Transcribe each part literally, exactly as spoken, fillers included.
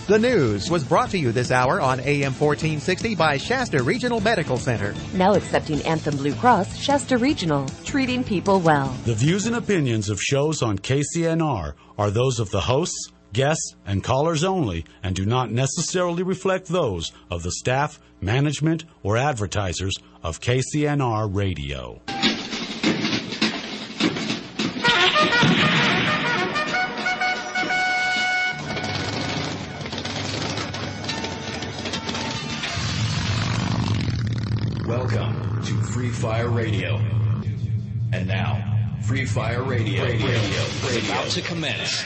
The news was brought to you this hour on A M fourteen sixty by Shasta Regional Medical Center. Now accepting Anthem Blue Cross, Shasta Regional, treating people well. The views and opinions of shows on K C N R are those of the hosts, guests, and callers only, and do not necessarily reflect those of the staff, management, or advertisers of K C N R Radio. Welcome to Free Fire Radio. And now, Free Fire Radio, radio, radio, is about to commence.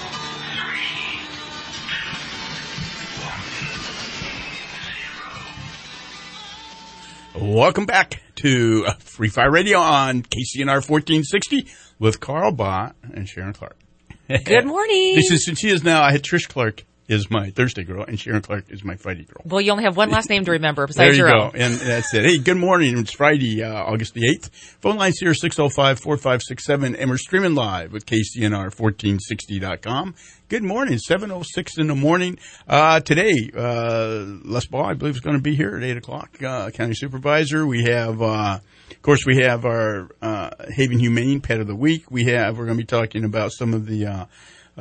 Welcome back to Free Fire Radio on K C N R fourteen sixty with Carl Bott and Sharon Clark. Good morning. This is, since she is now, I had Trish Clark is my Thursday girl, and Sharon Clark is my Friday girl. Well, you only have one last name to remember besides your own. There you go, and that's it. Hey, good morning. It's Friday, uh, August the eighth. Phone line's here, six oh five, four five six seven, and we're streaming live with K C N R fourteen sixty dot com. Good morning, seven oh six in the morning. Uh, today, uh, Les Ball, I believe, is going to be here at eight o'clock, uh, County Supervisor. We have, uh, of course, we have our uh, Haven Humane Pet of the Week. We have, we're going to be talking about some of the uh,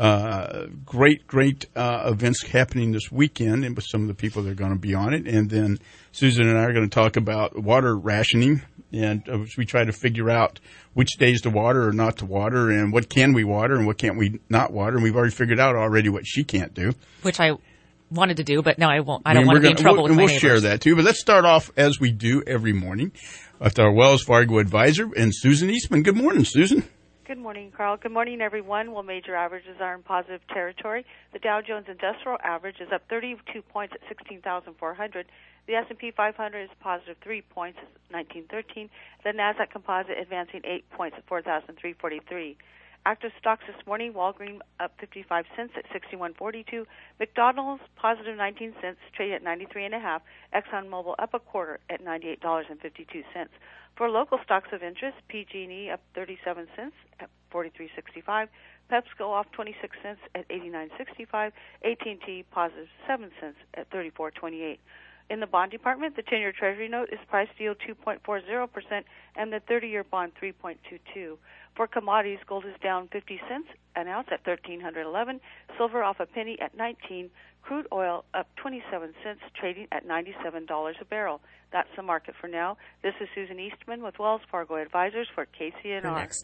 Uh, great, great, uh, events happening this weekend and with some of the people that are going to be on it. And then Susan and I are going to talk about water rationing. And uh, we try to figure out which days to water or not to water and what can we water and what can't we not water. And we've already figured out already what she can't do. Which I wanted to do, but no, I won't. I don't and want to be gonna, in trouble we'll, with and my we'll neighbors. share that too. But let's start off as we do every morning with our Wells Fargo advisor and Susan Eastman. Good morning, Susan. Good morning, Carl. Good morning, everyone. Well, major averages are in positive territory. The Dow Jones Industrial Average is up thirty-two points at sixteen thousand four hundred. The S and P five hundred is positive three points at nineteen thirteen. The Nasdaq Composite advancing eight points at four thousand three hundred forty-three. Active stocks this morning: Walgreens up fifty-five cents at sixty-one forty-two. McDonald's positive nineteen cents, trading at ninety-three and a half. ExxonMobil up a quarter at ninety-eight dollars and fifty-two cents. For local stocks of interest, P G and E up thirty-seven cents at forty-three sixty-five. PepsiCo off twenty-six cents at eighty-nine sixty-five. A T and T positive seven cents at thirty-four twenty-eight. In the bond department, the ten-year Treasury note is priced to yield two point four zero percent and the thirty-year bond three point two two. For commodities, gold is down fifty cents an ounce at thirteen eleven. Silver off a penny at nineteen. Crude oil up twenty-seven cents, trading at ninety-seven dollars a barrel. That's the market for now. This is Susan Eastman with Wells Fargo Advisors for K C N R. Next.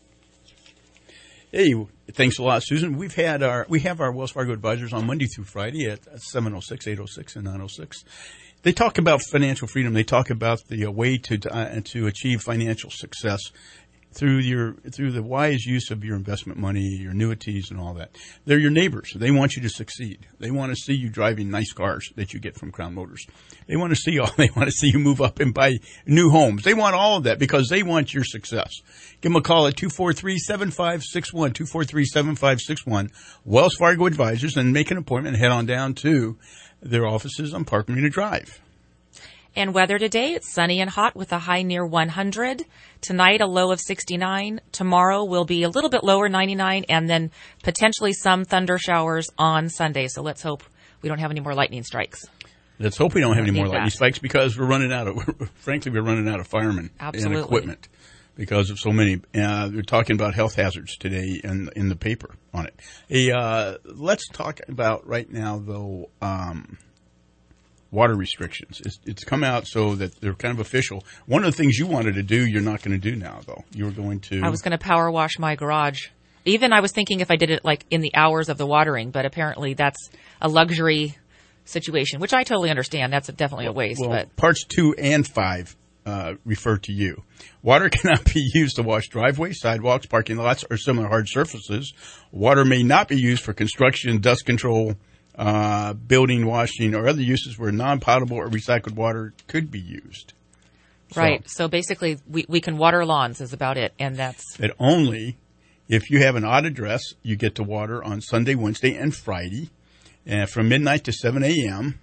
Hey, thanks a lot, Susan. We've had our we have our Wells Fargo advisors on Monday through Friday at seven oh six, eight oh six, and nine oh six. They talk about financial freedom. They talk about the uh, way to uh, to achieve financial success through your through the wise use of your investment money, your annuities, and all that. They're your neighbors. They want you to succeed. They want to see you driving nice cars that you get from Crown Motors. They want to see all. They want to see you move up and buy new homes. They want all of that because they want your success. Give them a call at two four three, seven five six one, two four three, seven five six one, Wells Fargo Advisors, and make an appointment and head on down to their offices on Park Marina Drive. And weather today, it's sunny and hot with a high near one hundred. Tonight, a low of sixty-nine. Tomorrow will be a little bit lower, ninety-nine, and then potentially some thunder showers on Sunday. So let's hope we don't have any more lightning strikes. Let's hope we don't have any more lightning that. strikes because we're running out of, frankly, we're running out of firemen Absolutely. and equipment because of so many. Uh, they're talking about health hazards today in, in the paper on it. Hey, uh, let's talk about right now, though, um, water restrictions. It's, it's come out so that they're kind of official. One of the things you wanted to do, you're not going to do now, though. You were going to. I was going to power wash my garage. Even I was thinking if I did it like in the hours of the watering, but apparently that's a luxury situation, which I totally understand. That's a, definitely a waste. Well, but parts two and five uh, refer to you. Water cannot be used to wash driveways, sidewalks, parking lots, or similar hard surfaces. Water may not be used for construction, dust control, Uh, building, washing, or other uses where non-potable or recycled water could be used. Right. So, so basically, we, we can water lawns is about it, and that's that only if you have an odd address, you get to water on Sunday, Wednesday, and Friday, and from midnight to seven a.m.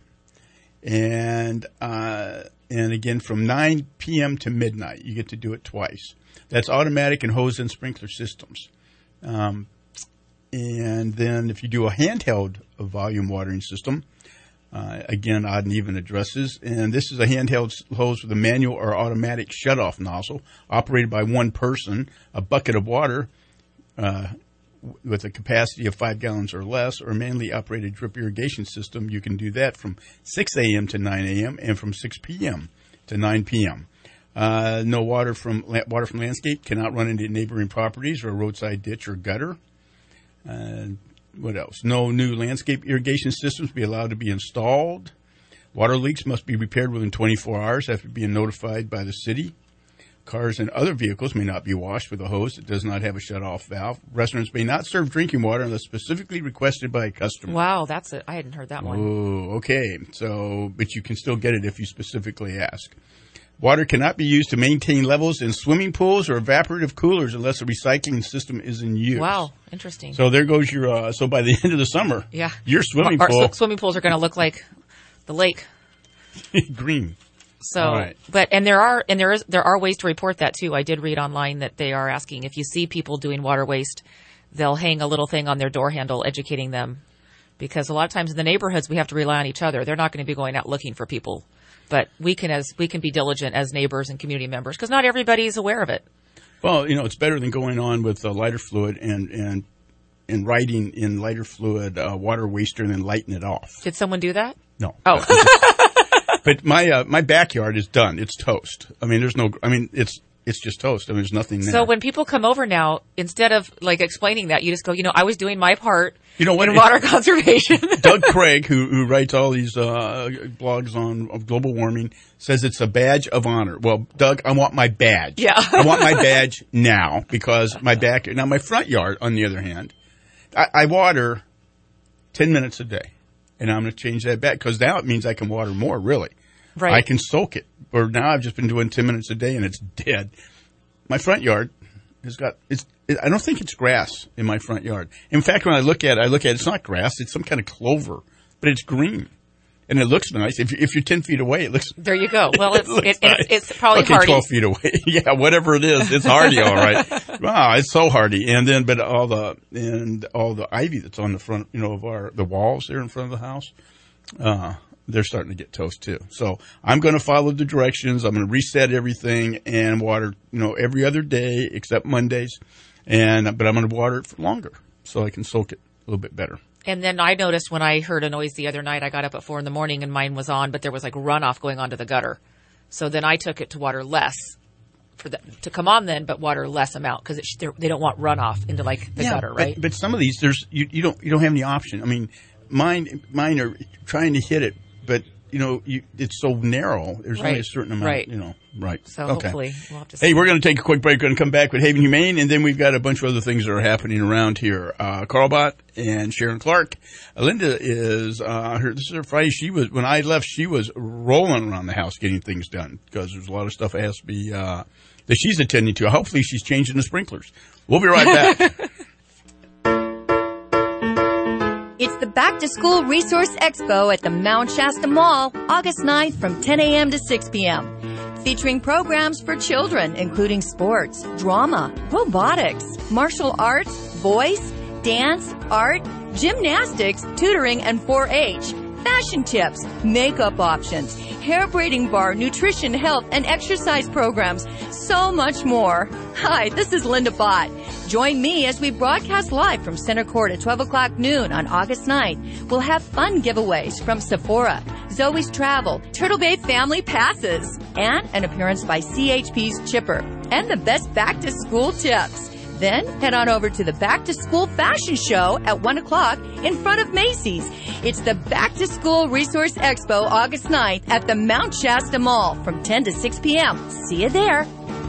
and uh, and again from nine p.m. to midnight. You get to do it twice. That's automatic and hose and sprinkler systems. Um, And then if you do a handheld volume watering system, uh, again, odd and even addresses. And this is a handheld hose with a manual or automatic shutoff nozzle operated by one person, a bucket of water uh, with a capacity of five gallons or less, or a manually operated drip irrigation system. You can do that from six a.m. to nine a.m. and from six p.m. to nine p.m. Uh, no water from water from landscape cannot run into neighboring properties or a roadside ditch or gutter. Uh, what else? No new landscape irrigation systems be allowed to be installed. Water leaks must be repaired within twenty-four hours after being notified by the city. Cars and other vehicles may not be washed with a hose that does not have a shut-off valve. Restaurants may not serve drinking water unless specifically requested by a customer. Wow, that's it. I hadn't heard that one. Oh, okay. So, but you can still get it if you specifically ask. Water cannot be used to maintain levels in swimming pools or evaporative coolers unless a recycling system is in use. Wow, interesting. So there goes your, uh, so by the end of the summer, yeah. your swimming Our, pool. Our swimming pools are going to look like the lake. Green. So, right. but, and there are, and there is, there are ways to report that too. I did read online that they are asking if you see people doing water waste, they'll hang a little thing on their door handle educating them. Because a lot of times in the neighborhoods, we have to rely on each other. They're not going to be going out looking for people. But we can as we can be diligent as neighbors and community members because not everybody's aware of it. Well, you know, it's better than going on with uh, lighter fluid and and and writing in lighter fluid uh, water waster and then lighting it off. Did someone do that? No. Oh. But my uh, my backyard is done. It's toast. I mean, there's no. I mean, it's it's just toast. I mean, there's nothing there. So when people come over now, instead of like explaining that, you just go, you know, I was doing my part. You know what? In water conservation. Doug Craig, who who writes all these uh, blogs on of global warming, says it's a badge of honor. Well, Doug, I want my badge. Yeah. I want my badge now because my back. Now my front yard, on the other hand, I, I water ten minutes a day, and I'm going to change that back because now it means I can water more. Really, right? I can soak it. Or now I've just been doing ten minutes a day, and it's dead. My front yard has got it's. I don't think it's grass in my front yard. In fact, when I look at it, I look at it, it's not grass. It's some kind of clover, but it's green. And it looks nice. If, if you're ten feet away, it looks... There you go. Well, it's it it, nice. it's, it's probably okay, hardy. twelve feet away. Yeah, whatever it is, it's hardy, all right. Wow, it's so hardy. And then, but all the, and all the ivy that's on the front, you know, of our, the walls there in front of the house, uh, they're starting to get toast too. So I'm going to follow the directions. I'm going to reset everything and water, you know, every other day except Mondays. And, but I'm going to water it for longer so I can soak it a little bit better. And then I noticed when I heard a noise the other night, I got up at four in the morning and mine was on, but there was like runoff going onto the gutter. So then I took it to water less for the, to come on then, but water less amount because they don't want runoff into like the yeah, gutter, right? But, but some of these, there's, you, you don't, you don't have any option. I mean, mine, mine are trying to hit it, but you know, you, it's so narrow. There's right. only a certain amount, right. you know, right. So okay. hopefully we'll have to see. Hey, we're going to take a quick break. We're going to come back with Haven Humane, and then we've got a bunch of other things that are happening around here. Uh, Carl Bott and Sharon Clark. Uh, Linda is, uh, her, this is her Friday. She was, when I left, she was rolling around the house getting things done because there's a lot of stuff that has to be, uh, that she's attending to. Hopefully she's changing the sprinklers. We'll be right back. It's the Back to School Resource Expo at the Mount Shasta Mall, August ninth from ten a.m. to six p.m. Featuring programs for children, including sports, drama, robotics, martial arts, voice, dance, art, gymnastics, tutoring, and four H. Fashion tips, makeup options, hair braiding bar, nutrition, health, and exercise programs. So much more. Hi, this is Linda Bott. Join me as we broadcast live from Center Court at twelve o'clock noon on August ninth. We'll have fun giveaways from Sephora, Zoe's Travel, Turtle Bay Family Passes, and an appearance by C H P's Chipper, and the best back-to-school tips. Then head on over to the Back to School Fashion Show at one o'clock in front of Macy's. It's the Back to School Resource Expo August ninth at the Mount Shasta Mall from ten to six p.m. See you there.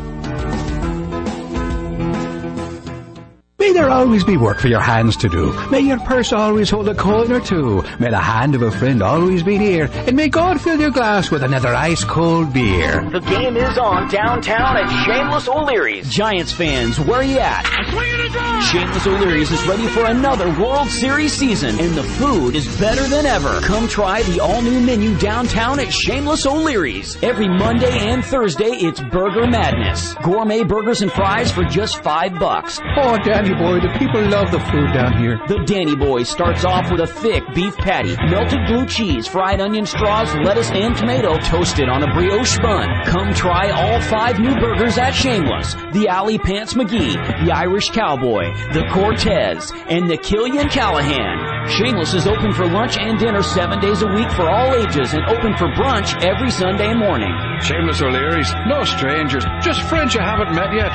May there always be work for your hands to do. May your purse always hold a coin or two. May the hand of a friend always be near. And may God fill your glass with another ice-cold beer. The game is on downtown at Shameless O'Leary's. Giants fans, where are you at? Shameless O'Leary's is ready for another World Series season, and the food is better than ever. Come try the all-new menu downtown at Shameless O'Leary's. Every Monday and Thursday, it's Burger Madness. Gourmet burgers and fries for just five bucks. Oh, Daddy Boy, the people love the food down here. The Danny Boy starts off with a thick beef patty, melted blue cheese, fried onion straws, lettuce, and tomato toasted on a brioche bun. Come try all five new burgers at Shameless. The Alley Pants McGee, the Irish Cowboy, the Cortez, and the Killian Callahan. Shameless is open for lunch and dinner seven days a week for all ages and open for brunch every Sunday morning. Shameless O'Leary's, no strangers, just friends you haven't met yet.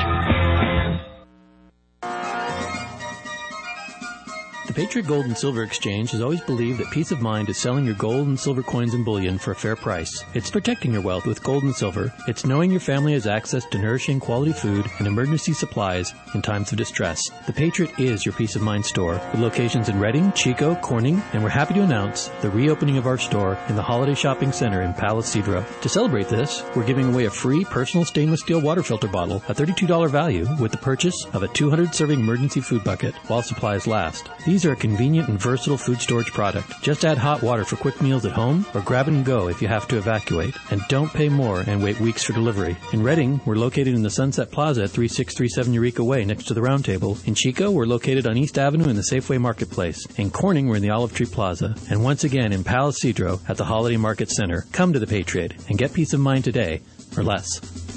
The Patriot Gold and Silver Exchange has always believed that peace of mind is selling your gold and silver coins and bullion for a fair price. It's protecting your wealth with gold and silver. It's knowing your family has access to nourishing quality food and emergency supplies in times of distress. The Patriot is your peace of mind store with locations in Reading, Chico, Corning, and we're happy to announce the reopening of our store in the Holiday Shopping Center in Palo Cedro. To celebrate this, we're giving away a free personal stainless steel water filter bottle, a thirty-two dollars value, with the purchase of a two hundred serving emergency food bucket while supplies last. These are a convenient and versatile food storage product. Just add hot water for quick meals at home or grab and go if you have to evacuate. And don't pay more and wait weeks for delivery. In Reading, we're located in the Sunset Plaza at thirty-six thirty-seven Eureka Way next to the Round Table. In Chico, we're located on East Avenue in the Safeway Marketplace. In Corning, we're in the Olive Tree Plaza. And once again in Palo Cedro at the Holiday Market Center. Come to the Patriot and get peace of mind today or less.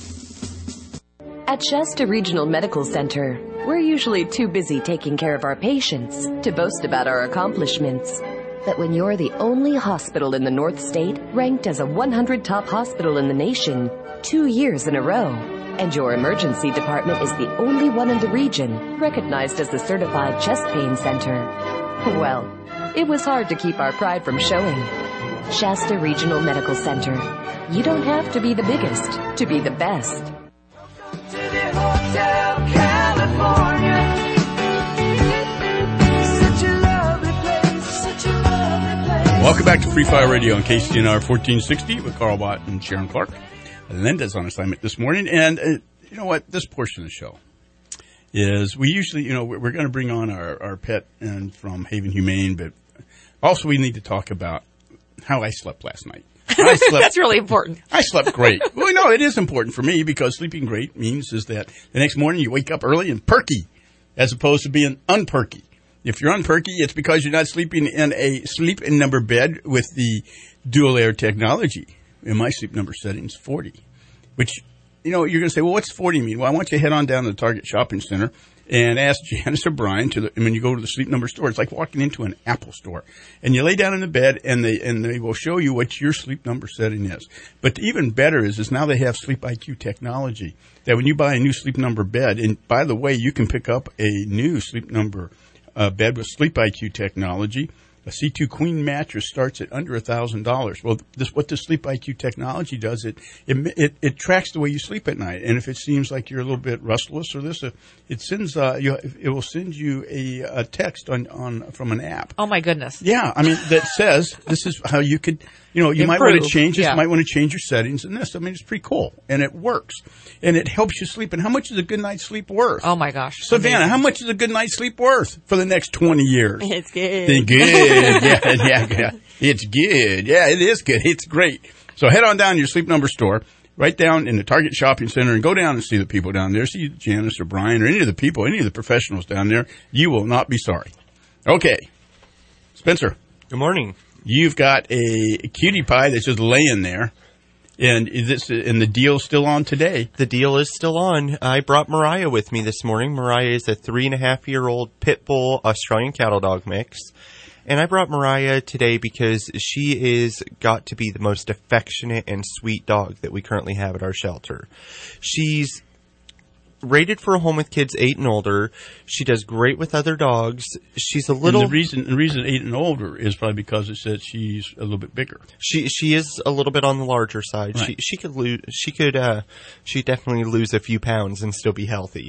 At Shasta Regional Medical Center, we're usually too busy taking care of our patients to boast about our accomplishments. But when you're the only hospital in the North State ranked as a one hundred top hospital in the nation two years in a row, and your emergency department is the only one in the region recognized as the certified chest pain center, well, it was hard to keep our pride from showing. Shasta Regional Medical Center. You don't have to be the biggest to be the best. Hotel California. Such a lovely place, such a lovely place. Welcome back to Free Fire Radio on K C N R fourteen sixty with Carl Watt and Sharon Clark. Linda's on assignment this morning, and uh, you know what? This portion of the show is we usually, you know, we're, we're going to bring on our, our pet and from Haven Humane, but also we need to talk about how I slept last night. I slept, That's really important. I slept great. Well, no, it is important for me because sleeping great means is that the next morning you wake up early and perky as opposed to being unperky. If you're unperky, it's because you're not sleeping in a sleep in number bed with the dual air technology. In my sleep number setting is forty, which, you know, you're going to say, well, what's forty mean? Well, I want you to head on down to the Target Shopping Center and ask Janice or Brian to the, when you go to the sleep number store. It's like walking into an Apple store. And you lay down in the bed, and they and they will show you what your sleep number setting is. But even better is, is now they have Sleep I Q technology that when you buy a new sleep number bed, and by the way, you can pick up a new sleep number uh, bed with Sleep I Q technology. A C two Queen mattress starts at under one thousand dollars. Well, this, what the Sleep I Q technology does, it, it it it tracks the way you sleep at night. And if it seems like you're a little bit restless or this, uh, it sends uh, you, it will send you a, a text on, on from an app. Oh, my goodness. Yeah, I mean, that says this is how you could, you know, you Improve. might want to change this, Yeah. you might want to change your settings and this. I mean, it's pretty cool. And it works. And it helps you sleep. And how much is a good night's sleep worth? Oh, my gosh. Savannah, Amazing. how much is a good night's sleep worth for the next twenty years? It's good. Then good. Yeah, yeah, yeah. It's good. Yeah, it is good. It's great. So head on down to your Sleep Number store, right down in the Target Shopping Center, and go down and see the people down there. See Janice or Brian or any of the people, any of the professionals down there. You will not be sorry. Okay. Spencer. Good morning. You've got a cutie pie that's just laying there. And is this and the deal's still on today? The deal is still on. I brought Mariah with me this morning. Mariah is a three and a half year old pit bull Australian cattle dog mix. And I brought Mariah today because she is got to be the most affectionate and sweet dog that we currently have at our shelter. She's rated for a home with kids eight and older. She does great with other dogs. She's a little. And the reason the reason eight and older is probably because it says she's a little bit bigger. She she is a little bit on the larger side. Right. She she could lose. She could uh she definitely lose a few pounds and still be healthy.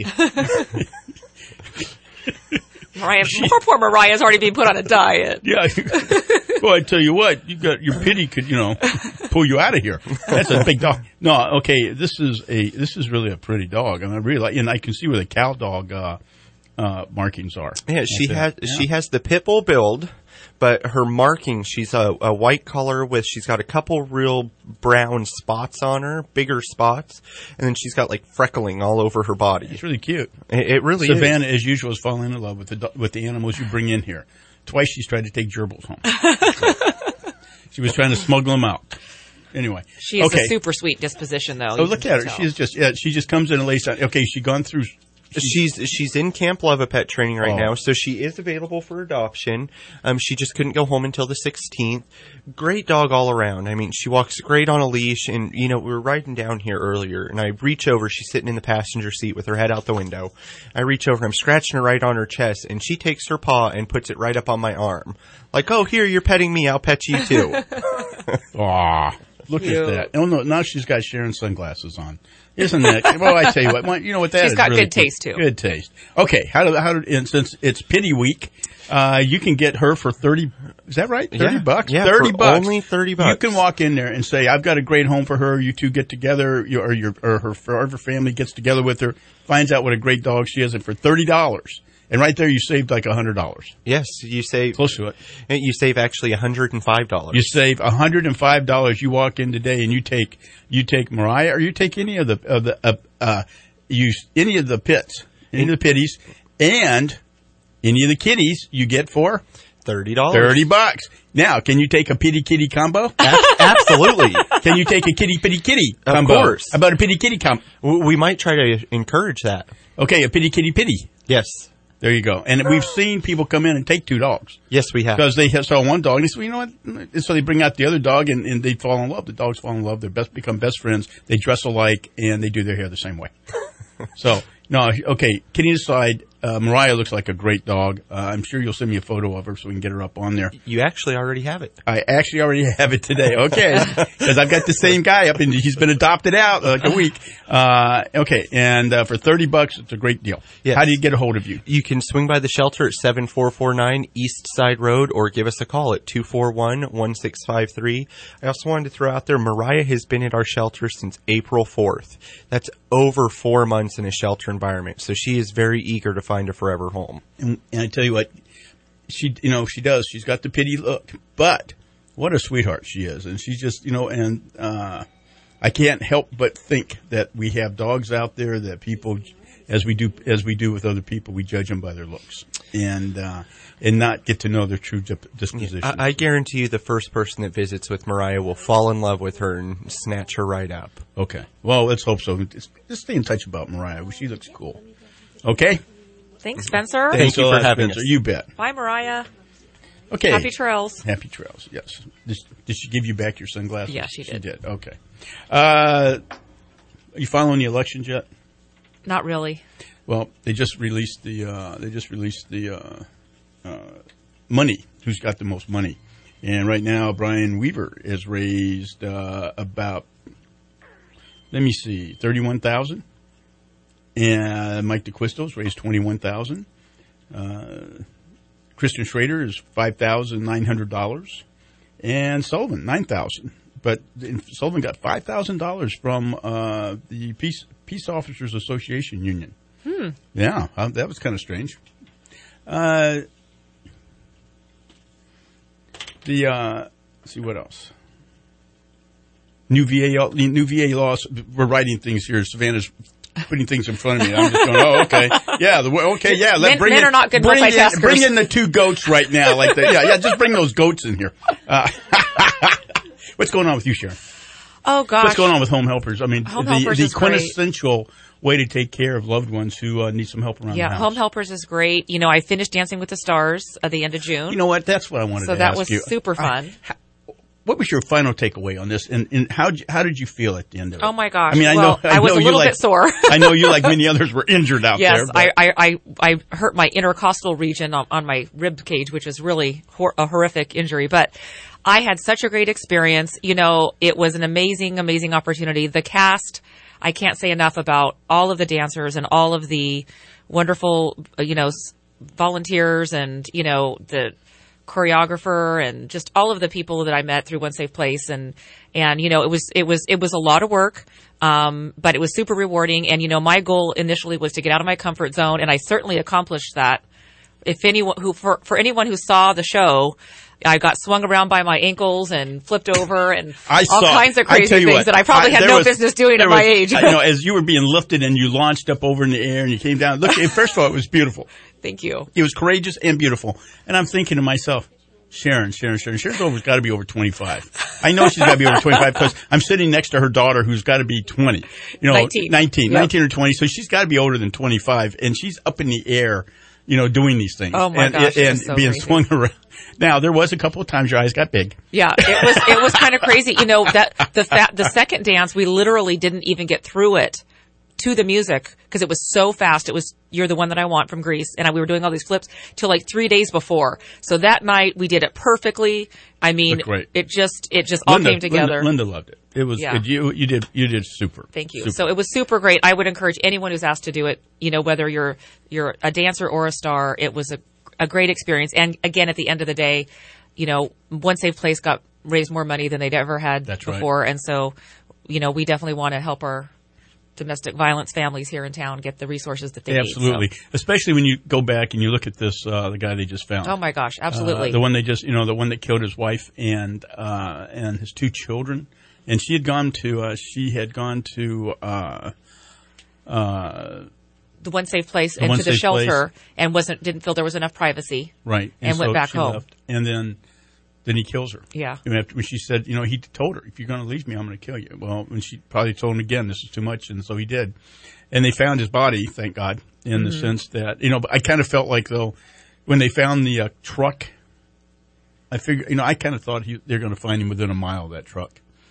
Mariah, poor, poor Mariah's already being put on a diet. Yeah. Well, I tell you what, you got your pity could, you know, pull you out of here. That's a big dog. No, okay, this is a this is really a pretty dog, and I really like, and I can see where the cow dog uh, uh, markings are. Yeah, she That's has it. Yeah. she has the pit bull build, but her marking, she's a, a white color with, she's got a couple real brown spots on her, bigger spots, and then she's got like freckling all over her body. It's really cute. It, it really Savannah, is. Savannah, as usual, is falling in love with the with the animals you bring in here. Twice she's tried to take gerbils home. She was trying to smuggle them out. Anyway, she has okay. a super sweet disposition, though. Oh, look at her! Tell. She's just yeah. She just comes in and lays down. Okay, she gone through. She's she's in Camp Love-A-Pet training right Oh. now, so she is available for adoption. Um, she just couldn't go home until the sixteenth. Great dog all around. I mean, she walks great on a leash, and, you know, we were riding down here earlier, and I reach over. She's sitting in the passenger seat with her head out the window. I reach over. I'm scratching her right on her chest, and she takes her paw and puts it right up on my arm. Like, oh, here, you're petting me. I'll pet you, too. Aw. Look Cute. at that. Oh, no, now she's got Sharon sunglasses on. Isn't that? Well, I tell you what, you know what that She's is got really good cute. taste, too. Good taste. Okay, how do, how do, and since it's Pity Week, uh, you can get her for thirty, is that right? thirty Yeah. bucks? Yeah, thirty for bucks. only thirty bucks. You can walk in there and say, I've got a great home for her. You two get together, you, or your, or her, or her family gets together with her, finds out what a great dog she is, and for thirty dollars. And right there, you saved like one hundred dollars. Yes, you save close to it. You save actually one hundred five dollars. You save one hundred five dollars. You walk in today and you take you take Mariah, or you take any of the of the uh, uh you any of the pits, any of the pitties, and any of the kitties. You get for thirty dollars. Thirty bucks. Now, can you take a pitty kitty combo? Absolutely. Can you take a kitty pitty kitty Of combo? course. How about a pitty kitty combo? We might try to encourage that. Okay, a pitty kitty pitty. Yes. There you go. And we've seen people come in and take two dogs. Yes, we have. Because they saw one dog, and they said, well, you know what? And so they bring out the other dog, and, and they fall in love. The dogs fall in love. They best become best friends. They dress alike, and they do their hair the same way. So, no, okay, kidding aside, uh, Mariah looks like a great dog. Uh, I'm sure you'll send me a photo of her so we can get her up on there. You actually already have it. I actually already have it today. Okay. Because I've got the same guy up, and he's been adopted out like a week. Uh, okay. And uh, for thirty bucks, it's a great deal. Yes. How do you get a hold of you? You can swing by the shelter at seven four four nine East Side Road, or give us a call at two four one, one six five three. I also wanted to throw out there, Mariah has been at our shelter since April fourth. That's over four months in a shelter environment. So she is very eager to find a forever home. And, and I tell you what, she, you know, she does. She's got the pity look, but what a sweetheart she is. And she's just, you know, and, uh, I can't help but think that we have dogs out there that people, as we do, as we do with other people, we judge them by their looks and, uh, and not get to know their true disposition. I, I guarantee you the first person that visits with Mariah will fall in love with her and snatch her right up. Okay. Well, let's hope so. Just, just stay in touch about Mariah. She looks cool. Okay? Thanks, Spencer. Thank Thanks you a for lot, having Spencer. us. You bet. Bye, Mariah. Okay. Happy trails. Happy trails, yes. Did, did she give you back your sunglasses? Yeah, she did. She did, okay. Uh, are you following the elections yet? Not really. Well, they just released the, uh, they just released the, uh, uh, money. Who's got the most money? And right now, Brian Weaver has raised, uh, about, let me see, thirty-one thousand. And Mike DeQuisto's raised twenty-one thousand. Uh, Kristen Schrader is five thousand nine hundred dollars, and Sullivan nine thousand. But Sullivan got five thousand dollars from uh, the Peace Peace Officers Association Union. Hmm. Yeah, uh, that was kind of strange. Uh, the uh, let's see what else. New V A new V A laws. We're writing things here. Savannah's putting things in front of me. I'm just going, oh, okay. Yeah, the, okay, yeah. Let, Men- bring men in, are not good bring multitaskers. In, bring in the two goats right now. Like the, yeah, yeah, just bring those goats in here. Uh, what's going on with you, Sharon? Oh, gosh. What's going on with home helpers? I mean, Home the, Helpers the is great. quintessential way to take care of loved ones who uh, need some help around Yeah, the house. Home Helpers is great. You know, I finished Dancing with the Stars at the end of June. You know what? That's what I wanted so to that ask was you. super fun. Uh, what was your final takeaway on this, and, and how how did you feel at the end of it? Oh my gosh! I mean, I well, know I, I was know a you little like, bit sore. I know you, like many others, were injured out yes, there. Yes, I, I I hurt my intercostal region on, on my rib cage, which is really hor- a horrific injury. But I had such a great experience. You know, it was an amazing, amazing opportunity. The cast, I can't say enough about all of the dancers and all of the wonderful, you know, volunteers and you know the choreographer and just all of the people that I met through One Safe Place. And, and, you know, it was, it was, it was a lot of work. Um, but it was super rewarding. And, you know, my goal initially was to get out of my comfort zone. And I certainly accomplished that. If anyone who, for, for anyone who saw the show, I got swung around by my ankles and flipped over and I all saw, kinds of crazy things what, that I probably I, had no was, business doing at my was, age. I know, as you were being lifted and you launched up over in the air and you came down. Look, first of all, it was beautiful. Thank you. It was courageous and beautiful. And I'm thinking to myself, Sharon, Sharon, Sharon, Sharon's over, got to be over twenty-five. I know she's got to be over twenty-five because I'm sitting next to her daughter who's got to be twenty. You know, nineteen. nineteen, Yep. nineteen or twenty. So she's got to be older than twenty-five, and she's up in the air, you know, doing these things. Oh my and, gosh, and, it was so being crazy. swung around. Now, there was a couple of times your eyes got big. Yeah, it was it was kind of crazy. You know, that the fa- the second dance, we literally didn't even get through it to the music because it was so fast. It was You're the One That I Want from Grease, and we were doing all these flips till like three days before. So that night we did it perfectly. I mean, great. it just it just all Linda, came together. Linda, Linda loved it. It was Yeah. it, you. You did you did super. Thank you. Super. So it was super great. I would encourage anyone who's asked to do it. You know, whether you're you're a dancer or a star, it was a a great experience. And again, at the end of the day, you know, One Safe Place got raised more money than they'd ever had That's before, right. and so you know, we definitely want to help our domestic violence families here in town get the resources that they Absolutely. need. So. Especially when you go back and you look at this, uh, the guy they just found. Oh my gosh, absolutely. Uh, the one they just, you know, the one that killed his wife and, uh, and his two children. And she had gone to, uh, she had gone to, uh, uh, the One Safe Place the and One to the Safe shelter Place. and wasn't, didn't feel there was enough privacy. Right. And, And went so back she home. left. And then, then he kills her. Yeah. And after, when she said, you know, he told her, if you're going to leave me, I'm going to kill you. Well, and she probably told him again, this is too much. And so he did. And they found his body, thank God, in Mm-hmm. the sense that, you know, but I kind of felt like, though, when they found the uh, truck, I figured, you know, I kind of thought he, they're going to find him within a mile of that truck.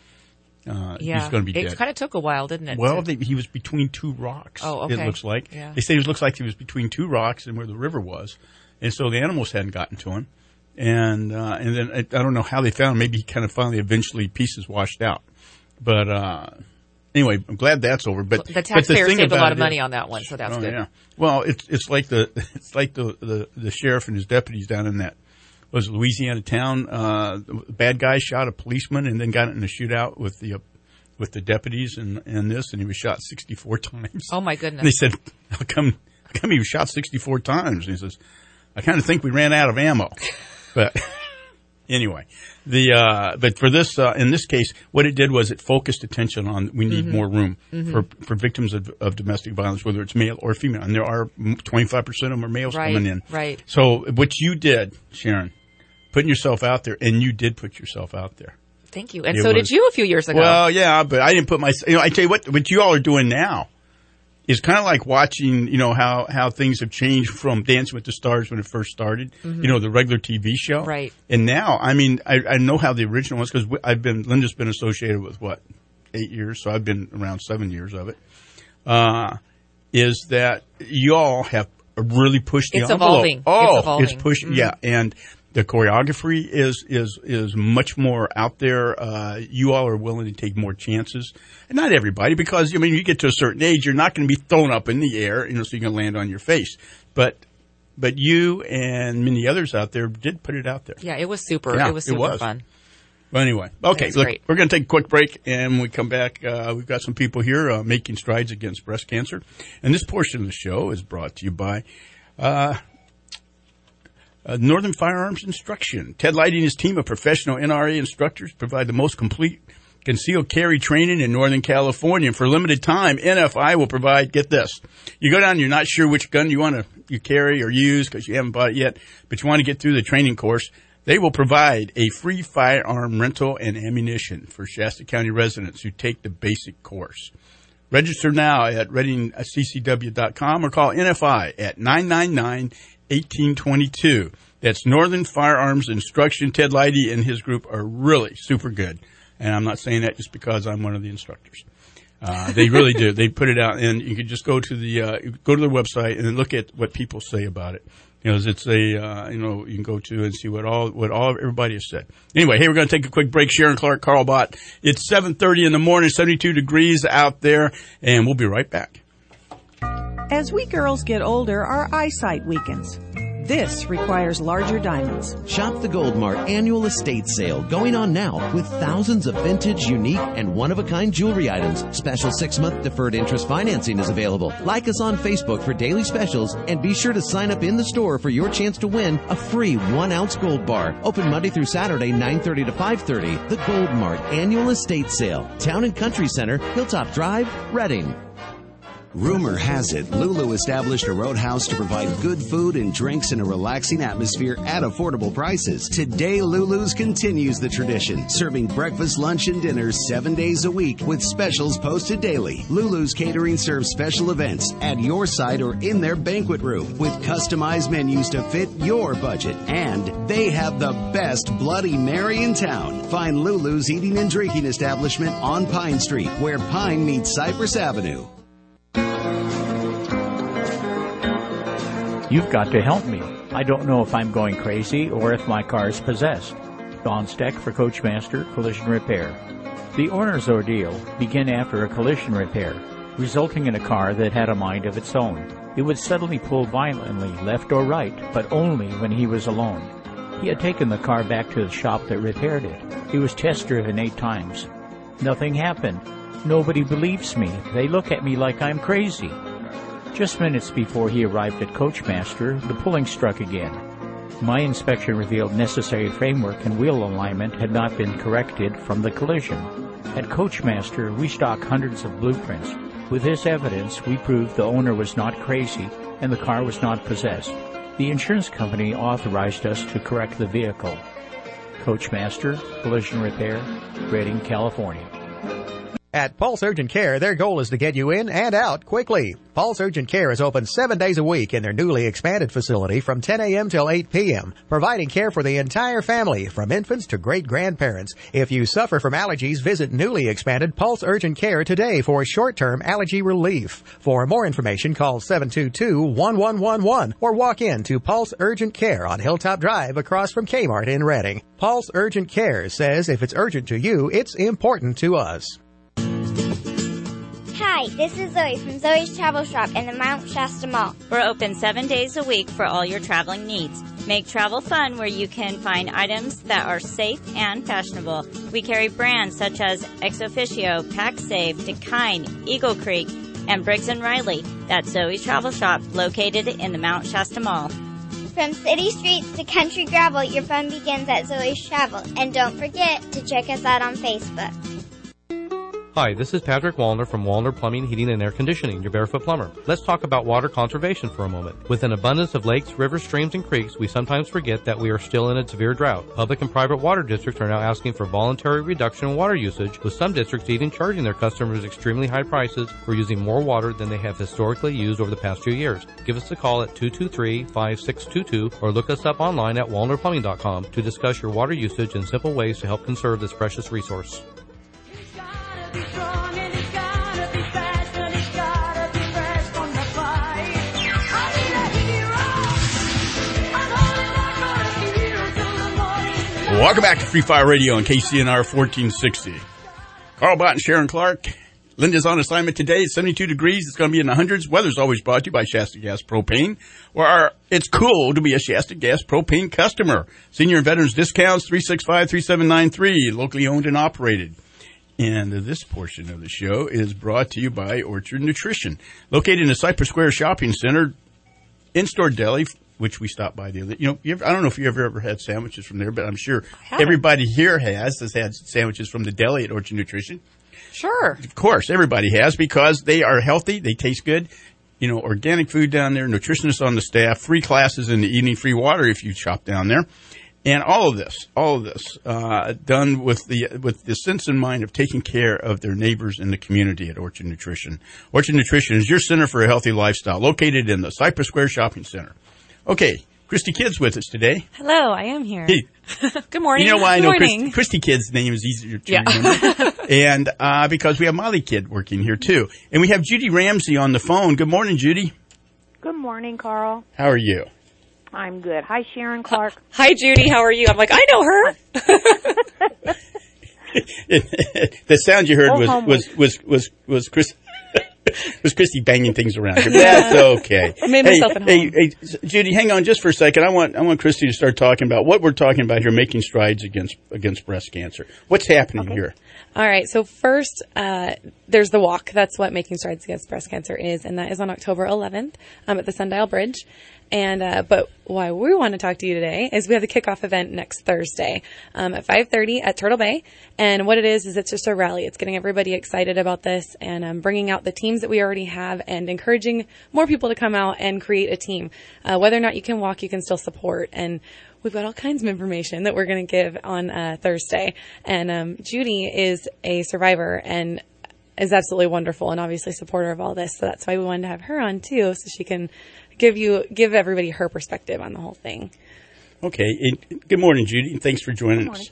Uh, Yeah. He's going to be it dead. kind of took a while, didn't it? Well, to- they, he was between two rocks. Oh, okay. It looks like. Yeah. They say it looks like he was between two rocks and where the river was, and so the animals hadn't gotten to him. And uh, and then I, I don't know how they found him. Maybe he kind of finally, eventually, pieces washed out. But uh, anyway, I'm glad that's over. But the but taxpayer thing saved a about lot of it money is- on that one, so that's oh, good. Yeah. Well, it's it's like the it's like the, the, the sheriff and his deputies down in that was it Louisiana town. Uh, the bad guy shot a policeman and then got in a shootout with the. Uh, with the deputies and, and this, and he was shot sixty-four times. Oh, my goodness. And they said, how come, how come he was shot sixty-four times? And he says, I kind of think we ran out of ammo. But anyway, the, uh, but for this, uh, in this case, what it did was it focused attention on we need Mm-hmm. more room Mhm. for, for victims of, of domestic violence, whether it's male or female. And there are twenty-five percent of them are males Right, coming in. right. So what you did, Sharon, putting yourself out there, and you did put yourself out there. Thank you. And It so was- did you a few years ago. Well, yeah, but I didn't put my. You know, I tell you what. What you all are doing now is kind of like watching. You know how how things have changed from Dancing with the Stars when it first started. Mhm. You know, the regular T V show. Right. And now, I mean, I, I know how the original was because I've been. Linda's been associated with what eight years, so I've been around seven years of it. Uh, is that you all have really pushed the It's envelope? evolving. Oh, It's evolving. it's pushing. Mhm. Yeah, and. The choreography is, is, is much more out there. Uh, you all are willing to take more chances. And not everybody, because, I mean, you get to a certain age, you're not going to be thrown up in the air, you know, so you can land on your face. But, but you and many others out there did put it out there. Yeah, it was super. Yeah, it was super it was. fun. But anyway, okay, That's look, great. we're going to take a quick break, and when we come back, uh, we've got some people here uh, making strides against breast cancer. And this portion of the show is brought to you by uh, uh, Northern Firearms Instruction. Ted Lighty and his team of professional N R A instructors provide the most complete concealed carry training in Northern California. And for a limited time, N F I will provide, get this, you go down and you're not sure which gun you want to you carry or use because you haven't bought it yet, but you want to get through the training course. They will provide a free firearm rental and ammunition for Shasta County residents who take the basic course. Register now at reading c c w dot com or call N F I at nine nine nine, one eight two two. That's Northern Firearms Instruction. Ted Lighty and his group are really super good. And I'm not saying that just because I'm one of the instructors. Uh, they really do. They put it out, and you can just go to the uh, go to their website and then look at what people say about it. You know, it's a uh, you know you can go to and see what all what all everybody has said. Anyway, hey, we're going to take a quick break. Sharon Clark, Carl Bott. It's seven thirty in the morning, seventy-two degrees out there, and we'll be right back. As we girls get older, our eyesight weakens. This requires larger diamonds. Shop the Goldmark annual estate sale going on now with thousands of vintage, unique, and one-of-a-kind jewelry items. Special six-month deferred interest financing is available. Like us on Facebook for daily specials and be sure to sign up in the store for your chance to win a free one-ounce gold bar. Open Monday through Saturday, nine thirty to five thirty. The Goldmark annual estate sale. Town and Country Center, Hilltop Drive, Reading. Rumor has it, Lulu established a roadhouse to provide good food and drinks in a relaxing atmosphere at affordable prices. Today, Lulu's continues the tradition, serving breakfast, lunch, and dinner seven days a week with specials posted daily. Lulu's Catering serves special events at your site or in their banquet room with customized menus to fit your budget. And they have the best Bloody Mary in town. Find Lulu's Eating and Drinking Establishment on Pine Street, where Pine meets Cypress Avenue. You've got to help me. I don't know if I'm going crazy or if my car's possessed. Don Steck for Coachmaster Collision Repair. The owner's ordeal began after a collision repair, resulting in a car that had a mind of its own. It would suddenly pull violently left or right, but only when he was alone. He had taken the car back to the shop that repaired it. It was test driven eight times. Nothing happened. Nobody believes me. They look at me like I'm crazy. Just minutes before he arrived at Coachmaster, the pulling struck again. My inspection revealed necessary framework and wheel alignment had not been corrected from the collision. At Coachmaster, we stock hundreds of blueprints. With this evidence, we proved the owner was not crazy and the car was not possessed. The insurance company authorized us to correct the vehicle. Coachmaster Collision Repair, Redding, California. At Pulse Urgent Care, their goal is to get you in and out quickly. Pulse Urgent Care is open seven days a week in their newly expanded facility from ten a.m. till eight p.m., providing care for the entire family, from infants to great-grandparents. If you suffer from allergies, visit newly expanded Pulse Urgent Care today for short-term allergy relief. For more information, call seven two two, one one one one or walk in to Pulse Urgent Care on Hilltop Drive across from Kmart in Reading. Pulse Urgent Care says if it's urgent to you, it's important to us. Hi, this is Zoe from Zoe's Travel Shop in the Mount Shasta Mall. We're open seven days a week for all your traveling needs. Make travel fun where you can find items that are safe and fashionable. We carry brands such as Ex Officio, PacSafe, Dakine, Eagle Creek, and Briggs and Riley. That's Zoe's Travel Shop, located in the Mount Shasta Mall. From city streets to country gravel, your fun begins at Zoe's Travel. And don't forget to check us out on Facebook. Hi, this is Patrick Wallner from Wallner Plumbing, Heating, and Air Conditioning, your Barefoot Plumber. Let's talk about water conservation for a moment. With an abundance of lakes, rivers, streams, and creeks, we sometimes forget that we are still in a severe drought. Public and private water districts are now asking for voluntary reduction in water usage, with some districts even charging their customers extremely high prices for using more water than they have historically used over the past few years. Give us a call at two two three, five six two two or look us up online at wallner plumbing dot com to discuss your water usage and simple ways to help conserve this precious resource. Welcome back to Free Fire Radio on K C N R fourteen sixty. Carl Bott and Sharon Clark. Linda's on assignment today. It's seventy-two degrees. It's going to be in the hundreds. Weather's always brought to you by Shasta Gas Propane, where our, it's cool to be a Shasta Gas Propane customer. Senior and veterans discounts, three six five, three seven nine three, locally owned and operated. And this portion of the show is brought to you by Orchard Nutrition, located in the Cypress Square Shopping Center, in-store deli, which we stopped by the other. You know, you ever, I don't know if you ever ever had sandwiches from there, but I'm sure everybody here has has had sandwiches from the deli at Orchard Nutrition. Sure, of course, everybody has, because they are healthy, they taste good. You know, organic food down there, nutritionists on the staff, free classes in the evening, free water if you shop down there. And all of this, all of this, uh, done with the, with the sense in mind of taking care of their neighbors in the community at Orchard Nutrition. Orchard Nutrition is your center for a healthy lifestyle, located in the Cypress Square Shopping Center. Okay, Christy Kidd's with us today. Hello, I am here. Hey. Good morning. You know why I Good know morning. Christy, Christy Kidd's name is easier to yeah. remember? And uh, because we have Molly Kidd working here, too. And we have Judy Ramsey on the phone. Good morning, Judy. Good morning, Carl. How are you? I'm good. Hi, Sharon Clark. Hi, Judy. How are you? I'm like, I know her. The sound you heard Go was, home was, was, was, was Chris. was Christy banging things around here. That's okay. I made hey, myself at hey, home. hey, Judy, hang on just for a second. I want I want Christy to start talking about what we're talking about here, making strides against against breast cancer. What's happening here? All right. So first, uh, there's the walk. That's what Making Strides Against Breast Cancer is, and that is on October eleventh um, at the Sundial Bridge. And uh, but why we want to talk to you today is we have the kickoff event next Thursday um, at five thirty at Turtle Bay. And what it is is it's just a rally. It's getting everybody excited about this and um, bringing out the teams that we already have and encouraging more people to come out and create a team. Uh, whether or not you can walk, you can still support. And we've got all kinds of information that we're going to give on uh, Thursday. And um, Judy is a survivor and is absolutely wonderful and obviously supporter of all this. So that's why we wanted to have her on too, so she can give you give everybody her perspective on the whole thing. Okay. And good morning, Judy, and thanks for joining us.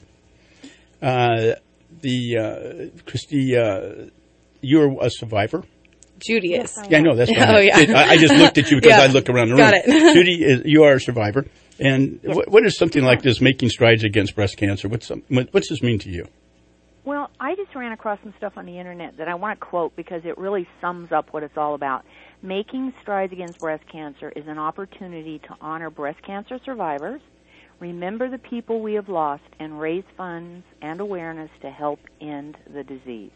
Uh, the uh, Christy, uh, you're a survivor. Judy is. Yeah, I know. That's yeah, why oh, yeah. I, I just looked at you because yeah. I look around the room. Got it. Judy, is, you are a survivor. And yes. what, what is something like this, Making Strides Against Breast Cancer? What's, some, what, what's this mean to you? Well, I just ran across some stuff on the Internet that I want to quote because it really sums up what it's all about. Making Strides Against Breast Cancer is an opportunity to honor breast cancer survivors, remember the people we have lost, and raise funds and awareness to help end the disease.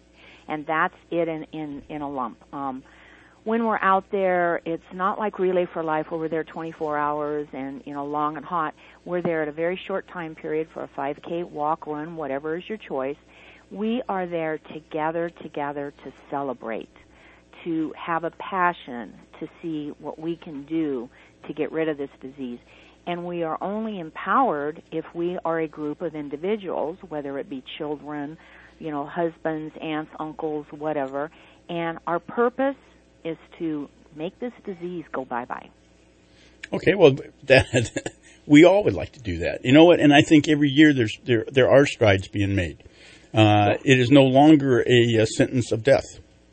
And that's it in, in, in a lump. Um, when we're out there, it's not like Relay for Life where we're there twenty-four hours and, you know, long and hot. We're there at a very short time period for a five K walk, run, whatever is your choice. We are there to gather together to celebrate, to have a passion to see what we can do to get rid of this disease. And we are only empowered if we are a group of individuals, whether it be children, you know, husbands, aunts, uncles, whatever. And our purpose is to make this disease go bye-bye. Okay, well, that, we all would like to do that. You know what? And I think every year there's there there are strides being made. Uh, it is no longer a, a sentence of death,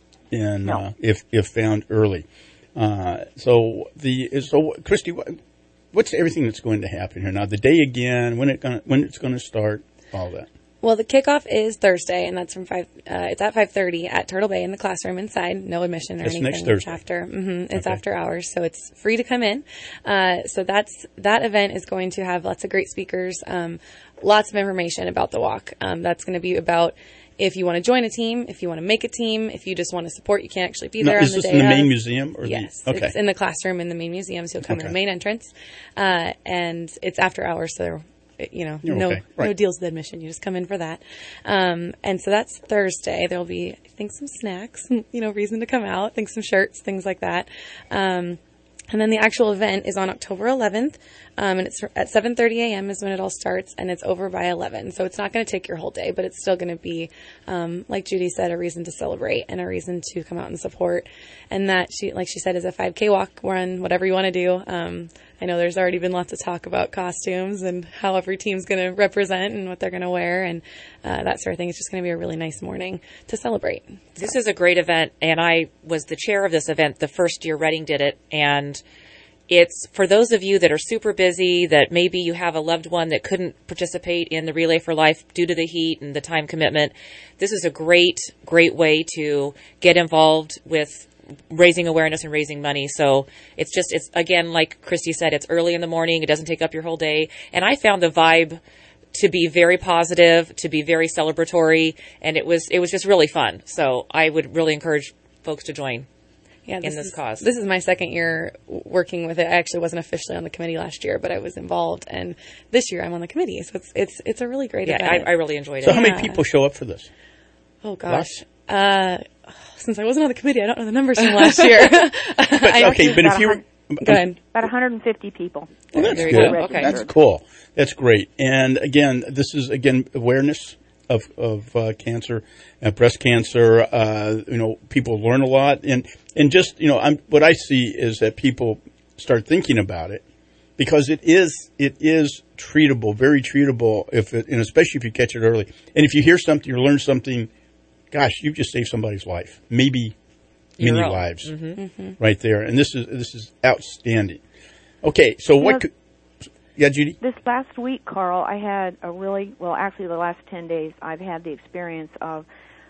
in, no. uh, if if found early. Uh, so the so Christy, what's everything that's going to happen here now? The day again, when it gonna, when it's going to start, all that. Well, the kickoff is Thursday, and that's from five. Uh, it's at five thirty at Turtle Bay in the classroom inside. No admission or that's anything. Next Thursday. It's after. Mm-hmm, it's okay. after hours, so it's free to come in. Uh, so that's that event is going to have lots of great speakers, um, lots of information about the walk. Um, that's going to be about if you want to join a team, if you want to make a team, if you just want to support, you can't actually be there now, on is the this day in the of. main museum? Or yes, the, okay. It's in the classroom in the main museum, so you'll come okay. in the main entrance, uh, and it's after hours, so there. You know, You're no okay. right. no deals with admission. You just come in for that. Um, and so that's Thursday. There'll be, I think, some snacks, you know, reason to come out. I think some shirts, things like that. Um, and then the actual event is on October eleventh, um, and it's at seven thirty a.m. is when it all starts, and it's over by eleven. So it's not going to take your whole day, but it's still going to be, um, like Judy said, a reason to celebrate and a reason to come out and support. And that, she, like she said, is a five K walk, run, whatever you want to do. Um, I know there's already been lots of talk about costumes and how every team's going to represent and what they're going to wear and uh, that sort of thing. It's just going to be a really nice morning to celebrate. This is a great event, and I was the chair of this event the first year Reading did it, and it's for those of you that are super busy, that maybe you have a loved one that couldn't participate in the Relay for Life due to the heat and the time commitment. This is a great, great way to get involved with raising awareness and raising money. So it's just, it's again, like Christy said, it's early in the morning. It doesn't take up your whole day. And I found the vibe to be very positive, to be very celebratory. And it was, it was just really fun. So I would really encourage folks to join yeah, this in this is, cause. This is my second year working with it. I actually wasn't officially on the committee last year, but I was involved. And this year I'm on the committee. So it's, it's, it's a really great yeah, event. I, I really enjoyed it. So how yeah. many people show up for this? Oh gosh. Uh, since I wasn't on the committee, I don't know the numbers from last year. but, okay, but if you were... Go ahead. About one hundred fifty people. Well, that's Very good. good. Okay. That's cool. That's great. And again, this is, again, awareness of, of uh, cancer, uh, breast cancer. Uh, you know, people learn a lot. And, and just, you know, I'm, what I see is that people start thinking about it because it is, it is treatable, very treatable, if it, and especially if you catch it early. And if you hear something or learn something, gosh, you've just saved somebody's life. Maybe Your many own. lives Mm-hmm. Mm-hmm. right there. And this is this is outstanding. Okay, so what Yeah. could... Yeah, Judy? This last week, Carl, I had a really, well, actually the last ten days, I've had the experience of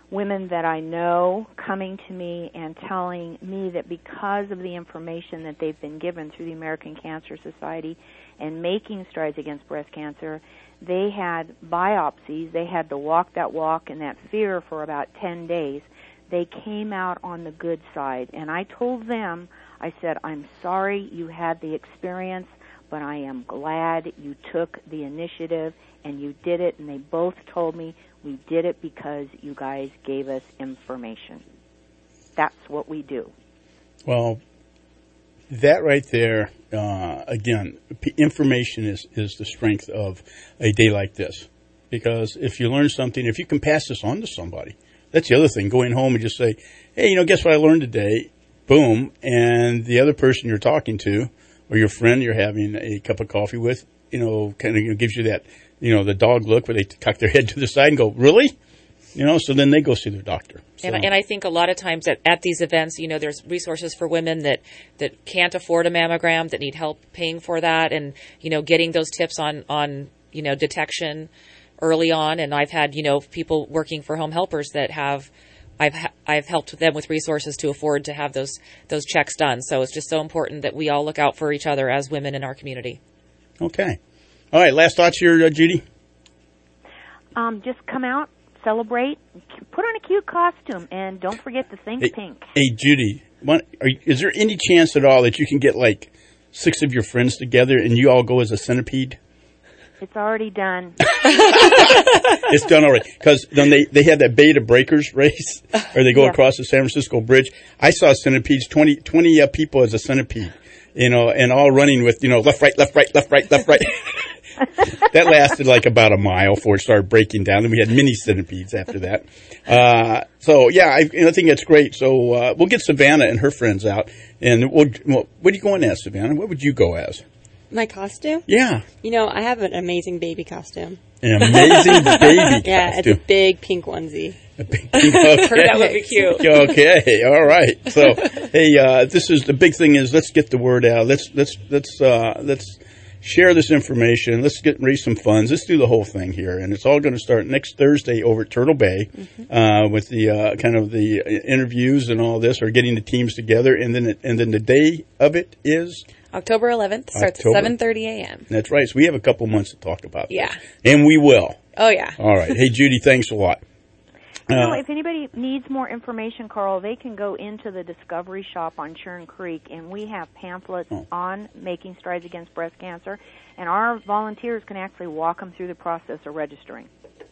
women that I know coming to me and telling me that because of the information that they've been given through the American Cancer Society and making strides against breast cancer, they had biopsies, they had to walk that walk and that fear for about ten days. They came out on the good side. And I told them, I said, I'm sorry you had the experience, but I am glad you took the initiative and you did it. And they both told me, we did it because you guys gave us information. That's what we do. Well, that right there, uh, again, p- information is, is the strength of a day like this. Because if you learn something, if you can pass this on to somebody, that's the other thing, going home and just say, hey, you know, guess what I learned today? Boom. And the other person you're talking to or your friend you're having a cup of coffee with, you know, kind of gives you that, you know, the dog look where they cock their head to the side and go, really? You know, so then they go see their doctor. So. And, and I think a lot of times at, at these events, you know, there's resources for women that, that can't afford a mammogram, that need help paying for that, and, you know, getting those tips on, on you know, detection early on. And I've had, you know, people working for Home Helpers that have, I've I've helped them with resources to afford to have those those checks done. So it's just so important that we all look out for each other as women in our community. Okay. All right, last thoughts here, uh, Judy? Um, just come out, celebrate, put on a cute costume, and don't forget to think Hey, pink. hey Judy, what, are, is there any chance at all that you can get like six of your friends together and you all go as a centipede? It's already done. It's done already. Because then they, they have that Beta Breakers race, or they go Yeah. across the San Francisco Bridge. I saw centipedes, twenty, twenty uh, people as a centipede, you know, and all running with, you know, left, right, left, right, left, right, left, right. That lasted like about a mile before it started breaking down. Then we had mini centipedes after that. Uh, so, yeah, I, I think that's great. So uh, we'll get Savannah and her friends out. And we'll, well, what are you going as, Savannah? What would you go as? My costume? Yeah. You know, I have an amazing baby costume. An amazing baby Yeah, costume. it's a big pink onesie. A big pink, okay. That would be cute. Okay, all right. So, hey, uh, this is the big thing is let's get the word out. Let's let's let's uh, let's share this information. Let's get raise some funds. Let's do the whole thing here, and it's all going to start next Thursday over at Turtle Bay Mm-hmm. uh, with the uh, kind of the interviews and all this, or getting the teams together, and then it, and then the day of it is. October eleventh starts October. at seven thirty a.m. That's right. So we have a couple months to talk about Yeah. this. And we will. Oh, yeah. All right. Hey, Judy, thanks a lot. You know, Uh, if anybody needs more information, Carl, they can go into the Discovery Shop on Churn Creek, and we have pamphlets Oh. on making strides against breast cancer, and our volunteers can actually walk them through the process of registering.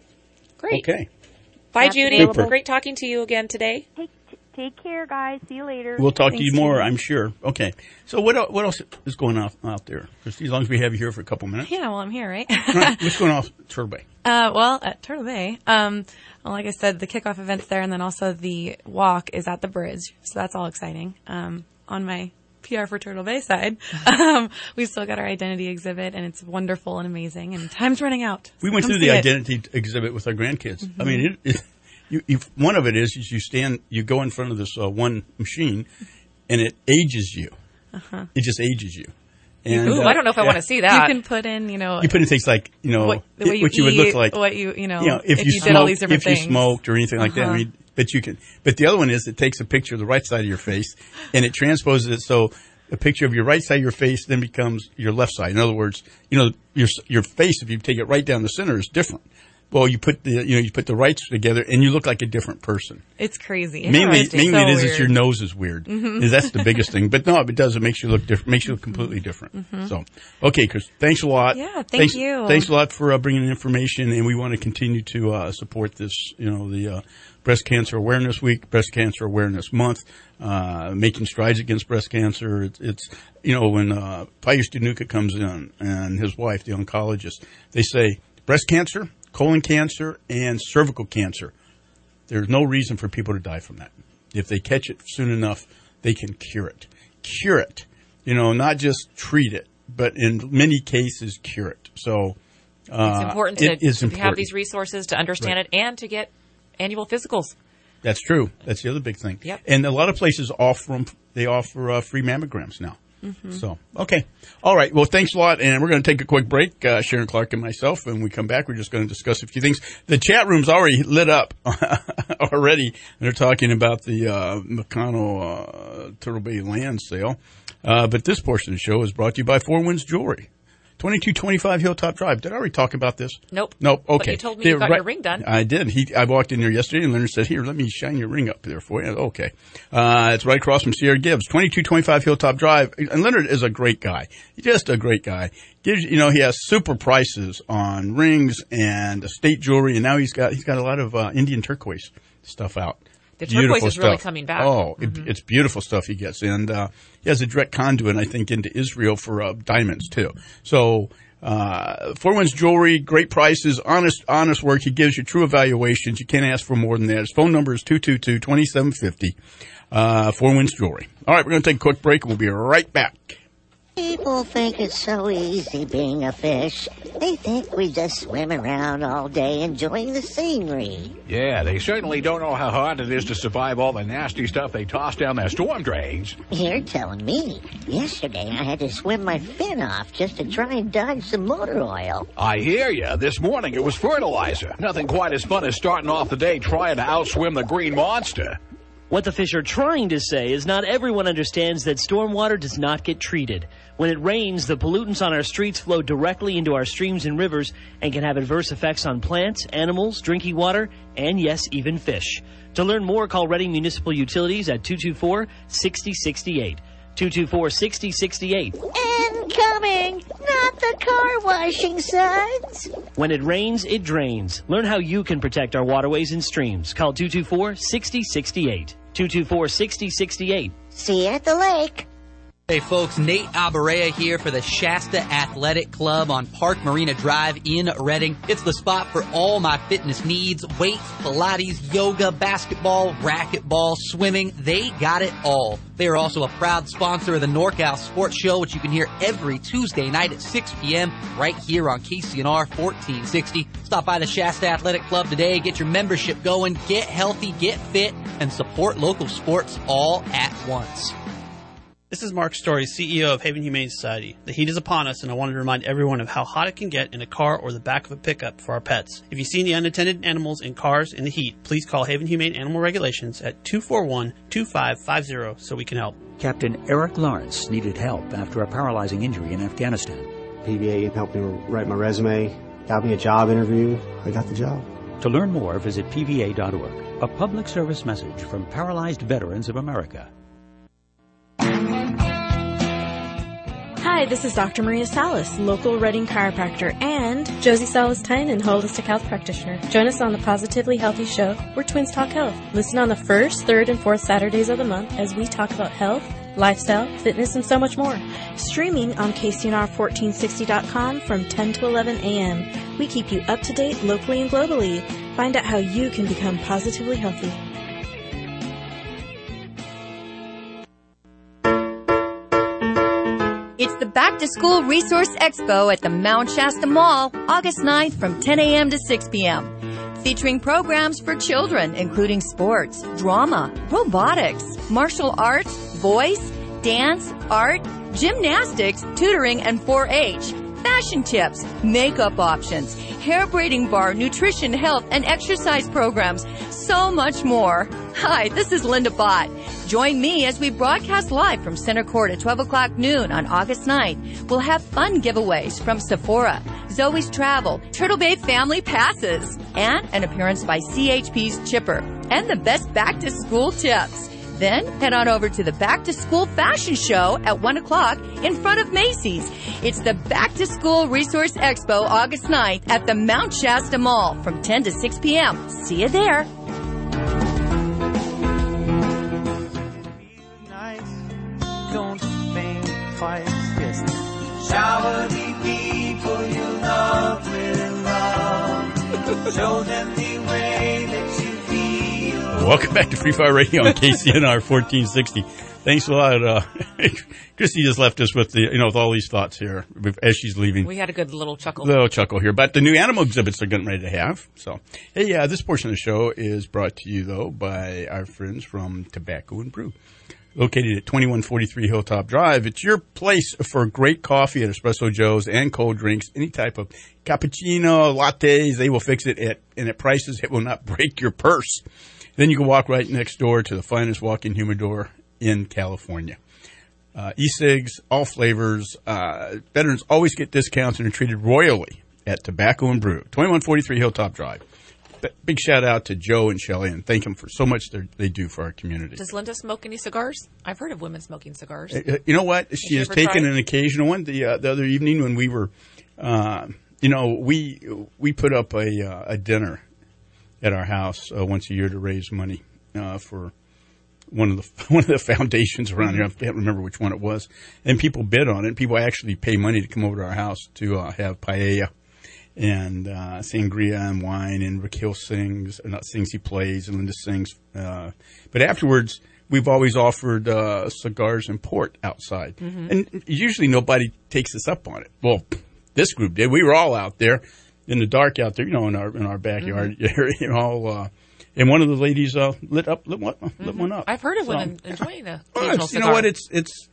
Great. Okay. Bye, That's Judy. available. Great talking to you again today. Take, take care, guys. See you later. We'll talk to Thanks, you more, Judy. I'm sure. Okay. So what el- what else is going on out there? Christy, as long as we have you here for a couple minutes. Yeah, well, I'm here, right? What's going on at Turtle Bay? Uh, well, at Turtle Bay, um, well, like I said, the kickoff event's there, and then also the walk is at the bridge, so that's all exciting. Um, on my P R for Turtle Bay side, um, we've still got our identity exhibit, and it's wonderful and amazing, and time's running out. We went Come through see the it. identity exhibit with our grandkids. I Mhm. mean, it, it, you, you, one of it is, is you stand, you go in front of this uh, one machine, and it ages you. Uh-huh. It just ages you. Ooh, I don't know if I wanna see that. You can put in, you know, You put in things like, you know, what, the way it- you what you would eat, look like. what you, you know, you know, if, if you, you smoked, did all these different if you things. smoked or anything like that. I Uh-huh. mean, but you can. But the other one is it takes a picture of the right side of your face and it transposes it so a picture of your right side of your face then becomes your left side. In other words, you know, your your face, if you take it right down the center, is different. Well, you put the you know you put the rights together and you look like a different person. It's crazy. Mainly, Interesting. mainly So it is weird. is your nose is weird. Mhm. Is That's the biggest thing. But no, it does. It makes you look different. Makes you look completely different. Mhm. So, okay, Chris, thanks a lot. Yeah, thank thanks, you. Thanks a lot for uh, bringing in information, and we want to continue to uh, support this. You know, the uh, Breast Cancer Awareness Week, Breast Cancer Awareness Month, uh, making strides against breast cancer. It's, it's you know when uh, Pius Danuka comes in and his wife, the oncologist, they say breast cancer, colon cancer, and cervical cancer. There's no reason for people to die from that. If they catch it soon enough, they can cure it. Cure it. You know, not just treat it, but in many cases, cure it. So uh, It's important to, it is to important. have these resources to understand Right. it and to get annual physicals. That's true. That's the other big thing. Yep. And a lot of places offer them, they offer uh, free mammograms now. Mm-hmm. So, okay. All right. Well, thanks a lot. And we're going to take a quick break, uh, Sharon Clark and myself. And when we come back, we're just going to discuss a few things. The chat room's already lit up already. They're talking about the uh, McConnell uh, Turtle Bay land sale. Uh, but this portion of the show is brought to you by Four Winds Jewelry. twenty-two twenty-five Hilltop Drive. Did I already talk about this? Nope. Nope. Okay. But you told me They're you got right, your ring done. I did. He, I walked in there yesterday and Leonard said, here, let me shine your ring up there for you. Okay. Uh, it's right across from Sierra Gibbs, twenty-two twenty-five Hilltop Drive. And Leonard is a great guy. He's just a great guy. Gives, you know, he has super prices on rings and estate jewelry. And now he's got, he's got a lot of, uh, Indian turquoise stuff out. The Beautiful turquoise is stuff. really coming back. Oh, Mm-hmm. it, it's beautiful stuff he gets. And, uh, he has a direct conduit, I think, into Israel for, uh, diamonds too. So, Uh, Four Winds Jewelry, great prices, honest, honest work. He gives you true evaluations. You can't ask for more than that. His phone number is two two two, two seven five zero. Uh, Four Winds Jewelry. All right, we're going to take a quick break and we'll be right back. People think it's so easy being a fish. They think we just swim around all day enjoying the scenery. Yeah, they certainly don't know how hard it is to survive all the nasty stuff they toss down their storm drains. You're telling me. Yesterday I had to swim my fin off just to try and dodge some motor oil. I hear ya. This morning it was fertilizer. Nothing quite as fun as starting off the day trying to outswim the green monster. What the fish are trying to say is not everyone understands that stormwater does not get treated. When it rains, the pollutants on our streets flow directly into our streams and rivers and can have adverse effects on plants, animals, drinking water, and yes, even fish. To learn more, call Reading Municipal Utilities at two two four, six zero six eight. two two four, six zero six eight. Incoming! Not the car washing suds! When it rains, it drains. Learn how you can protect our waterways and streams. Call two two four, six zero six eight. two two four, six zero six eight. See you at the lake. Hey folks, Nate Abarea here for the Shasta Athletic Club on Park Marina Drive in Reading. It's the spot for all my fitness needs, weights, Pilates, yoga, basketball, racquetball, swimming. They got it all. They are also a proud sponsor of the NorCal Sports Show, which you can hear every Tuesday night at six p.m. right here on K C N R fourteen sixty. Stop by the Shasta Athletic Club today, get your membership going, get healthy, get fit, and support local sports all at once. This is Mark Story, C E O of Haven Humane Society. The heat is upon us, and I wanted to remind everyone of how hot it can get in a car or the back of a pickup for our pets. If you see any unattended animals in cars in the heat, please call Haven Humane Animal Regulations at two four one, two five five zero so we can help. Captain Eric Lawrence needed help after a paralyzing injury in Afghanistan. P V A helped me write my resume, got me a job interview. I got the job. To learn more, visit P V A dot org. A public service message from Paralyzed Veterans of America. Hi, this is Doctor Maria Salas, local Reading chiropractor, and Josie Salas-Tynan, holistic health practitioner. Join us on the Positively Healthy Show, where twins talk health. Listen on the first, third, and fourth Saturdays of the month as we talk about health, lifestyle, fitness, and so much more. Streaming on K C N R fourteen sixty dot com from ten to eleven a.m. We keep you up to date locally and globally. Find out how you can become positively healthy. It's the Back to School Resource Expo at the Mount Shasta Mall, August ninth from ten a.m. to six p.m. Featuring programs for children, including sports, drama, robotics, martial arts, voice, dance, art, gymnastics, tutoring, and four H. Fashion tips, makeup options, hair braiding bar, nutrition, health, and exercise programs. So much more. Hi, this is Linda Bott. Join me as we broadcast live from Center Court at twelve o'clock noon on August ninth. We'll have fun giveaways from Sephora, Zoe's Travel, Turtle Bay Family Passes, and an appearance by C H P's Chipper, and the best back-to-school tips. Then head on over to the Back to School Fashion Show at one o'clock in front of Macy's. It's the Back to School Resource Expo August ninth at the Mount Shasta Mall from ten to six p.m. See you there. Don't think twice, yes. Shower the people you love with love. Show them the way that you feel. Welcome back to Free Fire Radio on K C N R fourteen sixty. Thanks a lot. Uh, Christy just left us with the, you know, with all these thoughts here as she's leaving. We had a good little chuckle. Little chuckle here. But the new animal exhibits they're getting ready to have. So, hey, yeah, this portion of the show is brought to you, though, by our friends from Tobacco and Brew. located at twenty-one forty-three Hilltop Drive. It's your place for great coffee at Espresso Joe's and cold drinks, any type of cappuccino, lattes. They will fix it at and at prices it will not break your purse. Then you can walk right next door to the finest walk-in humidor in California. Uh, e-cigs, all flavors. Uh, veterans always get discounts and are treated royally at Tobacco and Brew, twenty-one forty-three Hilltop Drive. B- big shout out to Joe and Shelley, and thank them for so much they do for our community. Does Linda smoke any cigars? I've heard of women smoking cigars. Uh, you know what? She has taken an occasional one. The uh, the other evening when we were, uh, you know, we we put up a uh, a dinner at our house uh, once a year to raise money uh, for one of the one of the foundations around here. I can't remember which one it was. And people bid on it. People actually pay money to come over to our house to uh, have paella and uh, sangria and wine. And Rick Hill sings, or not sings, he plays, and Linda sings. Uh, but afterwards, we've always offered uh, cigars and port outside. Mm-hmm. And usually nobody takes us up on it. Well, this group did. We were all out there in the dark out there, you know, in our in our backyard mm-hmm. area, you know. Uh, and one of the ladies uh, lit up lit one, mm-hmm. lit one up. I've heard of so, women enjoying the well, occasional You cigar. know what? It's it's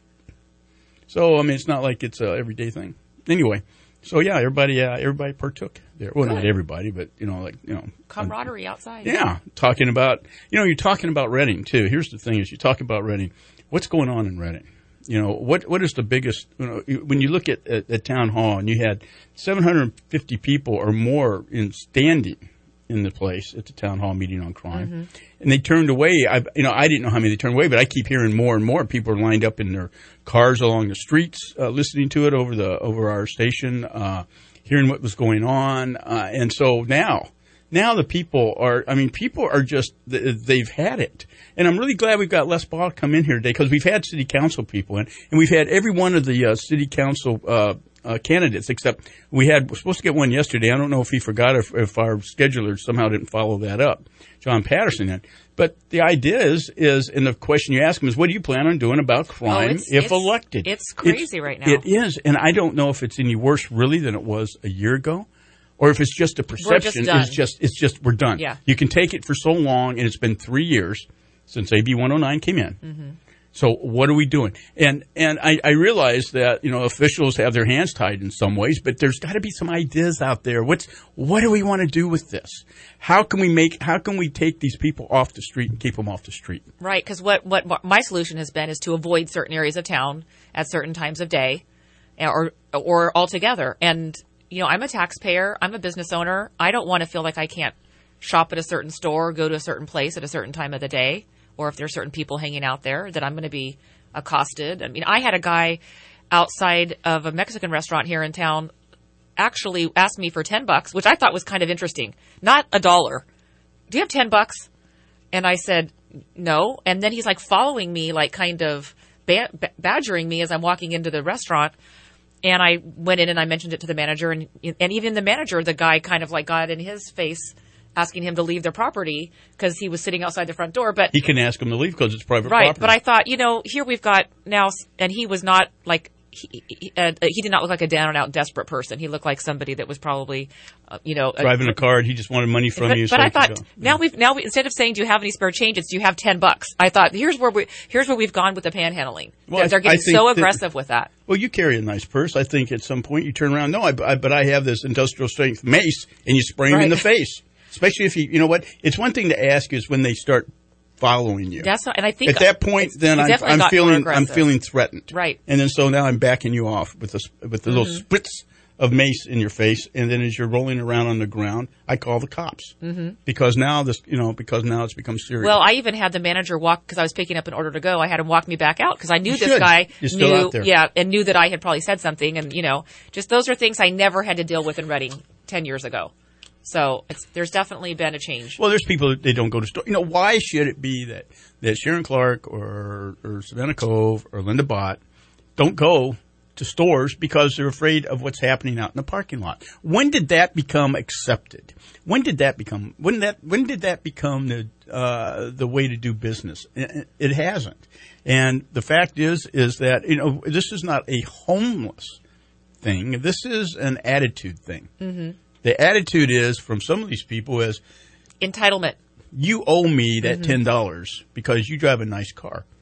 so I mean it's not like it's a everyday thing. Anyway, so yeah, everybody uh, everybody partook there. Well, Good. Not everybody, but you know, like you know, camaraderie outside. Yeah, talking about you know you're talking about Reading too. Here's the thing: is you talk about Reading. What's going on in Reading? You know, what what is the biggest, you know, when you look at, at, at Town Hall and you had seven hundred fifty people or more in standing in the place at the Town Hall meeting on crime, mm-hmm. and they turned away, I, you know, I didn't know how many they turned away, but I keep hearing more and more people are lined up in their cars along the streets, uh, listening to it over the, over our station, uh, hearing what was going on, uh, and so now, now the people are, I mean, people are just, they've had it. And I'm really glad we've got Les Ball come in here today because we've had city council people in, and we've had every one of the uh, city council uh, uh, candidates, except we had we're supposed to get one yesterday. I don't know if he forgot or if, if our scheduler somehow didn't follow that up. John Patterson did. But the idea is, is, and the question you ask him is, what do you plan on doing about crime oh, it's, if it's, elected? It's crazy it's, right now. It is, and I don't know if it's any worse really than it was a year ago. Or if it's just a perception, just it's just it's just we're done. Yeah. You can take it for so long, and it's been three years since A B one oh nine came in. Mm-hmm. So what are we doing? And and I, I realize that you know officials have their hands tied in some ways, but there's got to be some ideas out there. What's what do we want to do with this? How can we make? How can we take these people off the street and keep them off the street? Right, because what what my solution has been is to avoid certain areas of town at certain times of day, or or altogether. And you know, I'm a taxpayer. I'm a business owner. I don't want to feel like I can't shop at a certain store, go to a certain place at a certain time of the day, or if there's certain people hanging out there that I'm going to be accosted. I mean, I had a guy outside of a Mexican restaurant here in town actually asked me for ten bucks, which I thought was kind of interesting. Not a dollar. Do you have ten bucks? And I said, no. And then he's like following me, like kind of ba- badgering me as I'm walking into the restaurant. And I went in and I mentioned it to the manager, and and even the manager, the guy kind of like got in his face, asking him to leave their property because he was sitting outside the front door. But he can ask him to leave because it's private right, property. But I thought, you know, here we've got now, and he was not like he, he, uh, he did not look like a down and out desperate person. He looked like somebody that was probably, uh, you know, driving a, a car. And he just wanted money from but, you. But so I thought go. now yeah. we've now we, instead of saying, do you have any spare change? It's do you have ten bucks? I thought here's where we here's where we've gone with the panhandling. Well, they're, they're getting so aggressive that, with that. Well, you carry a nice purse. I think at some point you turn around. No, I, I, but I have this industrial strength mace, and you spray them right. in the face. Especially if you, you know what? It's one thing to ask is when they start following you. That's not, and I think at that point, then I'm, I'm feeling I'm feeling threatened. Right. And then so now I'm backing you off with a with the mm-hmm. little spritz of mace in your face, and then as you're rolling around on the ground, I call the cops mm-hmm. because now this, you know, because now it's become serious. Well, I even had the manager walk because I was picking up an order to go. I had him walk me back out because I knew you this should. guy You're still knew, out there. yeah, and knew that I had probably said something, and you know, just those are things I never had to deal with in Reading ten years ago. So it's, there's definitely been a change. Well, there's people that they don't go to stores. You know, why should it be that, that Sharon Clark or, or Savannah Cove or Linda Bott don't go to stores because they're afraid of what's happening out in the parking lot? When did that become accepted? When did that become? When that? When did that become the uh, the way to do business? It, it hasn't. And the fact is, is that you know this is not a homeless thing. This is an attitude thing. Mm-hmm. The attitude is from some of these people is entitlement. You owe me that mm-hmm. ten dollars because you drive a nice car.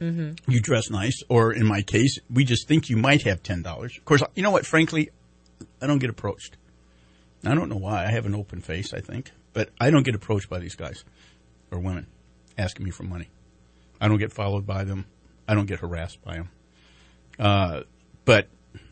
Mm-hmm. You dress nice, or in my case, we just think you might have ten dollars. Of course, you know what? Frankly, I don't get approached. I don't know why. I have an open face, I think, but I don't get approached by these guys or women asking me for money. I don't get followed by them. I don't get harassed by them. Uh, but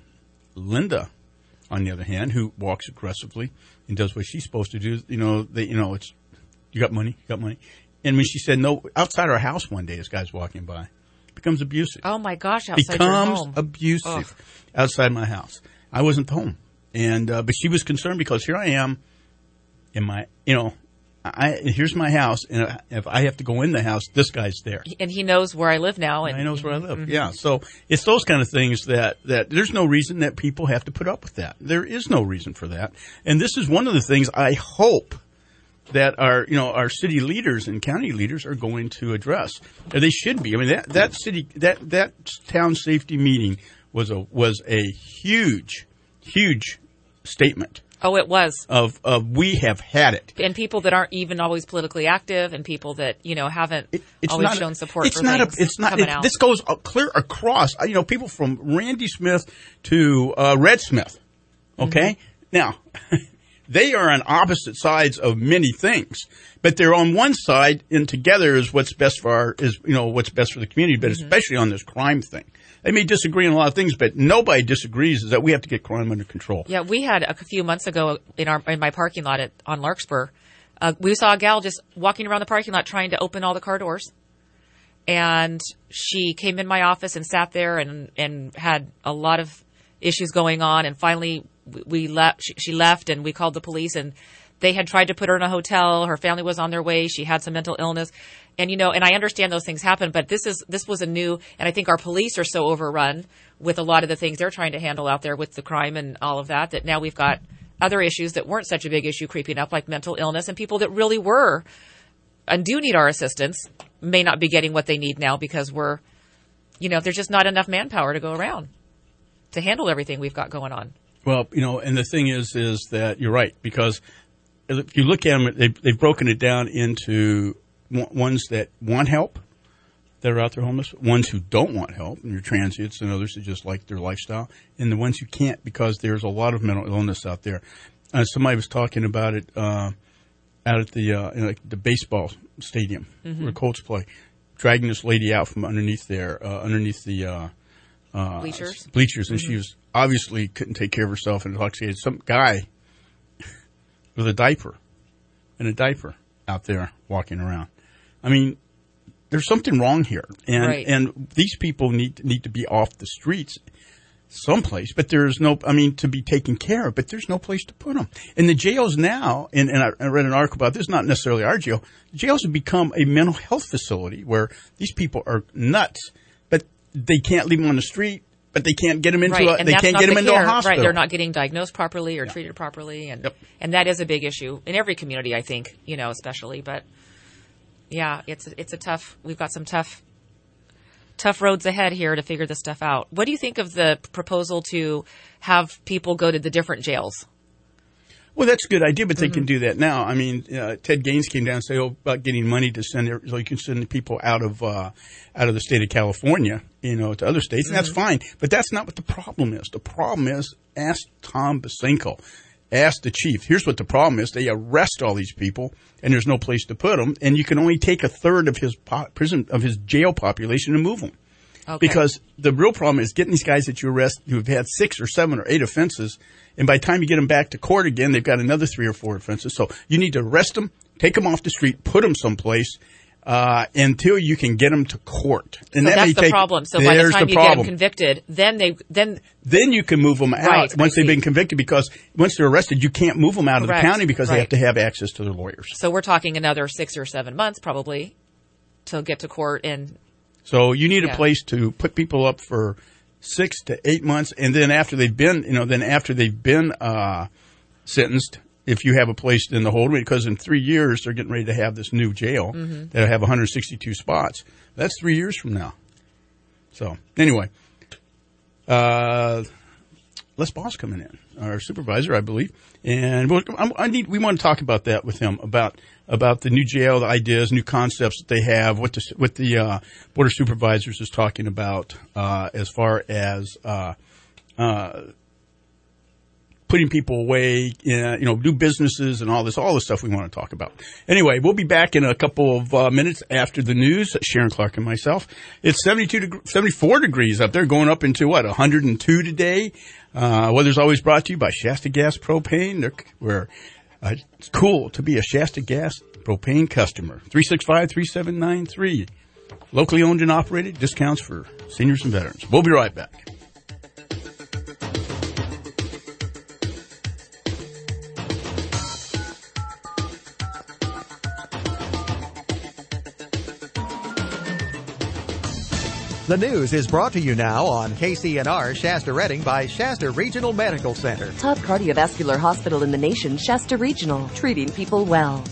Linda, on the other hand, who walks aggressively and does what she's supposed to do, you know, they, you know, it's, you got money, you got money. And when she said no, outside our house one day, this guy's walking by, becomes abusive. Oh my gosh, outside becomes your home. abusive Ugh. outside my house. I wasn't home. And, uh, but she was concerned because here I am in my, you know, I, here's my house, and if I have to go in the house, this guy's there. And he knows where I live now. And he knows where I live, mm-hmm. yeah. So it's those kind of things that, that there's no reason that people have to put up with that. There is no reason for that. And this is one of the things I hope that our, you know, our city leaders and county leaders are going to address. And they should be. I mean, that, that city, that, that town safety meeting was a, was a huge, huge statement. Oh, it was. Of, of we have had it. And people that aren't even always politically active, and people that, you know, haven't it, always not, shown support it's for not things a, It's not, coming it, out. This goes clear across, you know, people from Randy Smith to uh, Red Smith, okay? Mm-hmm. Now, they are on opposite sides of many things, but they're on one side, and together is what's best for our, is, you know, what's best for the community, but mm-hmm. especially on this crime thing. They may disagree on a lot of things, but nobody disagrees is that we have to get crime under control. Yeah, we had a few months ago in our in my parking lot at, on Larkspur, uh, we saw a gal just walking around the parking lot trying to open all the car doors. And she came in my office and sat there and, and had a lot of issues going on. And finally, we, we left. She, she left, and we called the police. And they had tried to put her in a hotel. Her family was on their way. She had some mental illness. And, you know, and I understand those things happen, but this is, this was a new, and I think our police are so overrun with a lot of the things they're trying to handle out there with the crime and all of that, that now we've got other issues that weren't such a big issue creeping up, like mental illness, and people that really were and do need our assistance may not be getting what they need now because we're, you know, there's just not enough manpower to go around to handle everything we've got going on. Well, you know, and the thing is, is that you're right, because if you look at them, they've, they've broken it down into ones that want help, that are out there homeless, ones who don't want help, and your transients and others that just like their lifestyle, and the ones who can't because there's a lot of mental illness out there. Uh, somebody was talking about it uh, out at the uh, in, like, the baseball stadium mm-hmm. where Colts play, dragging this lady out from underneath there, uh, underneath the uh, uh, bleachers, bleachers, and mm-hmm. she was obviously couldn't take care of herself and intoxicated. Some guy with a diaper, in a diaper, out there walking around. I mean, there's something wrong here, and right. and these people need need to be off the streets someplace. But there's no, I mean, to be taken care of. But there's no place to put them. And the jails now, and, and I, I read an article about this, not necessarily our jail. The jails have become a mental health facility where these people are nuts, but they can't leave them on the street. But they can't get them into right. a, they can't get them the into care. a hospital. Right, they're not getting diagnosed properly or yeah. treated properly, and yep. and that is a big issue in every community, I think, you know, especially. But yeah, it's it's a tough. We've got some tough, tough roads ahead here to figure this stuff out. What do you think of the proposal to have people go to the different jails? Well, that's a good idea, but they mm-hmm. can do that now. I mean, uh, Ted Gaines came down and said, "Oh, about getting money to send, so you can send people out of uh, out of the state of California, you know, to other states, and mm-hmm. that's fine." But that's not what the problem is. The problem is, ask Tom Basenko, ask the chief. Here's what the problem is: they arrest all these people, and there's no place to put them, and you can only take a third of his po- prison of his jail population and move them. Okay. Because the real problem is getting these guys that you arrest who have had six or seven or eight offenses, and by the time you get them back to court again, they've got another three or four offenses. So you need to arrest them, take them off the street, put them someplace uh, until you can get them to court. And so that that's may the take, problem. So by the time the you problem. get them convicted, then they then then you can move them out right, once they've been convicted, because once they're arrested, you can't move them out of Correct. the county because right. they have to have access to their lawyers. So we're talking another six or seven months probably to get to court. And so you need yeah. a place to put people up for six to eight months, and then after they've been, you know, then after they've been uh, sentenced, if you have a place in the hold, because in three years they're getting ready to have this new jail mm-hmm. that'll have one hundred sixty-two spots. That's three years from now. So anyway, uh, Les Boss coming in, our supervisor, I believe, and we'll, I need we want to talk about that with him about about the new jail, the ideas, new concepts that they have, what the what the uh, Board of Supervisors is talking about uh, as far as uh, uh, putting people away, in, you know, new businesses and all this, all the stuff we want to talk about. Anyway, we'll be back in a couple of uh, minutes after the news. Sharon Clark and myself. It's seventy-two, deg- seventy-four degrees up there, going up into what, one hundred two today. Uh, weather's always brought to you by Shasta Gas Propane. They're, we're, uh, it's cool to be a Shasta Gas Propane customer. three six five, three seven nine three. Locally owned and operated. Discounts for seniors and veterans. We'll be right back. The news is brought to you now on K C N R Shasta Redding by Shasta Regional Medical Center. Top cardiovascular hospital in the nation, Shasta Regional, treating people well.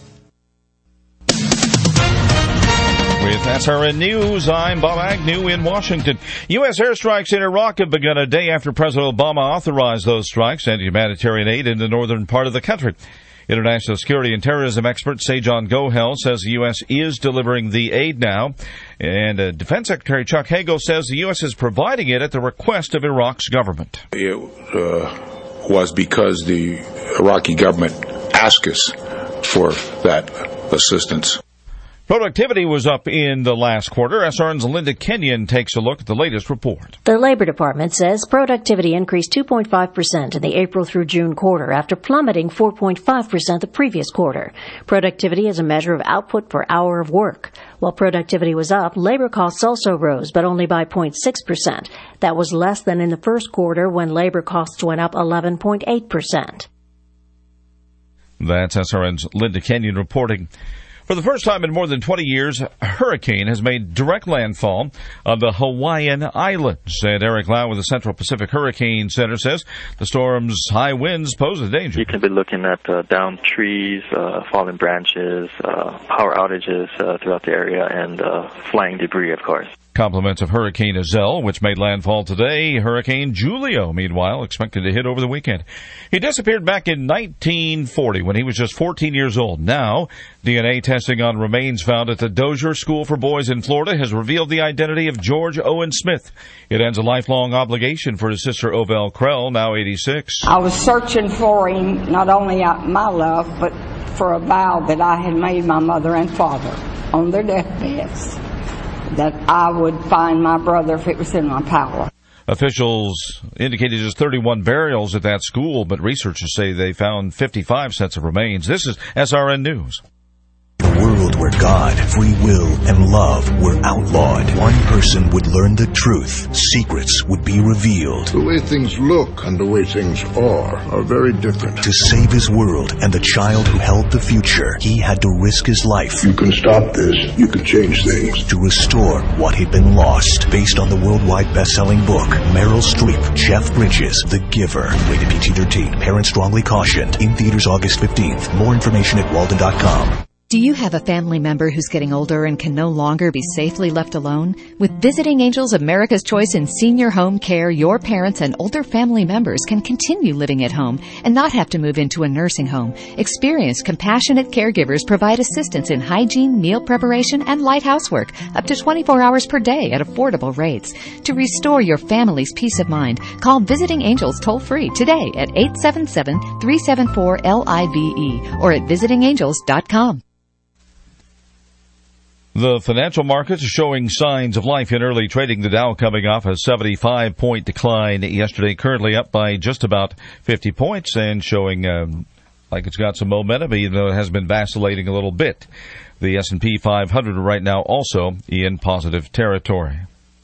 With S R N News, I'm Bob Agnew in Washington. U S airstrikes in Iraq have begun a day after President Obama authorized those strikes and humanitarian aid in the northern part of the country. International security and terrorism expert Sejon Gohel says the U S is delivering the aid now. And uh, Defense Secretary Chuck Hagel says the U S is providing it at the request of Iraq's government. It uh, was because the Iraqi government asked us for that assistance. Productivity was up in the last quarter. S R N's Linda Kenyon takes a look at the latest report. The Labor Department says productivity increased two point five percent in the April through June quarter after plummeting four point five percent the previous quarter. Productivity is a measure of output per hour of work. While productivity was up, labor costs also rose, but only by zero point six percent. That was less than in the first quarter when labor costs went up eleven point eight percent. That's S R N's Linda Kenyon reporting. For the first time in more than twenty years, a hurricane has made direct landfall on the Hawaiian Islands. And Eric Lau with the Central Pacific Hurricane Center says the storm's high winds pose a danger. You can be looking at uh, downed trees, uh, fallen branches, uh, power outages uh, throughout the area, and uh, flying debris, of course. Compliments of Hurricane Azelle, which made landfall today. Hurricane Julio, meanwhile, expected to hit over the weekend. He disappeared back in nineteen forty when he was just fourteen years old. Now, D N A testing on remains found at the Dozier School for Boys in Florida has revealed the identity of George Owen Smith. It ends a lifelong obligation for his sister Ovell Krell, now eighty-six. I was searching for him, not only out my love, but for a vow that I had made my mother and father on their deathbeds, that I would find my brother if it was in my power. Officials indicated just thirty-one burials at that school, but researchers say they found fifty-five sets of remains. This is S R N News. A world where God, free will, and love were outlawed. One person would learn the truth. Secrets would be revealed. The way things look and the way things are are very different. To save his world and the child who held the future, he had to risk his life. You can stop this. You can change things. To restore what had been lost. Based on the worldwide best-selling book, Meryl Streep, Jeff Bridges, The Giver. Rated P G thirteen. Parents strongly cautioned. In theaters August fifteenth. More information at walden dot com. Do you have a family member who's getting older and can no longer be safely left alone? With Visiting Angels America's Choice in Senior Home Care, your parents and older family members can continue living at home and not have to move into a nursing home. Experienced, compassionate caregivers provide assistance in hygiene, meal preparation, and light housework up to twenty-four hours per day at affordable rates. To restore your family's peace of mind, call Visiting Angels toll-free today at eight seven seven, three seven four, L I V E or at visiting angels dot com. The financial markets are showing signs of life in early trading. The Dow coming off a seventy-five point decline yesterday, currently up by just about fifty points and showing um, like it's got some momentum, even though it has been vacillating a little bit. The S and P five hundred right now also in positive territory.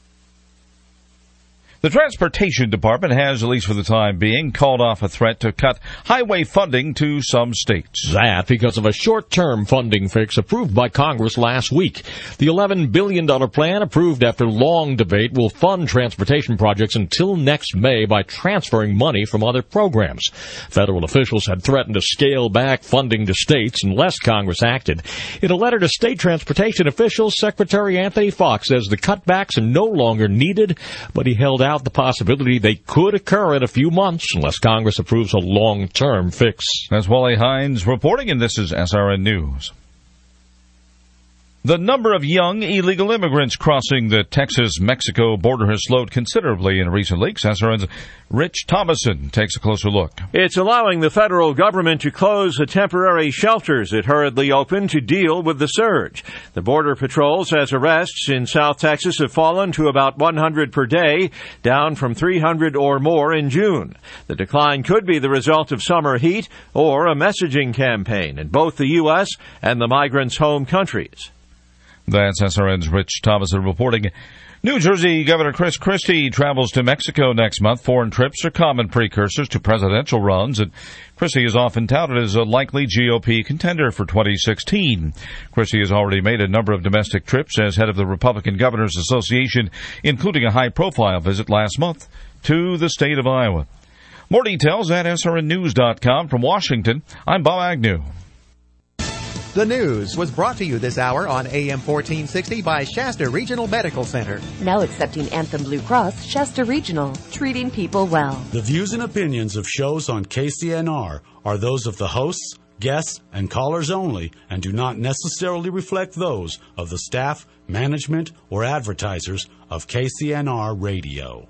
The Transportation Department has, at least for the time being, called off a threat to cut highway funding to some states. That because of a short-term funding fix approved by Congress last week. The eleven billion dollars plan, approved after long debate, will fund transportation projects until next May by transferring money from other programs. Federal officials had threatened to scale back funding to states unless Congress acted. In a letter to state transportation officials, Secretary Anthony Foxx says the cutbacks are no longer needed, but he held out out the possibility they could occur in a few months unless Congress approves a long-term fix. That's Wally Hines reporting, and this is S R N News. The number of young illegal immigrants crossing the Texas-Mexico border has slowed considerably in recent weeks. S R N's Rich Thomason takes a closer look. It's allowing the federal government to close the temporary shelters it hurriedly opened to deal with the surge. The Border Patrol says arrests in South Texas have fallen to about one hundred per day, down from three hundred or more in June. The decline could be the result of summer heat or a messaging campaign in both the U S and the migrants' home countries. That's S R N's Rich Thomason reporting. New Jersey Governor Chris Christie travels to Mexico next month. Foreign trips are common precursors to presidential runs, and Christie is often touted as a likely G O P contender for twenty sixteen. Christie has already made a number of domestic trips as head of the Republican Governors Association, including a high-profile visit last month to the state of Iowa. More details at S R N news dot com. From Washington, I'm Bob Agnew. The news was brought to you this hour on A M fourteen sixty by Shasta Regional Medical Center. Now accepting Anthem Blue Cross, Shasta Regional, treating people well. The views and opinions of shows on K C N R are those of the hosts, guests, and callers only and do not necessarily reflect those of the staff, management, or advertisers of K C N R Radio.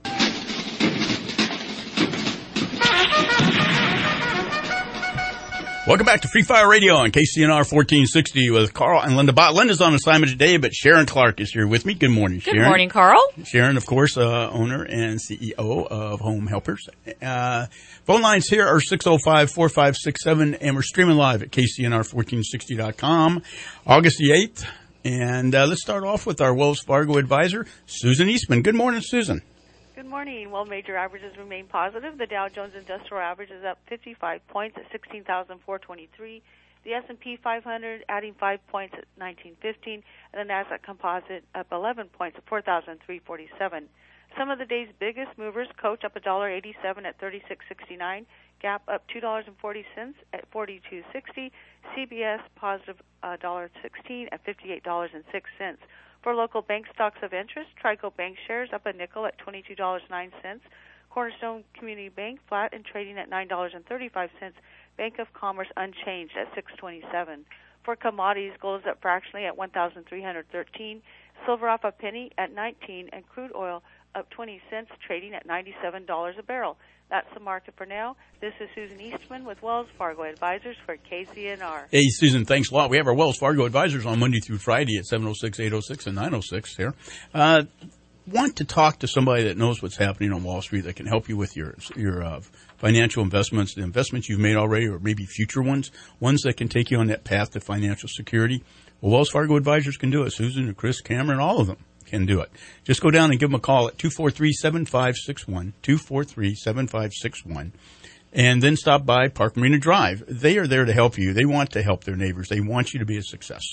Welcome back to Free Fire Radio on K C N R fourteen sixty with Carl and Linda Bott. Linda's on assignment today, but Sharon Clark is here with me. Good morning, Sharon. Good morning, Carl. Sharon, of course, uh, owner and C E O of Home Helpers. Uh, phone lines here are six oh five, four five six seven, and we're streaming live at K C N R fourteen sixty dot com, August the eighth. And uh, let's start off with our Wells Fargo advisor, Susan Eastman. Good morning, Susan. Good morning. Well, major averages remain positive. The Dow Jones Industrial Average is up fifty-five points at sixteen thousand four hundred twenty-three. The S and P five hundred adding five points at nineteen fifteen, and the Nasdaq Composite up eleven points at four thousand three hundred forty-seven. Some of the day's biggest movers: Coach up one dollar eighty-seven at thirty-six sixty-nine. Gap up two dollars and forty cents at forty-two sixty. C B S positive one dollar sixteen at fifty-eight dollars and six cents. For local bank stocks of interest, Trico Bank shares up a nickel at twenty-two dollars and nine cents. Cornerstone Community Bank flat and trading at nine dollars and thirty-five cents. Bank of Commerce unchanged at six twenty-seven. For commodities, gold is up fractionally at one thousand three hundred thirteen. Silver off a penny at nineteen, and crude oil up twenty cents, trading at ninety-seven dollars a barrel. That's the market for now. This is Susan Eastman with Wells Fargo Advisors for K C N R. Hey, Susan, thanks a lot. We have our Wells Fargo Advisors on Monday through Friday at seven oh six, eight oh six, and nine oh six here. Uh, want to talk to somebody that knows what's happening on Wall Street that can help you with your your uh, financial investments, the investments you've made already or maybe future ones, ones that can take you on that path to financial security. Well, Wells Fargo Advisors can do it. Susan and Chris, Cameron, all of them can do it. Just go down and give them a call at two four three, seven five six one, two four three, seven five six one, and then stop by Park Marina Drive. They are there to help you. They want to help their neighbors. They want you to be a success.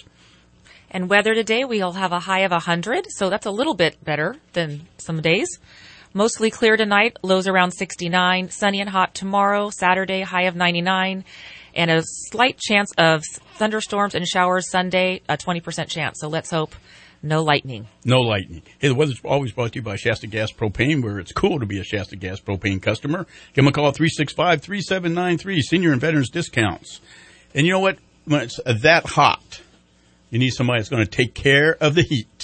And weather today, we'll have a high of one hundred, so that's a little bit better than some days. Mostly clear tonight, lows around sixty-nine. Sunny and hot tomorrow, Saturday, high of ninety-nine. And a slight chance of thunderstorms and showers Sunday, a twenty percent chance. So let's hope no lightning. No lightning. Hey, the weather's always brought to you by Shasta Gas Propane, where it's cool to be a Shasta Gas Propane customer. Give them a call at three six five, three seven nine three, senior and veterans discounts. And you know what? When it's that hot, you need somebody that's going to take care of the heat.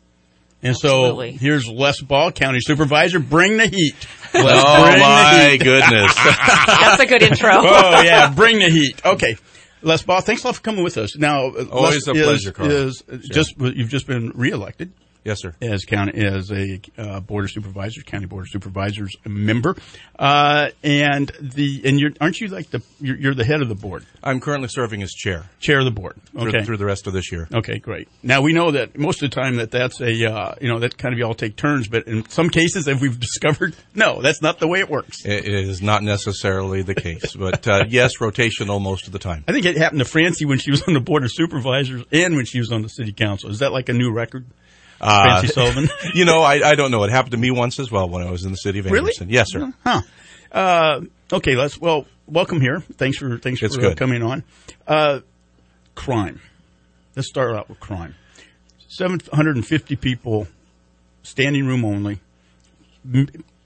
And Absolutely. So here's Les Ball, County Supervisor. Bring the heat. Les, oh, bring my the heat. goodness. That's a good intro. Oh, yeah. Bring the heat. Okay. Les Ball, thanks a lot for coming with us. Now, always Les a pleasure, is, Carl. Is sure. just you've just been reelected. Yes, sir. As county, as a uh, board of supervisors, county board of supervisors member, uh, and the and you're aren't you like the you're, you're the head of the board? I'm currently serving as chair. Chair of the board. Okay. Through, through the rest of this year. Okay, great. Now we know that most of the time that that's a uh, you know that kind of you all take turns, but in some cases, as we've discovered, no, that's not the way it works. It is not necessarily the case, but uh, yes, rotational most of the time. I think it happened to Francie when she was on the board of supervisors and when she was on the city council. Is that like a new record? Uh, Francie Sullivan? You know, I, I don't know. It happened to me once as well when I was in the city of Anderson. Really? Yes, sir. Huh. Uh, okay, let's, well, welcome here. Thanks for, thanks It's for good. Uh, coming on. Uh, crime. Let's start out with crime. seven hundred fifty people, standing room only. M-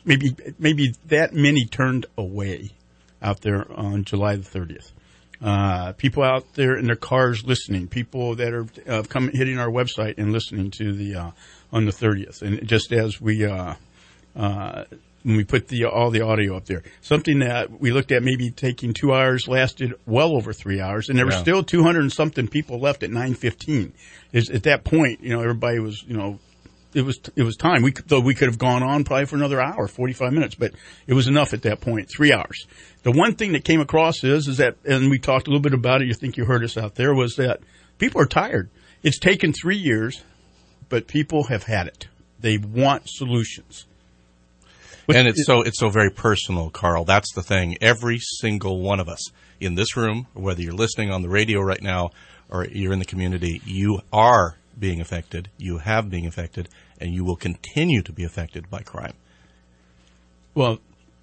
maybe maybe that many turned away out there on July the thirtieth. Uh, people out there in their cars listening, people that are uh, come hitting our website and listening to the uh, on the thirtieth. And just as we uh, uh, when we put the all the audio up there, something that we looked at maybe taking two hours lasted well over three hours, and there Yeah. were still two hundred and something people left at nine fifteen. Is at that point, you know, everybody was, you know. It was it was time. We could, though we could have gone on probably for another hour, forty-five minutes, but it was enough at that point. Three hours. The one thing that came across is is that, and we talked a little bit about it. You think you heard us out there, was that people are tired. It's taken three years, but people have had it. They want solutions. But and it's it, so it's so very personal, Carl. That's the thing. Every single one of us in this room, whether you're listening on the radio right now or you're in the community, you are being affected, you have been affected, and you will continue to be affected by crime. Well,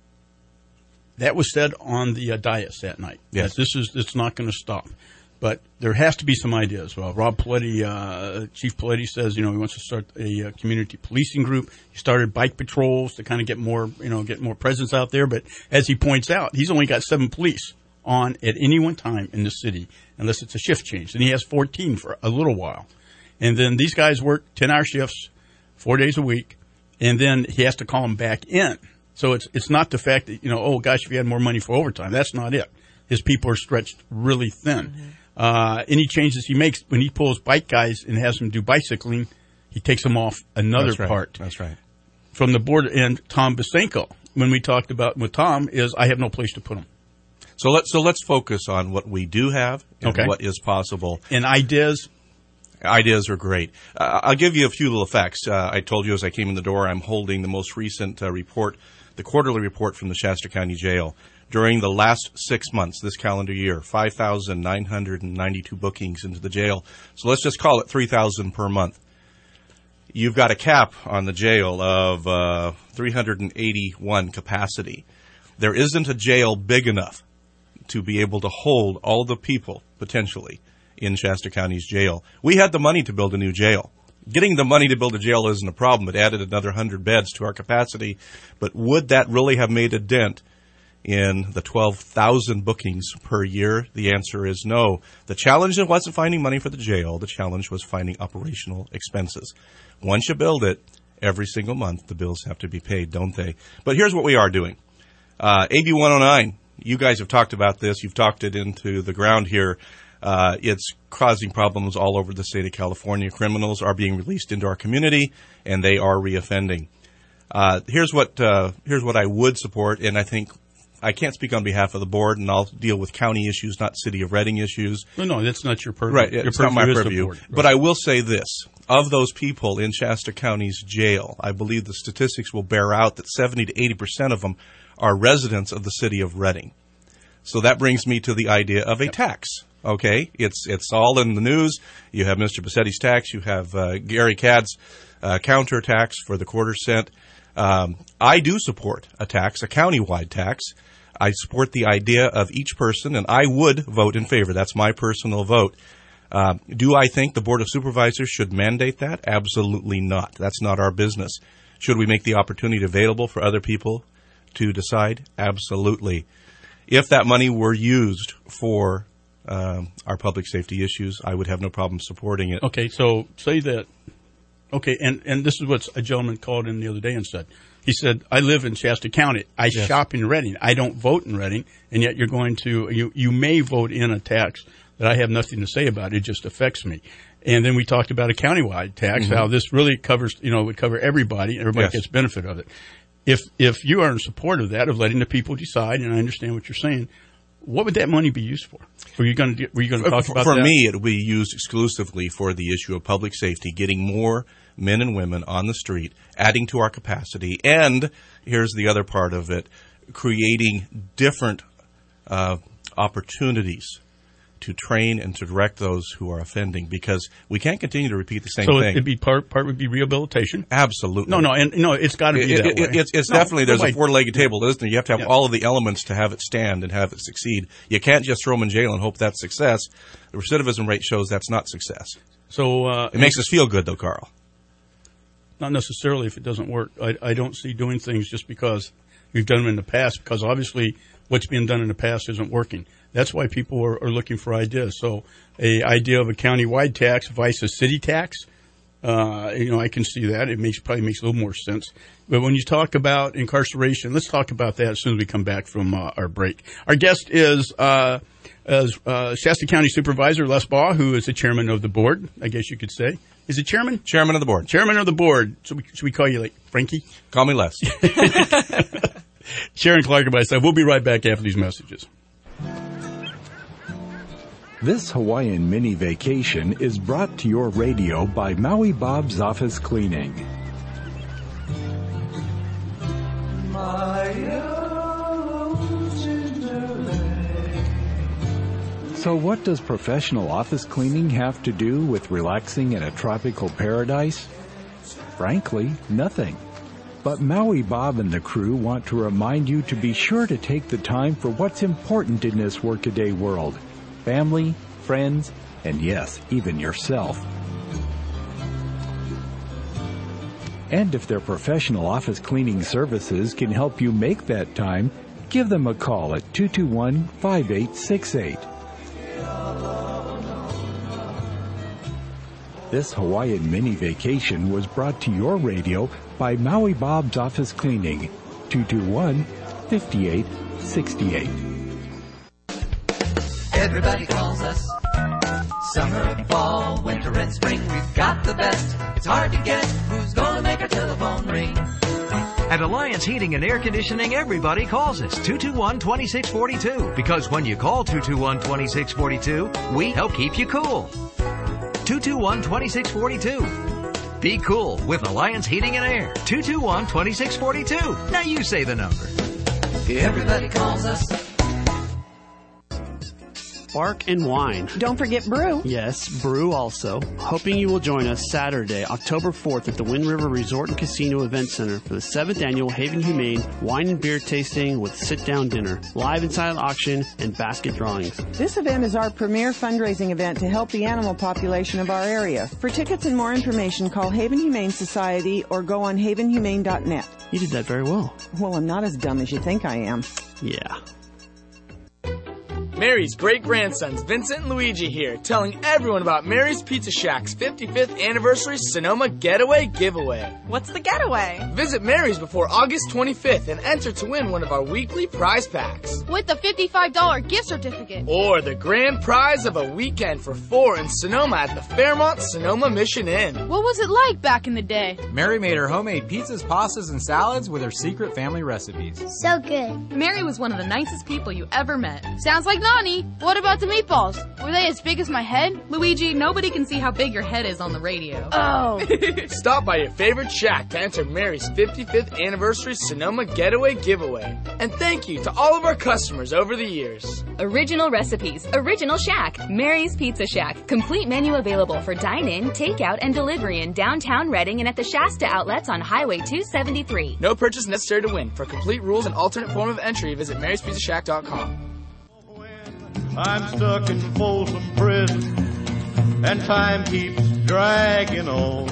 that was said on the uh, dais that night. Yes. That this is it's not going to stop. But there has to be some ideas. Well, Rob Paletti, uh, Chief Paletti says, you know, he wants to start a uh, community policing group. He started bike patrols to kind of get more, you know, get more presence out there. But as he points out, he's only got seven police on at any one time in the city, unless it's a shift change. And he has fourteen for a little while. And then these guys work ten-hour shifts, four days a week, and then he has to call them back in. So it's it's not the fact that, you know, oh, gosh, if you had more money for overtime. That's not it. His people are stretched really thin. Mm-hmm. Uh, any changes he makes, when he pulls bike guys and has them do bicycling, he takes them off another That's right. part. That's right. From the board, and Tom Basenko, when we talked about with Tom, is I have no place to put them. So let's so let's focus on what we do have and Okay. what is possible. And ideas. Ideas are great. Uh, I'll give you a few little facts. Uh, I told you as I came in the door, I'm holding the most recent uh, report, the quarterly report from the Shasta County Jail. During the last six months, this calendar year, five thousand nine hundred ninety-two bookings into the jail. So let's just call it three thousand per month. You've got a cap on the jail of uh, three hundred eighty-one capacity. There isn't a jail big enough to be able to hold all the people, potentially, in Shasta County's jail. We had the money to build a new jail. Getting the money to build a jail isn't a problem. It added another one hundred beds to our capacity. But would that really have made a dent in the twelve thousand bookings per year? The answer is no. The challenge wasn't finding money for the jail. The challenge was finding operational expenses. Once you build it, every single month the bills have to be paid, don't they? But here's what we are doing. Uh, A B one oh nine, you guys have talked about this. You've talked it into the ground here. Uh, it's causing problems all over the state of California. Criminals are being released into our community, and they are reoffending. Uh, here's what uh, here's what I would support, and I think I can't speak on behalf of the board, and I'll deal with county issues, not City of Reading issues. No, no, that's not your purview. Right, your it's not my is the purview. board. Right. But I will say this. Of those people in Shasta County's jail, I believe the statistics will bear out that seventy to eighty percent of them are residents of the City of Reading. So that brings me to the idea of a yep. tax. Okay, it's it's all in the news. You have Mister Bassetti's tax. You have uh, Gary Cad's uh, counter tax for the quarter cent. Um, I do support a tax, a countywide tax. I support the idea of each person, and I would vote in favor. That's my personal vote. Uh, do I think the Board of Supervisors should mandate that? Absolutely not. That's not our business. Should we make the opportunity available for other people to decide? Absolutely. If that money were used for um, our public safety issues, I would have no problem supporting it. Okay, so say that. Okay, and, and this is what a gentleman called in the other day and said. He said, I live in Shasta County. I yes. shop in Reading. I don't vote in Reading, and yet you're going to, you, you may vote in a tax that I have nothing to say about. It just affects me. And then we talked about a countywide tax, mm-hmm. how this really covers, you know, would cover everybody, and everybody yes. gets benefit of it. If if you are in support of that, of letting the people decide, and I understand what you're saying, what would that money be used for? Were you going to were you going to talk for, about for that? For me, it would be used exclusively for the issue of public safety, getting more men and women on the street, adding to our capacity, and here's the other part of it, creating different uh, opportunities to train and to direct those who are offending, because we can't continue to repeat the same so thing. So it'd be part part would be rehabilitation. Absolutely. No, no, and no, it's got to be it, that it, way. It's, it's no, definitely there's nobody, a four-legged table, isn't there? You have to have yeah. all of the elements to have it stand and have it succeed. You can't just throw them in jail and hope that's success. The recidivism rate shows that's not success. So uh, it makes us feel good, though, Carl. not necessarily if it doesn't work. I, I don't see doing things just because we've done them in the past, because obviously what's being done in the past isn't working. That's why people are, are looking for ideas. So a idea of a county-wide tax vice a city tax, uh, you know, I can see that. It makes probably makes a little more sense. But when you talk about incarceration, let's talk about that as soon as we come back from uh, our break. Our guest is uh, as, uh, Shasta County Supervisor Les Baugh, who is the chairman of the board, I guess you could say. Is it chairman? Chairman of the board. Chairman of the board. So we, should we call you like Frankie? Call me Les. Sharon Clark and myself. We'll be right back after these messages. This Hawaiian mini vacation is brought to your radio by Maui Bob's Office Cleaning. So what does professional office cleaning have to do with relaxing in a tropical paradise? Frankly, nothing. But Maui Bob and the crew want to remind you to be sure to take the time for what's important in this workaday world. Family, friends, and yes, even yourself. And if their professional office cleaning services can help you make that time, give them a call at two two one, five eight six eight. This Hawaiian mini vacation was brought to your radio by Maui Bob's Office Cleaning, two two one, five eight six eight. Everybody calls us. Summer, fall, winter, and spring. We've got the best. It's hard to guess who's gonna make our telephone ring. At Alliance Heating and Air Conditioning, everybody calls us two two one, two six four two. Because when you call two two one, two six four two, we help keep you cool. two two one, two six four two. Be cool with Alliance Heating and Air. two two one, two six four two. Now you say the number. Everybody calls us. Bark and Wine. Don't forget Brew. Yes, Brew also. Hoping you will join us Saturday, October fourth at the Wind River Resort and Casino Event Center for the seventh Annual Haven Humane Wine and Beer Tasting with Sit-Down Dinner, live and silent auction, and basket drawings. This event is our premier fundraising event to help the animal population of our area. For tickets and more information, call Haven Humane Society or go on haven humane dot net. You did that very well. Well, I'm not as dumb as you think I am. Yeah. Mary's great-grandsons, Vincent and Luigi here, telling everyone about Mary's Pizza Shack's fifty-fifth Anniversary Sonoma Getaway Giveaway. What's the getaway? Visit Mary's before August twenty-fifth and enter to win one of our weekly prize packs. With a fifty-five dollars gift certificate. Or the grand prize of a weekend for four in Sonoma at the Fairmont Sonoma Mission Inn. What was it like back in the day? Mary made her homemade pizzas, pastas, and salads with her secret family recipes. So good. Mary was one of the nicest people you ever met. Sounds like Nani. What about the meatballs? Were they as big as my head? Luigi, nobody can see how big your head is on the radio. Oh. Stop by your favorite shack to enter Mary's fifty-fifth Anniversary Sonoma Getaway Giveaway. And thank you to all of our customers over the years. Original recipes, original shack, Mary's Pizza Shack. Complete menu available for dine-in, takeout, and delivery in downtown Reading and at the Shasta outlets on Highway two seventy-three. No purchase necessary to win. For complete rules and alternate form of entry, visit marys pizza shack dot com. I'm stuck in Folsom Prison, and time keeps dragging on.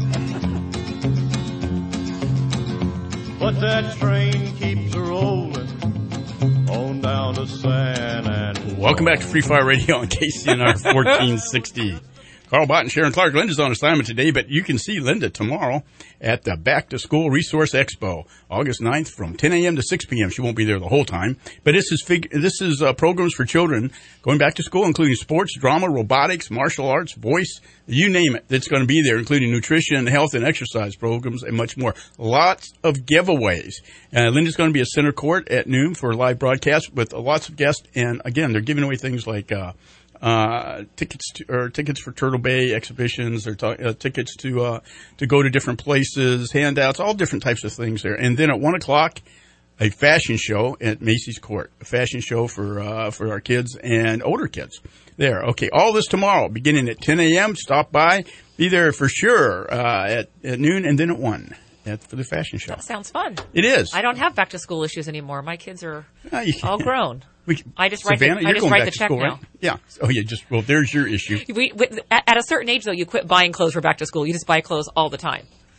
But that train keeps rolling on down to San Antonio. Welcome back to Free Fire Radio on K C N R fourteen sixty. Carl Bott and Sharon Clark. Linda's on assignment today, but you can see Linda tomorrow at the Back to School Resource Expo, August ninth from ten a.m. to six p.m. She won't be there the whole time, but this is fig- this is uh, programs for children going back to school, including sports, drama, robotics, martial arts, voice, you name it. That's going to be there, including nutrition, health, and exercise programs, and much more. Lots of giveaways. Uh, Linda's going to be at Center Court at noon for a live broadcast with uh, lots of guests, and again, they're giving away things like uh, Uh, tickets to, or tickets for Turtle Bay exhibitions, or t- uh, tickets to uh, to go to different places, handouts, all different types of things there. And then at one o'clock, a fashion show at Macy's Court, a fashion show for uh, for our kids and older kids. There, okay. All this tomorrow, beginning at ten a.m. Stop by, be there for sure uh, at at noon, and then at one. At, for the fashion show. That sounds fun. It is. I don't have back to school issues anymore. My kids are uh, all grown. We, I just write Savannah, the, I just write the check school, now. Right? Yeah. Oh, yeah. Just well, there's your issue. We, we, at a certain age, though, you quit buying clothes for back to school. You just buy clothes all the time.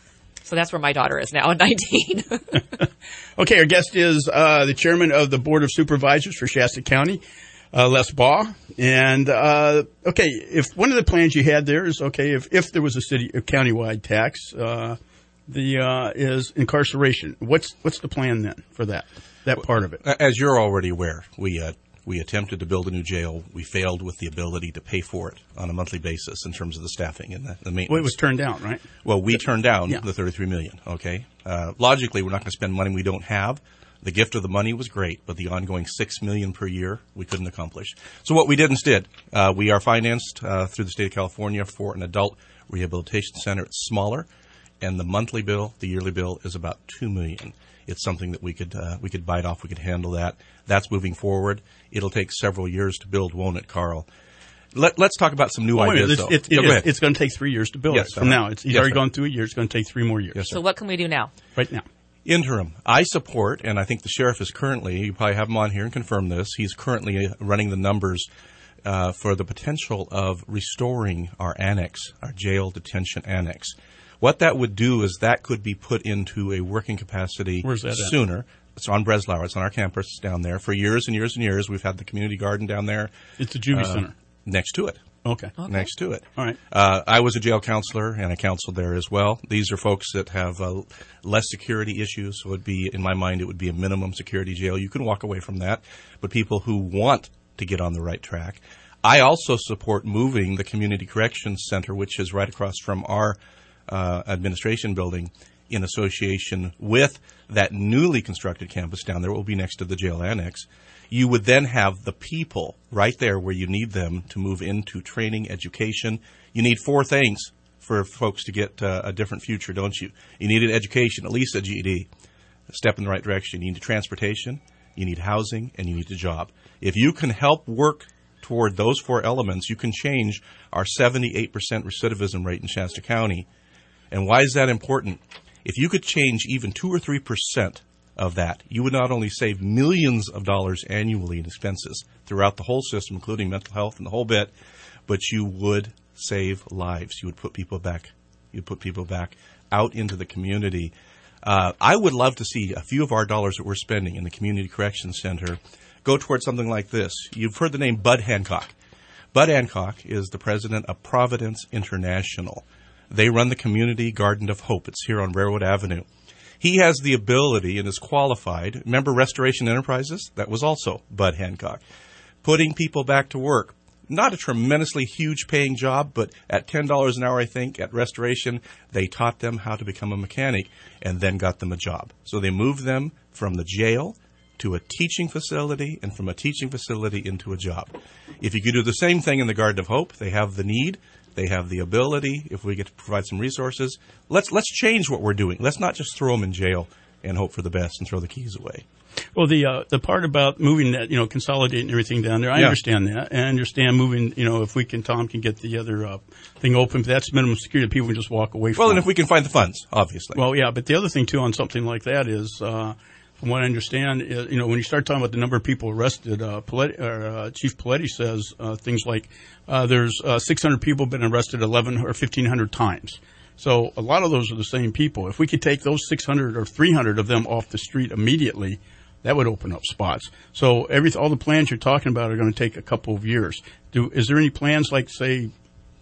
So that's where my daughter is now at nineteen. Okay, our guest is uh, the chairman of the Board of Supervisors for Shasta County, uh, Les Baugh. And, uh, okay, if one of the plans you had there is, okay, if, if there was a city a countywide tax, uh, the uh, is incarceration. What's what's the plan then for that, that part of it? As you're already aware, we uh, we attempted to build a new jail. We failed with the ability to pay for it on a monthly basis in terms of the staffing and the, the maintenance. Well, it was turned down, right? Well, we turned down yeah. the thirty-three million dollars, okay? Uh, logically, we're not going to spend money we don't have. The gift of the money was great, but the ongoing six million dollars per year we couldn't accomplish. So what we did instead, uh, we are financed uh, through the state of California for an adult rehabilitation center. It's smaller, and the monthly bill, the yearly bill, is about two million dollars. It's something that we could uh, we could bite off. We could handle that. That's moving forward. It'll take several years to build, won't it, Carl? Let, let's talk about some new oh, ideas. It's, though. it, it, Go it's, it's going to take three years to build yes, it. From uh, now, it's, he's yes, already sir. gone through a year. It's going to take three more years. Yes, so what can we do now? Right now. Interim. I support, and I think the sheriff is currently, you probably have him on here and confirm this, he's currently running the numbers uh, for the potential of restoring our annex, our jail detention annex. What that would do is that could be put into a working capacity Where's that at? sooner. It's on Breslauer. It's on our campus down there. For years and years and years, we've had the community garden down there. It's a juvie uh, center. Next to it. Okay. okay. Next to it. All right. Uh, I was a jail counselor, and I counseled there as well. These are folks that have uh, less security issues, so it would be, in my mind, it would be a minimum security jail. You can walk away from that, but people who want to get on the right track. I also support moving the Community Corrections Center, which is right across from our uh, administration building, in association with that newly constructed campus down there. It will be next to the jail annex. You would then have the people right there where you need them to move into training, education. You need four things for folks to get uh, a different future, don't you? You need an education, at least a G E D, a step in the right direction. You need transportation, you need housing, and you need a job. If you can help work toward those four elements, you can change our seventy-eight percent recidivism rate in Shasta County. And why is that important? If you could change even two or three percent of that, you would not only save millions of dollars annually in expenses throughout the whole system, including mental health and the whole bit, but you would save lives. You would put people back. You'd put people back out into the community. Uh, I would love to see a few of our dollars that we're spending in the Community Corrections Center go towards something like this. You've heard the name Bud Hancock. Bud Hancock is the president of Providence International. They run the Community Garden of Hope. It's here on Railroad Avenue. He has the ability and is qualified. Remember Restoration Enterprises? That was also Bud Hancock. Putting people back to work. Not a tremendously huge paying job, but at ten dollars an hour, I think, at Restoration, they taught them how to become a mechanic and then got them a job. So they moved them from the jail to a teaching facility and from a teaching facility into a job. If you could do the same thing in the Garden of Hope, they have the need. They have the ability. If we get to provide some resources, let's let's change what we're doing. Let's not just throw them in jail and hope for the best and throw the keys away. Well, the uh, the part about moving that, you know, consolidating everything down there, I Yeah. understand that. I understand moving, you know, if we can, Tom can get the other uh, thing open, that's minimum security. People can just walk away from Well, and it. if we can find the funds, obviously. Well, yeah, but the other thing, too, on something like that is, uh, from what I understand, is, you know, when you start talking about the number of people arrested, uh, Paletti, or, uh, Chief Paletti says uh, things like uh, there's uh, six hundred people been arrested eleven or fifteen hundred times. So a lot of those are the same people. If we could take those six hundred or three hundred of them off the street immediately, that would open up spots. So every all the plans you're talking about are going to take a couple of years. Do is there any plans like, say,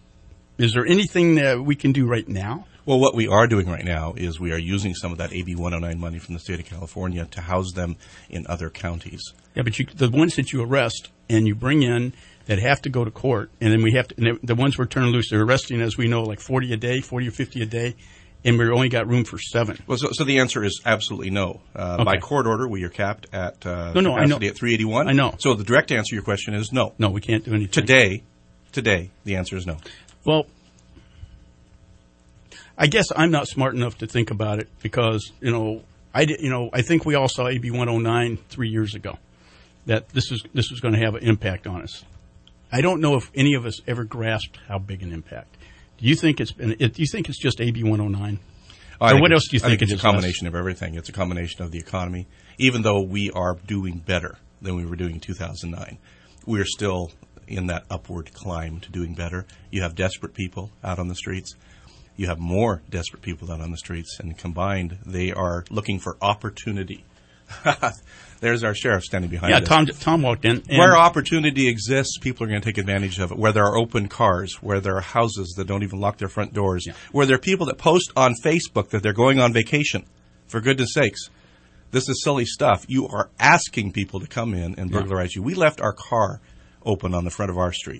is there anything that we can do right now? Well, what we are doing right now is we are using some of that A B one oh nine money from the state of California to house them in other counties. Yeah, but you, the ones that you arrest and you bring in that have to go to court, and then we have to, and the ones we're turning loose, they're arresting, as we know, like forty a day, forty or fifty a day, and we've only got room for seven. Well, so, so the answer is absolutely no. Uh, Okay. By court order, we are capped at uh, No, no, I capacity know. at three eighty-one. I know. So the direct answer to your question is no. No, we can't do anything. Today, today, the answer is no. Well, I guess I'm not smart enough to think about it because, you know, I did, you know, I think we all saw A B one oh nine three years ago, that this is this was going to have an impact on us. I don't know if any of us ever grasped how big an impact. Do you think it's been? It, do you think it's just A B one oh nine? I Or think what it's- else do you I think, think it it's is? a combination of everything. It's a combination of the economy. Even though we are doing better than we were doing in two thousand nine, we are still in that upward climb to doing better. You have desperate people out on the streets. you have more desperate people out on the streets, and combined, they are looking for opportunity. There's our sheriff standing behind yeah, us. Tom, Tom walked in. And where opportunity exists, people are going to take advantage of it. Where there are open cars, where there are houses that don't even lock their front doors, yeah. where there are people that post on Facebook that they're going on vacation. For goodness sakes, this is silly stuff. You are asking people to come in and burglarize yeah. you. We left our car open on the front of our street,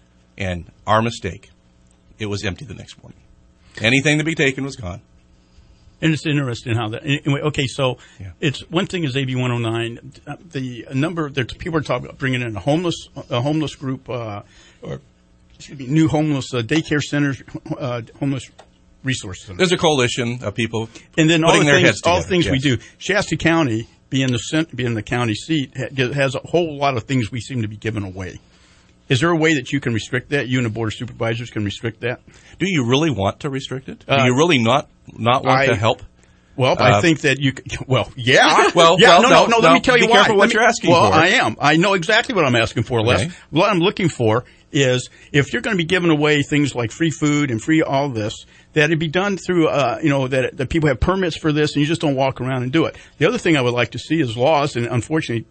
and our mistake, it was empty the next morning. Anything to be taken was gone. And it's interesting how that. Anyway, okay, so yeah. it's one thing is A B one oh nine. The number that people are talking about bringing in a homeless a homeless group uh, or excuse me, new homeless uh, daycare centers, uh, homeless resource centers. There's a coalition of people, and then putting all the their things, heads together. all the things yes. we do. Shasta County, being the being the county seat, has a whole lot of things we seem to be giving away. Is there a way that you can restrict that? You and the Board of Supervisors can restrict that? Do you really want to restrict it? Do uh, you really not not want I, to help? Well, uh, I think that you – well, yeah. well, yeah, well, no, no, no, let no, me tell you be why. Be careful what me, you're asking well, for. Well, I am. I know exactly what I'm asking for, Les. Okay. What I'm looking for is if you're going to be giving away things like free food and free all this, that it be done through uh, – you know, that, that people have permits for this and you just don't walk around and do it. The other thing I would like to see is laws, and unfortunately,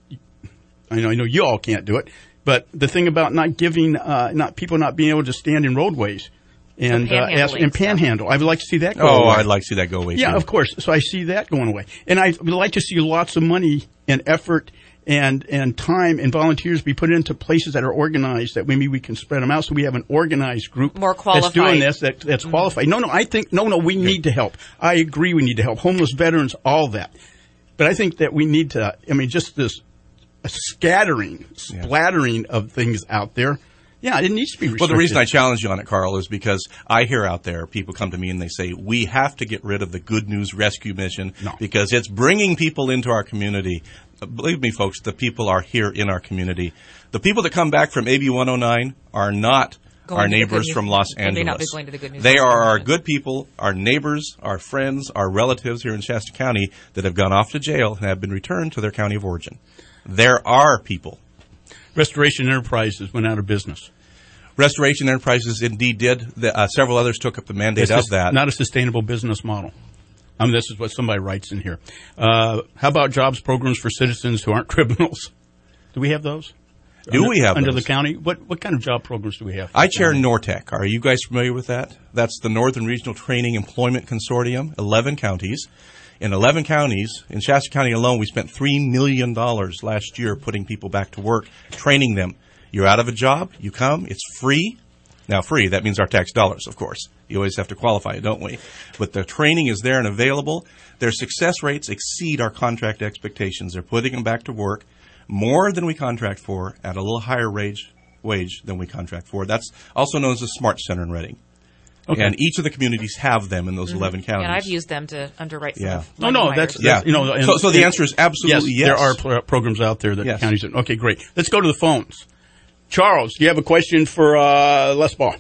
I know, I know you all can't do it, but the thing about not giving uh, – not people not being able to stand in roadways – And, uh, ask, and panhandle. I would like to see that go oh, away. Oh, I'd like to see that go away, Yeah, too. of course. So I see that going away. And I would like to see lots of money and effort and, and time and volunteers be put into places that are organized, that maybe we can spread them out so we have an organized group More qualified. that's doing this, that, that's mm-hmm. qualified. No, no, I think, no, no, we yeah. need to help. I agree we need to help. Homeless veterans, all that. But I think that we need to, I mean, just this scattering, splattering yeah. of things out there. Yeah, it needs to be restricted. Well, the reason I challenge you on it, Carl, is because I hear out there people come to me and they say, we have to get rid of the Good News Rescue Mission no. because it's bringing people into our community. Believe me, folks, the people are here in our community. The people that come back from A B one oh nine are not going our neighbors from Los they Angeles. May not be going to the Good News they Rescue are our Mission. good people, our neighbors, our friends, our relatives here in Shasta County that have gone off to jail and have been returned to their county of origin. There are people. Restoration Enterprises went out of business. Restoration Enterprises indeed did. The, uh, several others took up the mandate it's of just that. Not a sustainable business model. I mean, this is what somebody writes in here. Uh, how about jobs programs for citizens who aren't criminals? Do we have those? Do under, we have under those? the county? What what kind of job programs do we have? I chair NORTEC. Are you guys familiar with that? That's the Northern Regional Training Employment Consortium. Eleven counties. In eleven counties, in Shasta County alone, we spent three million dollars last year putting people back to work, training them. You're out of a job, you come, it's free. Now, free, that means our tax dollars, of course. You always have to qualify it, don't we? But the training is there and available. Their success rates exceed our contract expectations. They're putting them back to work more than we contract for at a little higher wage, wage than we contract for. That's also known as the SMART Center in Reading. Okay. And each of the communities have them in those mm-hmm. eleven counties. And I've used them to underwrite some yeah. of No, no, that's, that's, you know. And, so, so the answer is absolutely yes. yes. There are pl- programs out there that yes. counties are. Okay, great. Let's go to the phones. Charles, do you have a question for uh, Les Baugh?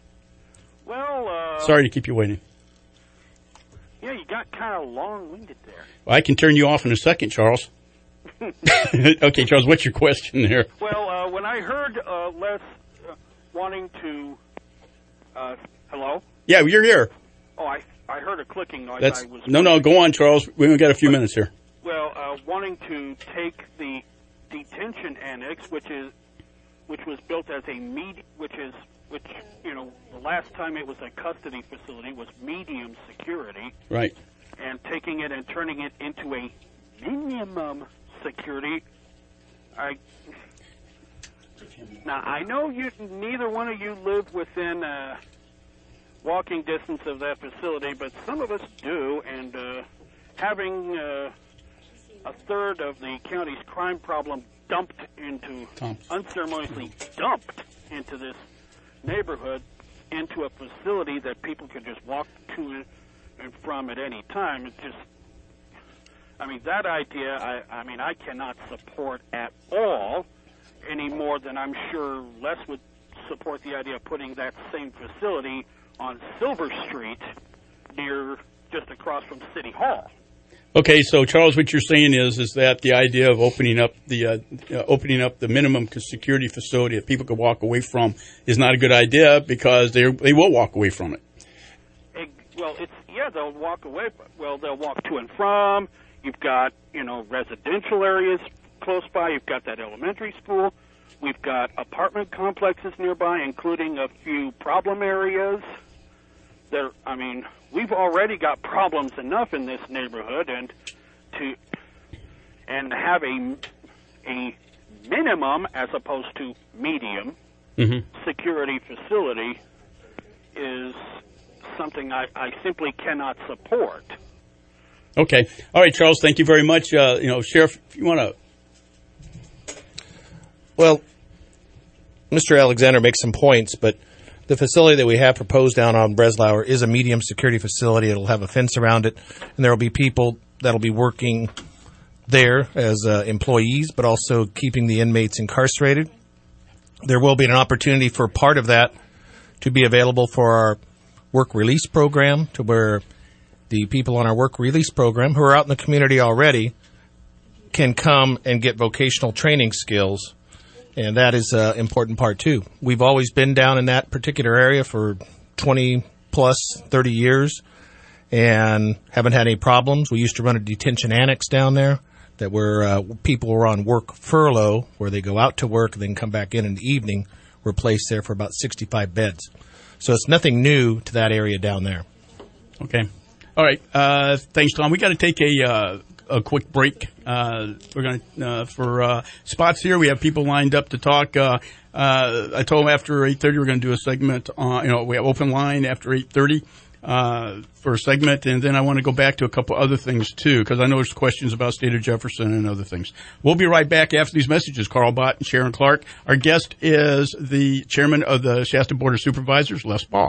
Well, uh... Sorry to keep you waiting. Yeah, you got kind of long-winded there. Well, I can turn you off in a second, Charles. Okay, Charles, what's your question there? Well, uh, when I heard uh, Les uh, wanting to... Uh, hello? Yeah, you're here. Oh, I I heard a clicking noise. That's, I was no, no, go on, Charles. We've only got a few minutes here. Well, uh, wanting to take the detention annex, which is which was built as a med, which is which you know the last time it was a custody facility was medium security, right? And taking it and turning it into a minimum security. I now I know you neither one of you live within uh, walking distance of that facility, but some of us do, and uh, having uh, a third of the county's crime problem dumped into, Tom. unceremoniously dumped into this neighborhood, into a facility that people can just walk to and from at any time. It's just, I mean, that idea, I, I mean, I cannot support at all, any more than I'm sure Les would support the idea of putting that same facility on Silver Street near, just across from City Hall. Okay, so Charles, what you're saying is is that the idea of opening up the uh, uh, opening up the minimum security facility that people could walk away from is not a good idea because they they will walk away from it. Well, it's yeah, they'll walk away. But, well, they'll walk to and from. You've got, you know, residential areas close by. You've got that elementary school. We've got apartment complexes nearby, including a few problem areas. There, I mean, we've already got problems enough in this neighborhood, and to and have a a minimum as opposed to medium mm-hmm. security facility is something I, I simply cannot support. Okay. All right, Charles, thank you very much. Uh, you know, Sheriff, if you want to. Well, Mister Alexander makes some points, but the facility that we have proposed down on Breslauer is a medium security facility. It'll have a fence around it, and there will be people that'll be working there as uh, employees, but also keeping the inmates incarcerated. There will be an opportunity for part of that to be available for our work release program, to where the people on our work release program who are out in the community already can come and get vocational training skills, and that is an important part too. We've always been down in that particular area for twenty plus, thirty years and haven't had any problems. We used to run a detention annex down there that where uh, people were on work furlough, where they go out to work and then come back in in the evening. We're placed there for about sixty-five beds. So it's nothing new to that area down there. Okay. All right. Uh, thanks, Tom. We got to take a uh, a quick break. Uh, we're going to uh, for uh, spots here. We have people lined up to talk. Uh, uh, I told them after eight thirty we're going to do a segment on. You know, we have open line after eight thirty. Uh, for a segment, and then I want to go back to a couple other things, too, because I know there's questions about State of Jefferson and other things. We'll be right back after these messages. Carl Bott and Sharon Clark. Our guest is the chairman of the Shasta Board of Supervisors, Les Baugh.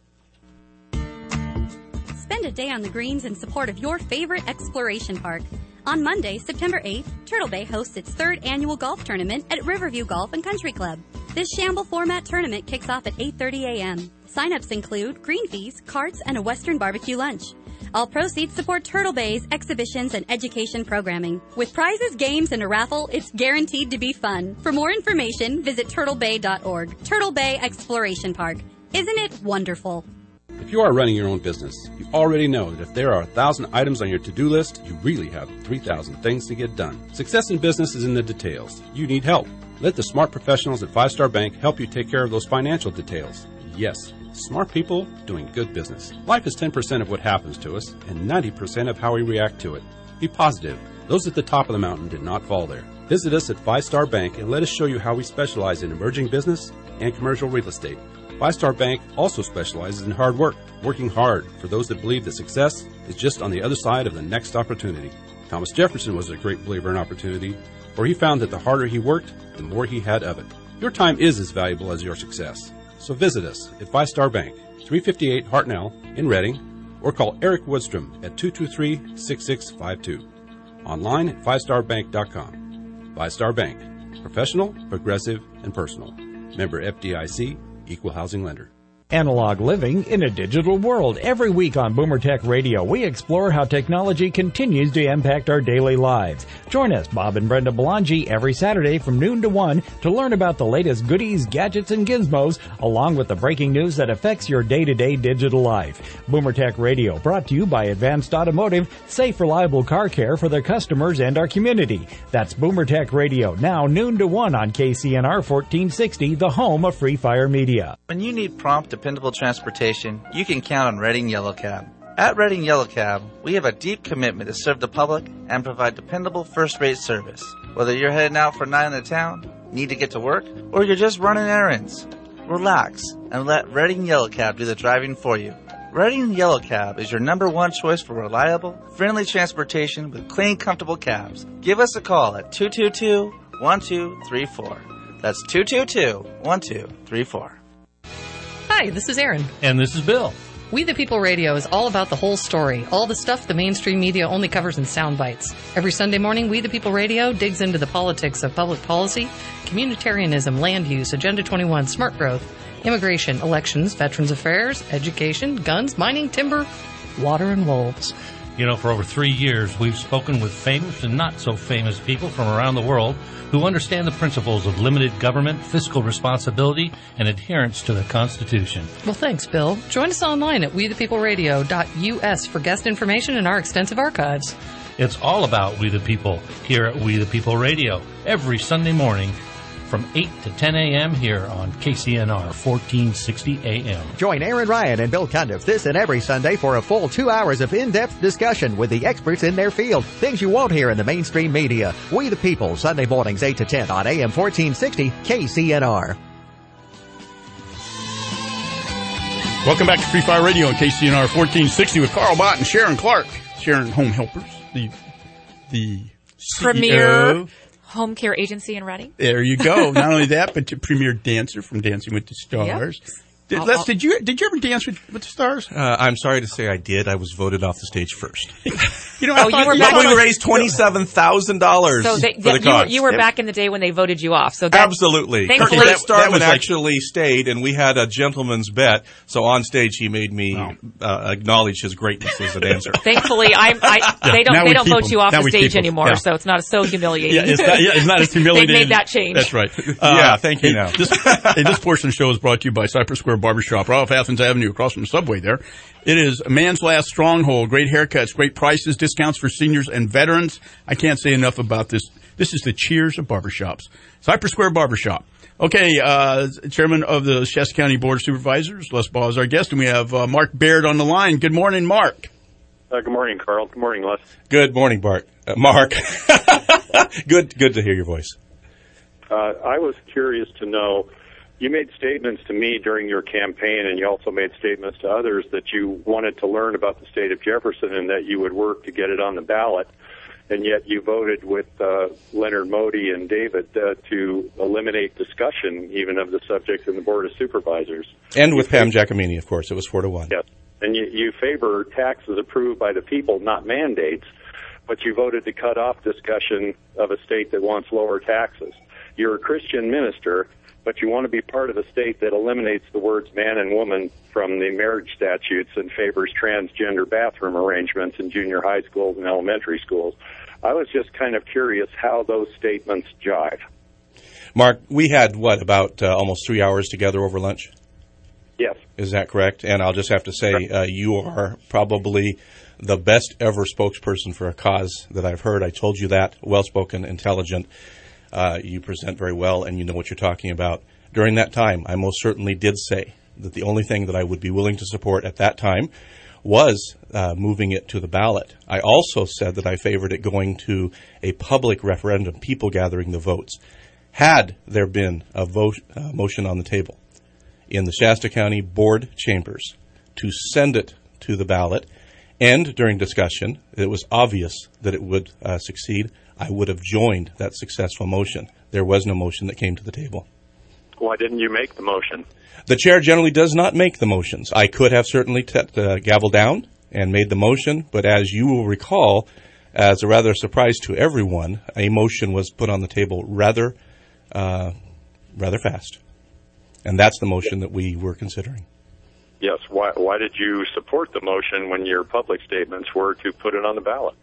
Spend a day on the greens in support of your favorite exploration park. On Monday, September eighth, Turtle Bay hosts its third annual golf tournament at Riverview Golf and Country Club. This shamble format tournament kicks off at eight thirty a.m. Sign-ups include green fees, carts, and a Western barbecue lunch. All proceeds support Turtle Bay's exhibitions and education programming. With prizes, games, and a raffle, it's guaranteed to be fun. For more information, visit turtle bay dot org. Turtle Bay Exploration Park. Isn't it wonderful? If you are running your own business, you already know that if there are a thousand items on your to-do list, you really have three thousand things to get done. Success in business is in the details. You need help. Let the smart professionals at Five Star Bank help you take care of those financial details. Yes, smart people doing good business. Life is ten percent of what happens to us and ninety percent of how we react to it. Be positive. Those at the top of the mountain did not fall there. Visit us at Five Star Bank and let us show you how we specialize in emerging business and commercial real estate. Five Star Bank also specializes in hard work, working hard for those that believe that success is just on the other side of the next opportunity. Thomas Jefferson was a great believer in opportunity, for he found that the harder he worked, the more he had of it. Your time is as valuable as your success. So visit us at Five Star Bank, three fifty-eight Hartnell in Reading, or call Eric Woodstrom at two two three, six six five two. Online at five star bank dot com. Five Star Bank, professional, progressive, and personal. Member F D I C, Equal Housing Lender. Analog living in a digital world. Every week on Boomer Tech Radio, we explore how technology continues to impact our daily lives. Join us, Bob and Brenda Belangi, every Saturday from noon to one to learn about the latest goodies, gadgets, and gizmos, along with the breaking news that affects your day-to-day digital life. Boomer Tech Radio, brought to you by Advanced Automotive, safe, reliable car care for their customers and our community. That's Boomer Tech Radio, now noon to one on K C N R fourteen sixty, the home of Free Fire Media. When you need prompt, dependable transportation, you can count on Reading Yellow Cab. At Reading Yellow Cab, we have a deep commitment to serve the public and provide dependable first-rate service. Whether you're heading out for a night in the town, need to get to work, or you're just running errands, relax and let Reading Yellow Cab do the driving for you. Reading Yellow Cab is your number one choice for reliable, friendly transportation with clean, comfortable cabs. Give us a call at two two two, one two three four. That's two two two, one two three four. Hi, this is Erin. And this is Bill. We the People Radio is all about the whole story, all the stuff the mainstream media only covers in sound bites. Every Sunday morning, We the People Radio digs into the politics of public policy, communitarianism, land use, Agenda twenty-one, smart growth, immigration, elections, veterans affairs, education, guns, mining, timber, water, and wolves. You know, for over three years, we've spoken with famous and not so famous people from around the world who understand the principles of limited government, fiscal responsibility, and adherence to the Constitution. Well, thanks, Bill. Join us online at we the people radio dot U S for guest information and our extensive archives. It's all about We the People here at We the People Radio every Sunday morning from eight to ten a.m. here on K C N R fourteen sixty A M. Join Aaron Ryan and Bill Cundiff this and every Sunday for a full two hours of in-depth discussion with the experts in their field. Things you won't hear in the mainstream media. We the People, Sunday mornings eight to ten on A M fourteen sixty K C N R. Welcome back to Free Fire Radio on K C N R fourteen sixty with Carl Bott and Sharon Clark. Sharon Home Helpers, the the Premier home care agency in Reading. There you go. Not only that, but the premier dancer from Dancing with the Stars. Yep. Did, Les, did you did you ever dance with, with the Stars? Uh, I'm sorry to say I did. I was voted off the stage first. You know, oh, you were back we raised twenty-seven thousand dollars so they, for the you cause. Were, you were yep. back in the day when they voted you off. So that, absolutely. Thankfully, Brett Starman like, actually stayed, and we had a gentleman's bet. So on stage, he made me oh. uh, acknowledge his greatness as a dancer. Thankfully, I'm. I, yeah, they don't. They don't vote them. you off now the stage anymore, yeah. so it's not so humiliating. Yeah, it's not, yeah, it's not as humiliating. They've made that change. That's right. Uh, yeah, thank you. Hey, now, this, hey, this portion of the show is brought to you by Cypress Square Barbershop, right off Athens Avenue, across from the subway there. It is a man's last stronghold. Great haircuts, great prices, discounts for seniors and veterans. I can't say enough about this. This is the cheers of barbershops. Cypress Square Barbershop. Okay, uh, Chairman of the Shasta County Board of Supervisors, Les Baugh is our guest, and we have uh, Mark Baird on the line. Good morning, Mark. Uh, good morning, Carl. Good morning, Les. Good morning, Bart. Uh, Mark. good, good to hear your voice. Uh, I was curious to know, you made statements to me during your campaign, and you also made statements to others that you wanted to learn about the state of Jefferson and that you would work to get it on the ballot, and yet you voted with uh, Leonard Modi and David uh, to eliminate discussion even of the subject in the Board of Supervisors. And with Pam Giacomini, of course. It was four to one. Yes. And you, you favor taxes approved by the people, not mandates, but you voted to cut off discussion of a state that wants lower taxes. You're a Christian minister, but you want to be part of a state that eliminates the words man and woman from the marriage statutes and favors transgender bathroom arrangements in junior high schools and elementary schools. I was just kind of curious how those statements jive. Mark, we had, what, about uh, almost three hours together over lunch? Yes. Is that correct? And I'll just have to say, uh, you are probably the best ever spokesperson for a cause that I've heard. I told you that. Well-spoken, intelligent. Uh, you present very well, and you know what you're talking about. During that time, I most certainly did say that the only thing that I would be willing to support at that time was uh, moving it to the ballot. I also said that I favored it going to a public referendum, people gathering the votes. Had there been a vote, uh, motion on the table in the Shasta County Board chambers to send it to the ballot, and during discussion, it was obvious that it would uh, succeed, I would have joined that successful motion. There was no motion that came to the table. Why didn't you make the motion? The chair generally does not make the motions. I could have certainly t- uh, gaveled down and made the motion, but as you will recall, as a rather surprise to everyone, a motion was put on the table rather, uh, rather fast. And that's the motion that we were considering. Yes. Why, why did you support the motion when your public statements were to put it on the ballot?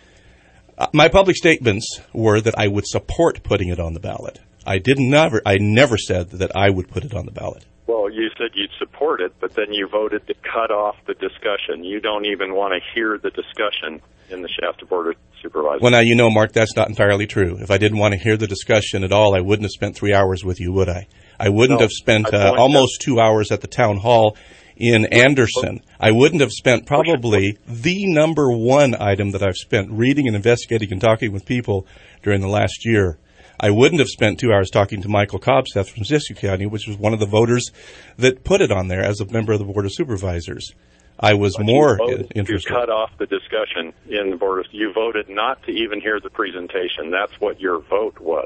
Uh, my public statements were that I would support putting it on the ballot. I did never. I never said that I would put it on the ballot. Well, you said you'd support it, but then you voted to cut off the discussion. You don't even want to hear the discussion in the Shasta Board of Supervisors. Well, now, you know, Mark, that's not entirely true. If I didn't want to hear the discussion at all, I wouldn't have spent three hours with you, would I? I wouldn't no, have spent uh, almost two hours at the town hall in Anderson. I wouldn't have spent probably the number one item that I've spent reading and investigating and talking with people during the last year. I wouldn't have spent two hours talking to Michael Cobseth from Siskiyou County, which was one of the voters that put it on there as a member of the Board of Supervisors. I was but more you voted interested. You cut off the discussion in the Board of You voted not to even hear the presentation. That's what your vote was.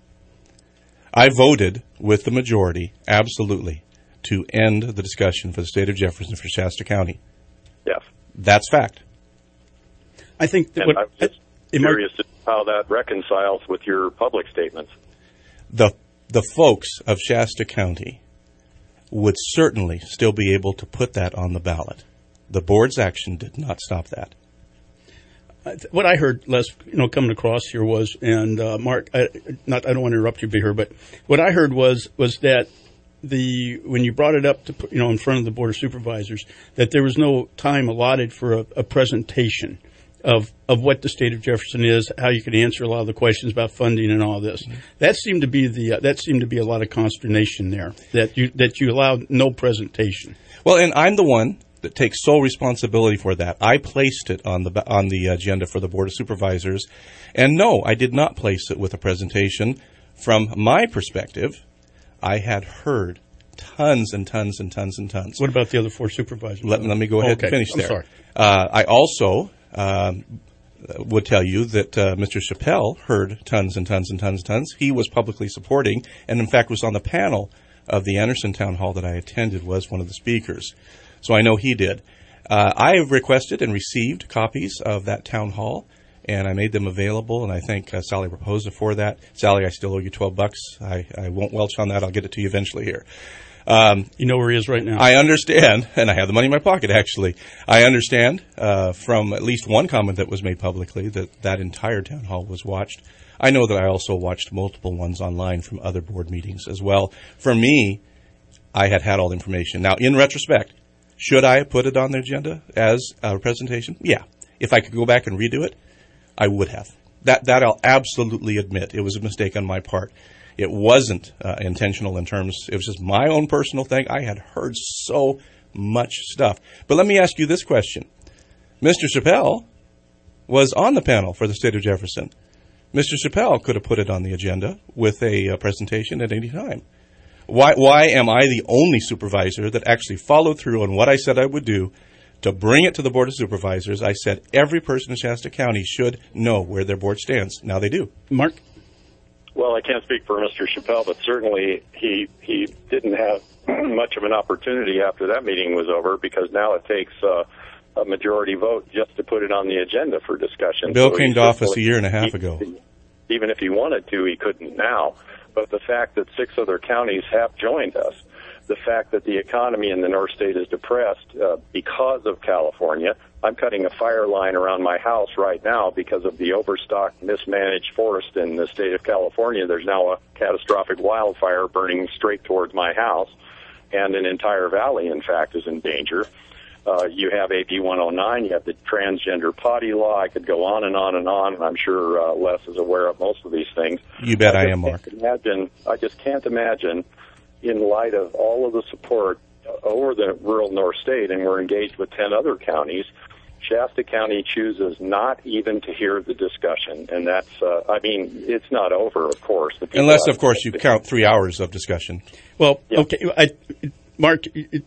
I voted with the majority, absolutely, to end the discussion for the state of Jefferson for Shasta County. Yes. That's fact. I think that and what, I was just uh, curious Mark, how that reconciles with your public statements. The the folks of Shasta County would certainly still be able to put that on the ballot. The board's action did not stop that. what I heard, Les, you know, coming across here was, and uh, Mark, I, not I don't want to interrupt you here, but what I heard was was that the when you brought it up to you know in front of the Board of Supervisors, that there was no time allotted for a, a presentation of of what the state of Jefferson is, how you could answer a lot of the questions about funding and all this. Mm-hmm. That seemed to be the uh, that seemed to be a lot of consternation there, that you that you allowed no presentation. Well, and I'm the one that takes sole responsibility for that. I placed it on the on the agenda for the Board of Supervisors, and no, I did not place it with a presentation. From my perspective, I had heard tons and tons and tons and tons. What about the other four supervisors? Let, let me go ahead okay. and finish I'm there. Sorry. Uh, I also um, would tell you that uh, Mister Chappelle heard tons and tons and tons and tons. He was publicly supporting, and in fact was on the panel of the Anderson Town Hall that I attended, was one of the speakers. So I know he did. Uh, I have requested and received copies of that town hall, and I made them available, and I thank uh, Sally Raposa for that. Sally, I still owe you twelve bucks. I, I won't welch on that. I'll get it to you eventually here. Um, you know where he is right now. I understand, and I have the money in my pocket, actually. I understand uh, from at least one comment that was made publicly that that entire town hall was watched. I know that I also watched multiple ones online from other board meetings as well. For me, I had had all the information. Now, in retrospect, should I have put it on the agenda as a presentation? Yeah. If I could go back and redo it, I would have. That that I'll absolutely admit. It was a mistake on my part. It wasn't uh, intentional in terms, it was just my own personal thing. I had heard so much stuff. But let me ask you this question. Mister Chappelle was on the panel for the state of Jefferson. Mister Chappelle could have put it on the agenda with a uh, presentation at any time. Why, why am I the only supervisor that actually followed through on what I said I would do to bring it to the Board of Supervisors? I said every person in Shasta County should know where their board stands. Now they do. Mark? Well, I can't speak for Mister Chappelle, but certainly he he didn't have much of an opportunity after that meeting was over, because now it takes uh, a majority vote just to put it on the agenda for discussion. Bill so came to office a year and a half he, ago. Even if he wanted to, he couldn't now. But the fact that six other counties have joined us, the fact that the economy in the North State is depressed uh, because of California. I'm cutting a fire line around my house right now because of the overstocked, mismanaged forest in the state of California. There's now a catastrophic wildfire burning straight towards my house, and an entire valley, in fact, is in danger. Uh, you have A B one oh nine, you have the transgender potty law. I could go on and on and on, and I'm sure uh, Les is aware of most of these things. You bet I, I am, Mark. Imagine, I just can't imagine, in light of all of the support over the rural North State, and we're engaged with ten other counties, Shasta County chooses not even to hear the discussion. And that's, uh, I mean, it's not over, of course. Unless, of course, you count three hours of discussion. Well, yeah. okay, I, Mark,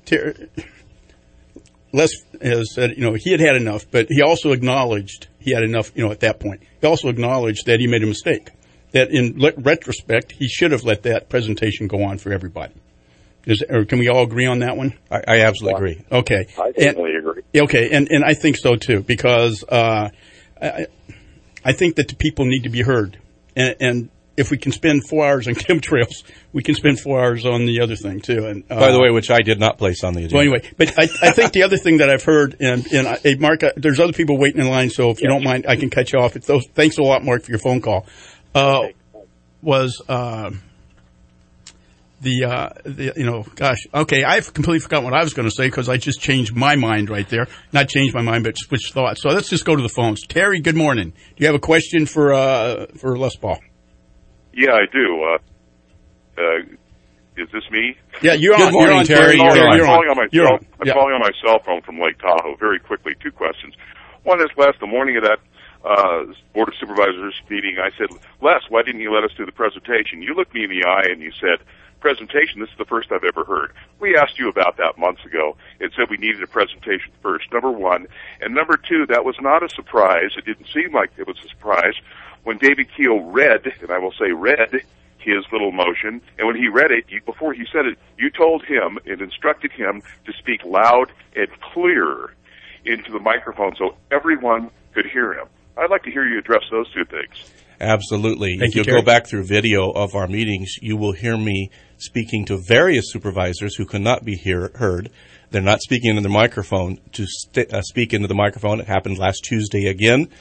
Les has said, you know, he had had enough, but he also acknowledged he had enough, you know, at that point. He also acknowledged that he made a mistake, that in le- retrospect, he should have let that presentation go on for everybody. Is, or can we all agree on that one? I, I absolutely agree. Okay. I definitely and, agree. Okay, and, and I think so, too, because uh, I, I think that the people need to be heard. And, and if we can spend four hours on chemtrails, we can spend four hours on the other thing, too. And uh, By the way, which I did not place on the agenda. Well, anyway, but I, I think the other thing that I've heard, and, and uh, hey, Mark, uh, there's other people waiting in line, so if you yeah. don't mind, I can cut you off. It's those, thanks a lot, Mark, for your phone call. Uh, was... Uh, The, uh, the, you know, gosh, okay, I've completely forgotten what I was going to say because I just changed my mind right there. Not changed my mind, but switched thoughts. So let's just go to the phones. Terry, good morning. Do you have a question for, uh, for Les Paul? Yeah, I do. Uh, uh, is this me? Yeah, you're good on. Morning, you're on, Terry. Terry. You're, you're I'm calling on. on my you're cell, on. I'm yeah. calling on my cell phone from Lake Tahoe. Very quickly, two questions. One is, Les, the morning of that uh, Board of Supervisors meeting, I said, Les, why didn't you let us do the presentation? You looked me in the eye and you said, presentation, this is the first I've ever heard. We asked you about that months ago. It said we needed a presentation first, number one. And number two, that was not a surprise. It didn't seem like it was a surprise when David Keel read, and I will say read, his little motion. And when he read it, you, before he said it, you told him and instructed him to speak loud and clear into the microphone so everyone could hear him. I'd like to hear you address those two things. Absolutely. Thank if you, you Terry. go back through video of our meetings, you will hear me speaking to various supervisors who could not be hear, heard. They're not speaking into the microphone to st- uh, speak into the microphone. It happened last Tuesday again.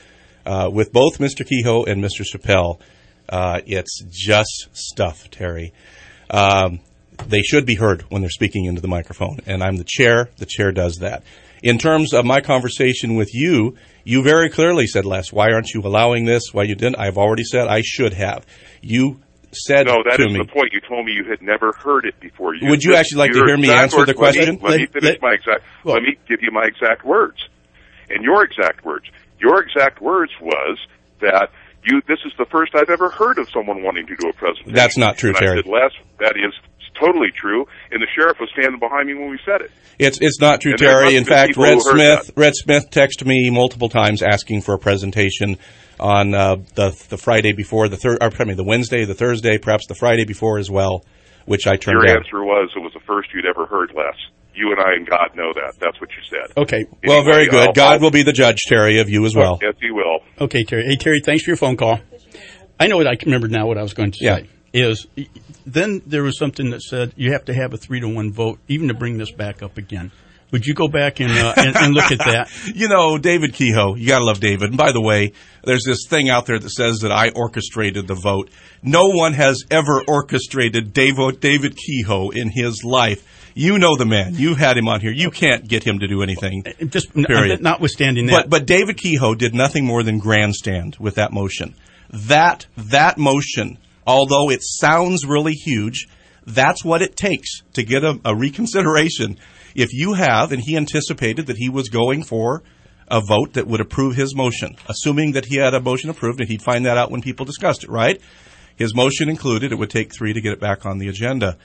Uh, with both Mister Kehoe and Mister Chappelle, uh, it's just stuff, Terry. Um, they should be heard when they're speaking into the microphone, and I'm the chair. The chair does that. In terms of my conversation with you, you very clearly said, Les, why aren't you allowing this? Why you didn't? I've already said I should have. You said no, that to is me. the point. You told me you had never heard it before. You Would you just, actually like to your hear me exact answer words, the question? Let me, let me finish let, my exact. well, let me give you my exact words, and your exact words. Your exact words was that you. This is the first I've ever heard of someone wanting to do a presentation. That's not true, and Terry. I said, Les, that is totally true, and the sheriff was standing behind me when we said it. It's it's not true, And there Terry. must In be fact, people Red who heard Smith that. Red Smith texted me multiple times asking for a presentation on uh, the the Friday before, the third, or pardon me, the Wednesday, the Thursday, perhaps the Friday before as well, which I turned Your down. answer was it was the first you'd ever heard, Les. You and I and God know that. That's what you said. Okay. Well, Anyway, very good. I'll- God I'll- will be the judge, Terry, of you as well. Yes, he will. Okay, Terry. Hey, Terry, thanks for your phone call. I know what I can remember now what I was going to say. Yeah. Is then there was something that said you have to have a three to one vote even to bring this back up again. Would you go back and uh, and, and look at that? You know, David Kehoe, you got to love David. And by the way, there's this thing out there that says that I orchestrated the vote. No one has ever orchestrated David, David Kehoe in his life. You know the man. You had him on here. You can't get him to do anything. Just period. Notwithstanding that. But, but David Kehoe did nothing more than grandstand with that motion. That that motion, although it sounds really huge, that's what it takes to get a, a reconsideration. If you have, and he anticipated that he was going for a vote that would approve his motion, assuming that he had a motion approved, and he'd find that out when people discussed it, right? His motion included, it would take three to get it back on the agenda.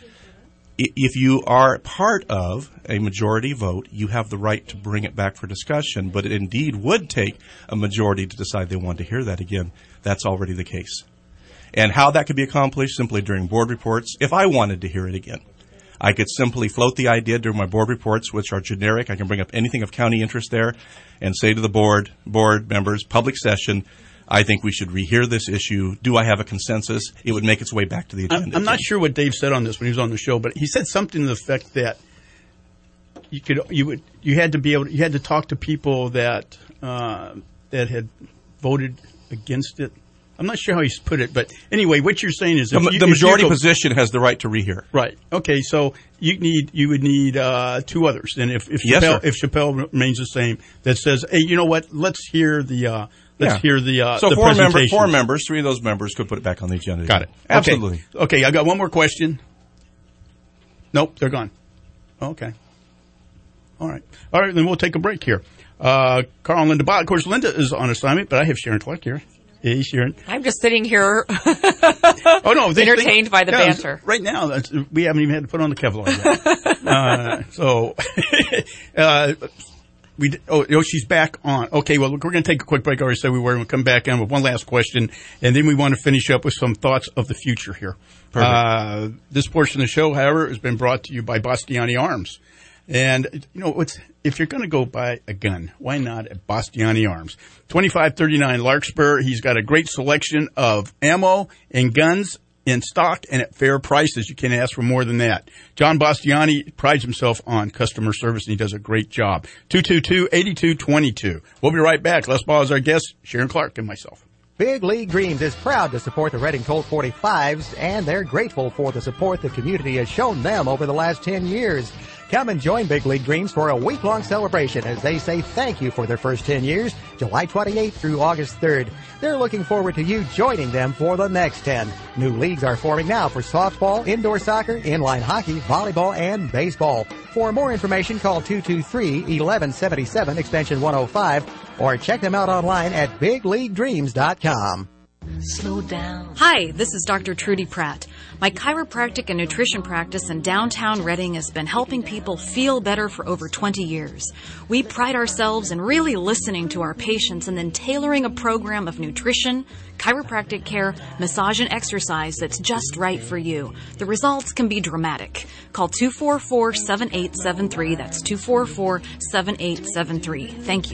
If you are part of a majority vote, you have the right to bring it back for discussion, but it indeed would take a majority to decide they want to hear that again. That's already the case. And how that could be accomplished simply during board reports, if I wanted to hear it again. I could simply float the idea during my board reports, which are generic. I can bring up anything of county interest there and say to the board, board members, public session, I think we should rehear this issue. Do I have a consensus? It would make its way back to the agenda. I'm, I'm not sure what Dave said on this when he was on the show, but he said something to the effect that you could, you would, you had to be able, to, you had to talk to people that uh, that had voted against it. I'm not sure how he's put it, but anyway, what you're saying is if the, you, the if majority you go, position has the right to rehear. Right. Okay. So you need you would need uh, two others. And if if Chappelle, Yes, sir. if Chappelle remains the same, that says, hey, you know what? Let's hear the uh, let's Yeah. hear the uh, So the four, member, presentation. four members, three of those members could put it back on the agenda. Got it. Absolutely. Okay. Okay. I got one more question. Nope, they're gone. Okay. All right. All right. Then we'll take a break here. Uh, Carl and Linda Bott. Of course, Linda is on assignment, but I have Sharon Clark here. Hey, Sharon. I'm just sitting here oh, no, they, entertained they, by the yeah, banter. Right now, that's, we haven't even had to put on the Kevlar yet. uh, so, uh, we did, oh, oh, she's back on. Okay, well, we're going to take a quick break. I already said we were going to come back in with one last question, and then we want to finish up with some thoughts of the future here. Uh, this portion of the show, however, has been brought to you by Bastiani Arms. And, you know, what's, if you're going to go buy a gun, why not at Bastiani Arms? twenty-five thirty-nine Larkspur. He's got a great selection of ammo and guns in stock and at fair prices. You can't ask for more than that. John Bastiani prides himself on customer service, and he does a great job. two two two, eight two two two. We'll be right back. Les Ball is our guest, Sharon Clark, and myself. Big League Dreams is proud to support the Reading Colt forty-fives, and they're grateful for the support the community has shown them over the last ten years. Come and join Big League Dreams for a week-long celebration as they say thank you for their first ten years, July twenty-eighth through August third. They're looking forward to you joining them for the next ten. New leagues are forming now for softball, indoor soccer, inline hockey, volleyball, and baseball. For more information, call two two three, one one seven seven, extension one oh five, or check them out online at big league dreams dot com. Slow down. Hi, this is Doctor Trudy Pratt. My chiropractic and nutrition practice in downtown Reading has been helping people feel better for over twenty years. We pride ourselves in really listening to our patients and then tailoring a program of nutrition, chiropractic care, massage, and exercise that's just right for you. The results can be dramatic. Call two four four, seven eight seven three. That's two four four, seven eight seven three. Thank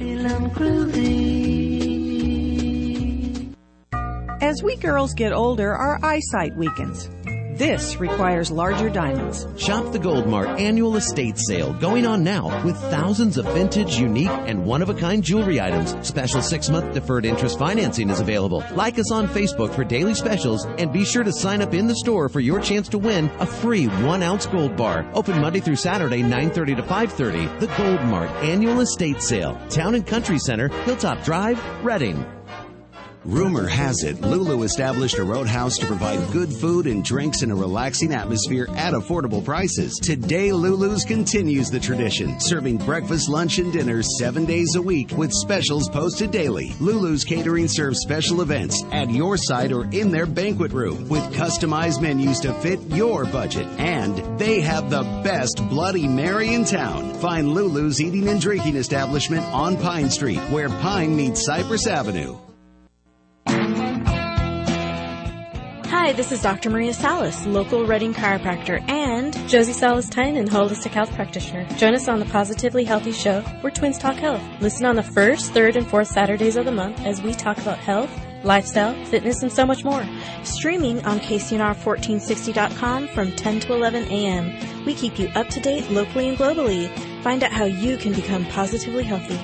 you. As we girls get older, our eyesight weakens. This requires larger diamonds. Shop the Goldmark annual estate sale going on now with thousands of vintage, unique, and one-of-a-kind jewelry items. Special six-month deferred interest financing is available. Like us on Facebook for daily specials, and be sure to sign up in the store for your chance to win a free one-ounce gold bar. Open Monday through Saturday, nine thirty to five thirty. The Goldmark annual estate sale. Town and Country Center, Hilltop Drive, Reading. Rumor has it, Lulu established a roadhouse to provide good food and drinks in a relaxing atmosphere at affordable prices. Today, Lulu's continues the tradition, serving breakfast, lunch, and dinner seven days a week with specials posted daily. Lulu's Catering serves special events at your site or in their banquet room with customized menus to fit your budget. And they have the best Bloody Mary in town. Find Lulu's Eating and Drinking Establishment on Pine Street, where Pine meets Cypress Avenue. Hi, this is Doctor Maria Salas, local Reading chiropractor, and Josie Salas-Tynan, holistic health practitioner. Join us on the Positively Healthy Show, where twins talk health. Listen on the first, third, and fourth Saturdays of the month as we talk about health, lifestyle, fitness, and so much more. Streaming on K C N R fourteen sixty dot com from ten to eleven a.m. We keep you up to date locally and globally. Find out how you can become positively healthy.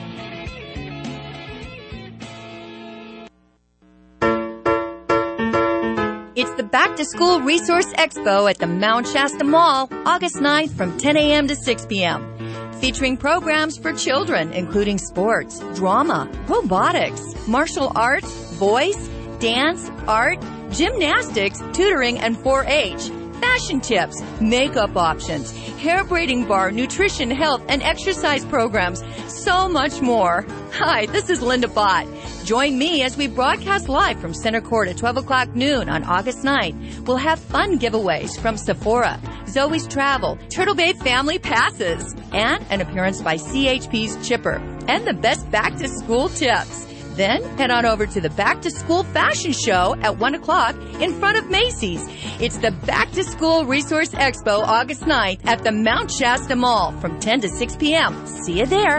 It's the Back to School Resource Expo at the Mount Shasta Mall, August ninth from ten a.m. to six p.m. Featuring programs for children, including sports, drama, robotics, martial arts, voice, dance, art, gymnastics, tutoring, and four H. Fashion tips, makeup options, hair braiding bar, nutrition, health, and exercise programs. So much more. Hi, this is Linda Bott. Join me as we broadcast live from Center Court at twelve o'clock noon on August ninth. We'll have fun giveaways from Sephora, Zoe's Travel, Turtle Bay Family Passes, and an appearance by C H P's Chipper, and the best back-to-school tips. Then head on over to the Back to School Fashion Show at one o'clock in front of Macy's. It's the Back to School Resource Expo August ninth at the Mount Shasta Mall from ten to six p.m. See you there.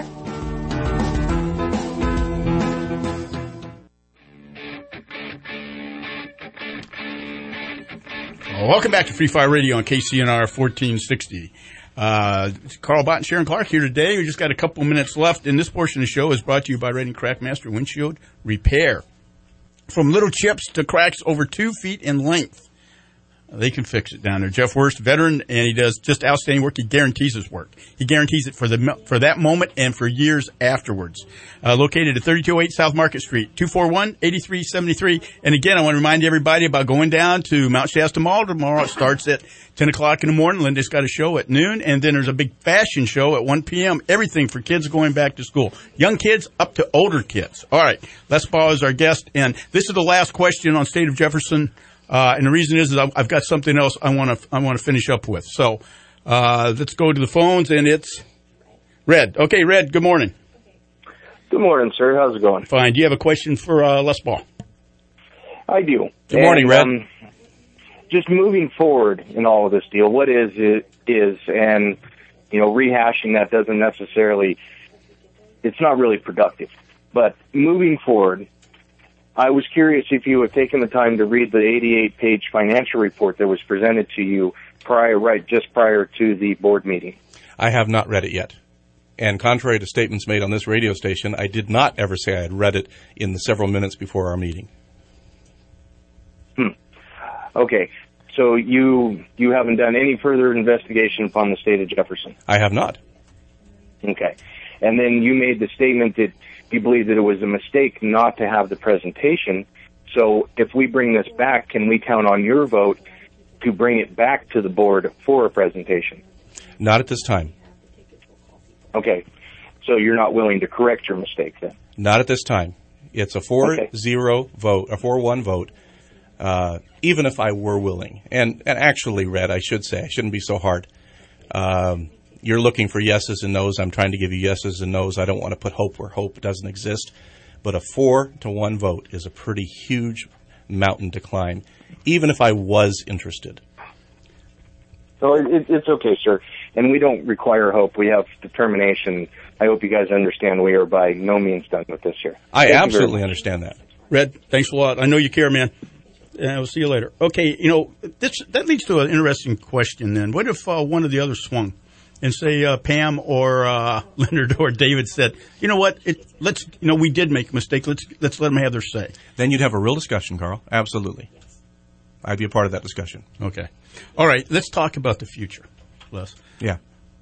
Welcome back to Free Fire Radio on K C N R fourteen sixty. Uh, Carl Bott and Sharon Clark here today. We just got a couple minutes left, and this portion of the show is brought to you by Reading Crackmaster Windshield Repair. From little chips to cracks over two feet in length, they can fix it down there. Jeff Wurst, veteran, and he does just outstanding work. He guarantees his work. He guarantees it for the for that moment and for years afterwards. Uh, located at thirty-two oh eight South Market Street, two four one, eight three seven three. And again, I want to remind everybody about going down to Mount Shasta Mall tomorrow. It starts at ten o'clock in the morning. Linda's got a show at noon, and then there's a big fashion show at one p.m. Everything for kids going back to school. Young kids up to older kids. All right, Les Baugh is our guest, and this is the last question on State of Jefferson. Uh, and the reason is, is I've got something else I want to I want to finish up with. So uh, let's go to the phones, and it's Red. Okay, Red, good morning. Good morning, sir. How's it going? Fine. Do you have a question for uh, Les Baugh? I do. Good morning, and, Red. Um, just moving forward in all of this deal, what is it is, and, you know, rehashing that doesn't necessarily, it's not really productive. But moving forward, I was curious if you had taken the time to read the eighty-eight page financial report that was presented to you prior, right, just prior to the board meeting. I have not read it yet. And contrary to statements made on this radio station, I did not ever say I had read it in the several minutes before our meeting. Hmm. Okay. So you you haven't done any further investigation upon the state of Jefferson? I have not. Okay. And then you made the statement that you believe that it was a mistake not to have the presentation. So if we bring this back, can we count on your vote to bring it back to the board for a presentation? Not at this time. Okay. So you're not willing to correct your mistake then? Not at this time. It's a four zero okay. vote, a four one vote, uh, even if I were willing. And, and actually, Red, I should say, I shouldn't be so hard. Um, You're looking for yeses and nos. I'm trying to give you yeses and nos. I don't want to put hope where hope doesn't exist. But a four to one vote is a pretty huge mountain to climb, even if I was interested. So it, it's okay, sir. And we don't require hope. We have determination. I hope you guys understand we are by no means done with this here. I Thank absolutely understand that. Red, thanks a lot. I know you care, man. And we'll see you later. Okay, you know, this, that leads to an interesting question then. What if uh, one of the others swung and say uh, Pam or uh, Leonard or David said, you know what, it, let's, you know, we did make a mistake. Let's let's let them have their say. Then you'd have a real discussion, Carl. Absolutely. I'd be a part of that discussion. Okay. All right, let's talk about the future, Les. Yeah.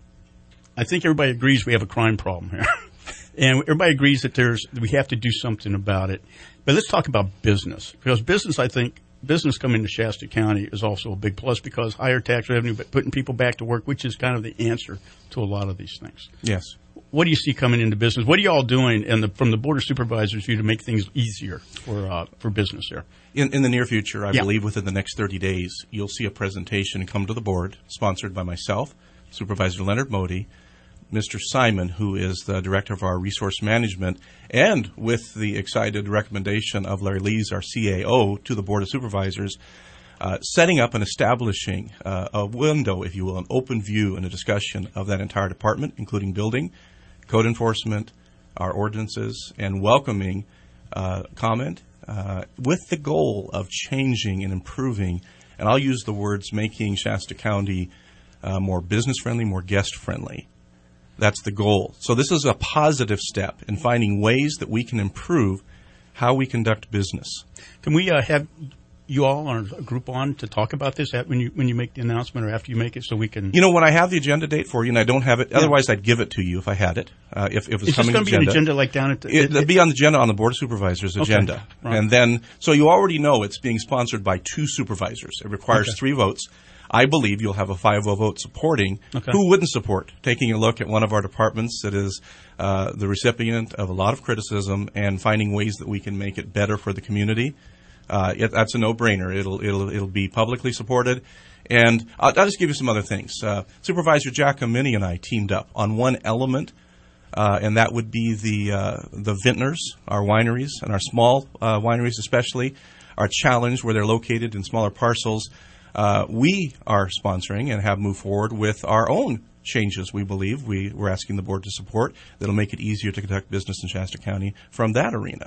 I think everybody agrees we have a crime problem here. And everybody agrees that there's we have to do something about it. But let's talk about business. Because business, I think, business coming to Shasta County is also a big plus because higher tax revenue, but putting people back to work, which is kind of the answer to a lot of these things. Yes. What do you see coming into business? What are you all doing in the, from the Board of Supervisors view to make things easier for uh, for business there? In, in the near future, I yeah. believe within the next thirty days, you'll see a presentation come to the board, sponsored by myself, Supervisor Leonard Modi, Mister Simon, who is the director of our resource management, and with the excited recommendation of Larry Lees, our C A O, to the Board of Supervisors, uh, setting up and establishing uh, a window, if you will, an open view and a discussion of that entire department, including building, code enforcement, our ordinances, and welcoming uh, comment uh, with the goal of changing and improving, and I'll use the words making Shasta County uh, more business-friendly, more guest-friendly. That's the goal. So this is a positive step in finding ways that we can improve how we conduct business. Can we uh, have you all or a group on to talk about this when you when you make the announcement or after you make it so we can... You know, when I have the agenda date for you, and I don't have it, yeah. otherwise I'd give it to you if I had it. Uh, if, if it's Is coming this going to be agenda. an agenda like down at the... It, it'll be on the agenda on the Board of Supervisors agenda. Okay. Right. And then, so you already know it's being sponsored by two supervisors. It requires okay. three votes. I believe you'll have a five oh vote supporting. Okay. Who wouldn't support taking a look at one of our departments that is uh, the recipient of a lot of criticism and finding ways that we can make it better for the community? Uh, it, that's a no-brainer. It'll it'll it'll be publicly supported. And I'll, I'll just give you some other things. Uh, Supervisor Giacomini and I teamed up on one element, uh, and that would be the uh, the vintners, our wineries, and our small uh, wineries especially, are challenged where they're located in smaller parcels. Uh, we are sponsoring and have moved forward with our own changes, we believe. We, we're asking the board to support that'll make it easier to conduct business in Shasta County from that arena.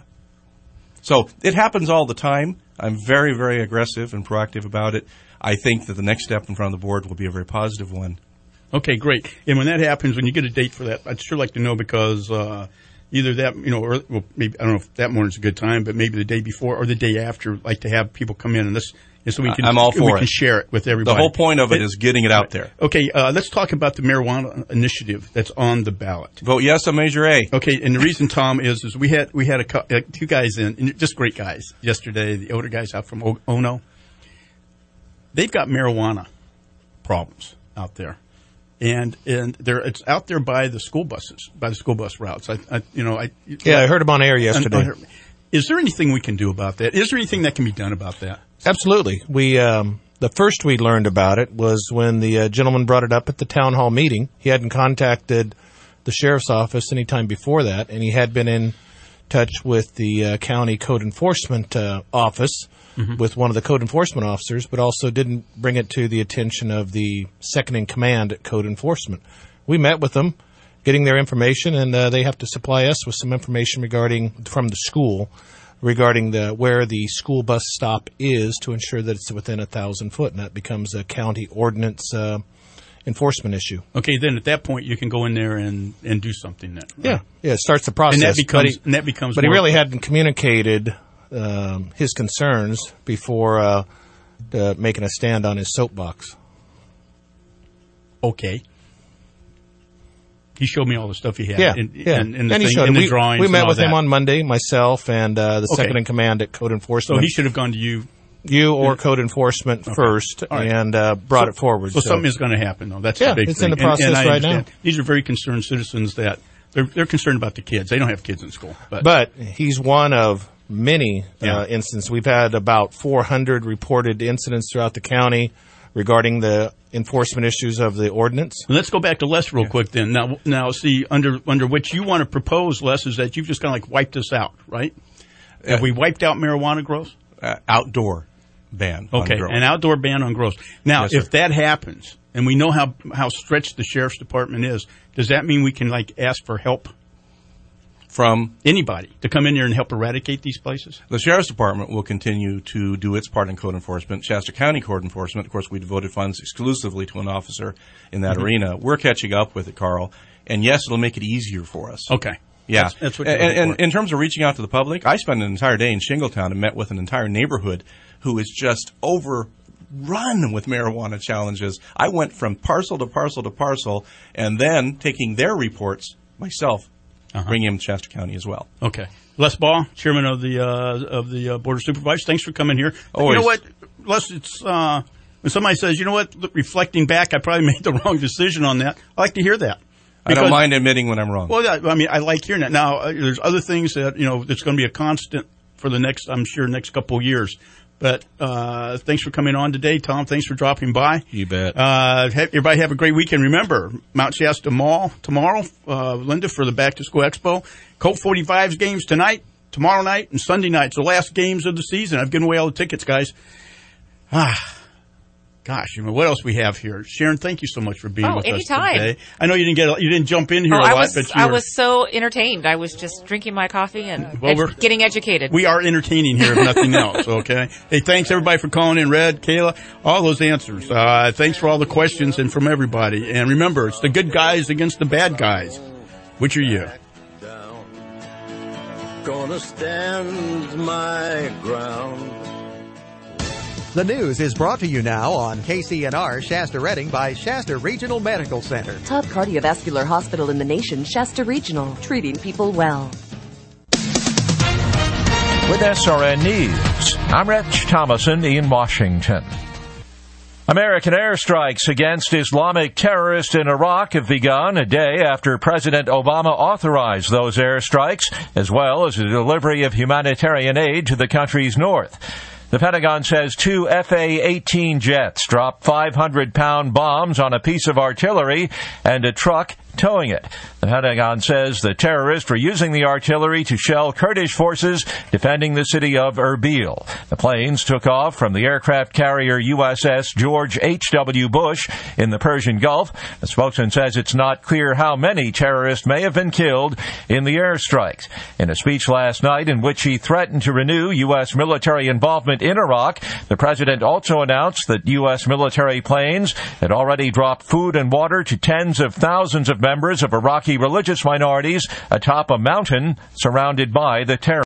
So it happens all the time. I'm very, very aggressive and proactive about it. I think that the next step in front of the board will be a very positive one. Okay, great. And when that happens, when you get a date for that, I'd sure like to know because uh, either that, you know, or well, maybe I don't know if that morning's a good time, but maybe the day before or the day after, like to have people come in and this. And so we can, I'm all for we it. can share it with everybody. The whole point of it is getting it out there. Okay, uh, let's talk about the marijuana initiative that's on the ballot. Vote yes on Measure A. Okay, and the reason, Tom, is is we had we had a, uh, two guys in, and just great guys yesterday. The older guys out from o- Ono. They've got marijuana problems out there, and and they're it's out there by the school buses, by the school bus routes. I, I you know I yeah I heard them on air yesterday. Is there anything we can do about that? Is there anything that can be done about that? Absolutely. We um, the first we learned about it was when the uh, gentleman brought it up at the town hall meeting. He hadn't contacted the sheriff's office any time before that, and he had been in touch with the uh, county code enforcement uh, office mm-hmm. with one of the code enforcement officers, but also didn't bring it to the attention of the second in command at code enforcement. We met with them, getting their information, and uh, they have to supply us with some information regarding from the school regarding the where the school bus stop is to ensure that it's within a thousand foot, and that becomes a county ordinance uh, enforcement issue. Okay, then at that point you can go in there and, and do something then. Right? Yeah, yeah, it starts the process. And that becomes, but he, and that becomes but more he really hadn't communicated um, his concerns before uh, uh, making a stand on his soapbox. Okay. He showed me all the stuff he had. Yeah, in, yeah. In, in the and he thing, showed in him. the We, drawings we met and with all him that. on Monday, myself and uh, the okay. second in command at Code Enforcement. So he should have gone to you. You or Code Enforcement okay. first right. and uh, brought so, it forward. So, so something is going to happen, though. That's yeah, the big it's thing. in the process and, and I right understand. now. These are very concerned citizens that they're, they're concerned about the kids. They don't have kids in school. But, but he's one of many yeah. uh, instances. We've had about four hundred reported incidents throughout the county regarding the enforcement issues of the ordinance. Let's go back to Les real yeah. quick then. Now, now, see, under under what you want to propose, Les, is that you've just kind of like wiped us out, right? Uh, have we wiped out marijuana growth? Uh, outdoor ban. Okay, on an outdoor ban on growth. Now, yes, if sir. that happens, and we know how how stretched the sheriff's department is, does that mean we can like ask for help from anybody to come in here and help eradicate these places? The Sheriff's Department will continue to do its part in code enforcement. Shasta County Code Enforcement, of course, we devoted funds exclusively to an officer in that mm-hmm. arena. We're catching up with it, Carl. And yes, it'll make it easier for us. Okay. Yeah. That's, that's what you're and, and for. in terms of reaching out to the public, I spent an entire day in Shingletown and met with an entire neighborhood who is just overrun with marijuana challenges. I went from parcel to parcel to parcel and then taking their reports myself, uh-huh. bringing them to Shasta County as well. Okay. Les Baugh, chairman of the uh, of the uh, Board of Supervisors, thanks for coming here. Always. You know what, Les, it's uh, when somebody says, you know what, reflecting back, I probably made the wrong decision on that. I like to hear that. Because, I don't mind admitting when I'm wrong. Well, I mean, I like hearing that. Now, uh, there's other things that, you know, that's going to be a constant for the next, I'm sure, next couple of years. But uh, thanks for coming on today, Tom. Thanks for dropping by. You bet. Uh, have, everybody have a great weekend. Remember, Mount Shasta Mall tomorrow, uh, Linda, for the Back to School Expo. Colt forty-fives games tonight, tomorrow night, and Sunday night. It's the last games of the season. I've given away all the tickets, guys. Ah. Gosh, you know, what else we have here? Sharon, thank you so much for being oh, with anytime. us today. I know you didn't get you didn't jump in here oh, a lot, I was, but you I were, was so entertained. I was just drinking my coffee and well, edu- getting educated. We are entertaining here, if nothing else. Okay. Hey, thanks everybody for calling in. Red, Kayla, all those answers. Uh, thanks for all the questions and from everybody. And remember, it's the good guys against the bad guys. Which are you? Gonna stand my ground. The news is brought to you now on K C N R Shasta Redding by Shasta Regional Medical Center. Top cardiovascular hospital in the nation, Shasta Regional, treating people well. With S R N News, I'm Rich Thomason in Washington. American airstrikes against Islamic terrorists in Iraq have begun a day after President Obama authorized those airstrikes, as well as the delivery of humanitarian aid to the country's north. The Pentagon says two F A eighteen jets dropped five hundred pound bombs on a piece of artillery and a truck towing it. The Pentagon says the terrorists were using the artillery to shell Kurdish forces defending the city of Erbil. The planes took off from the aircraft carrier U S S George H W Bush in the Persian Gulf. The spokesman says it's not clear how many terrorists may have been killed in the airstrikes. In a speech last night in which he threatened to renew U S military involvement in Iraq, the president also announced that U S military planes had already dropped food and water to tens of thousands of members of Iraqi religious minorities atop a mountain surrounded by the terror.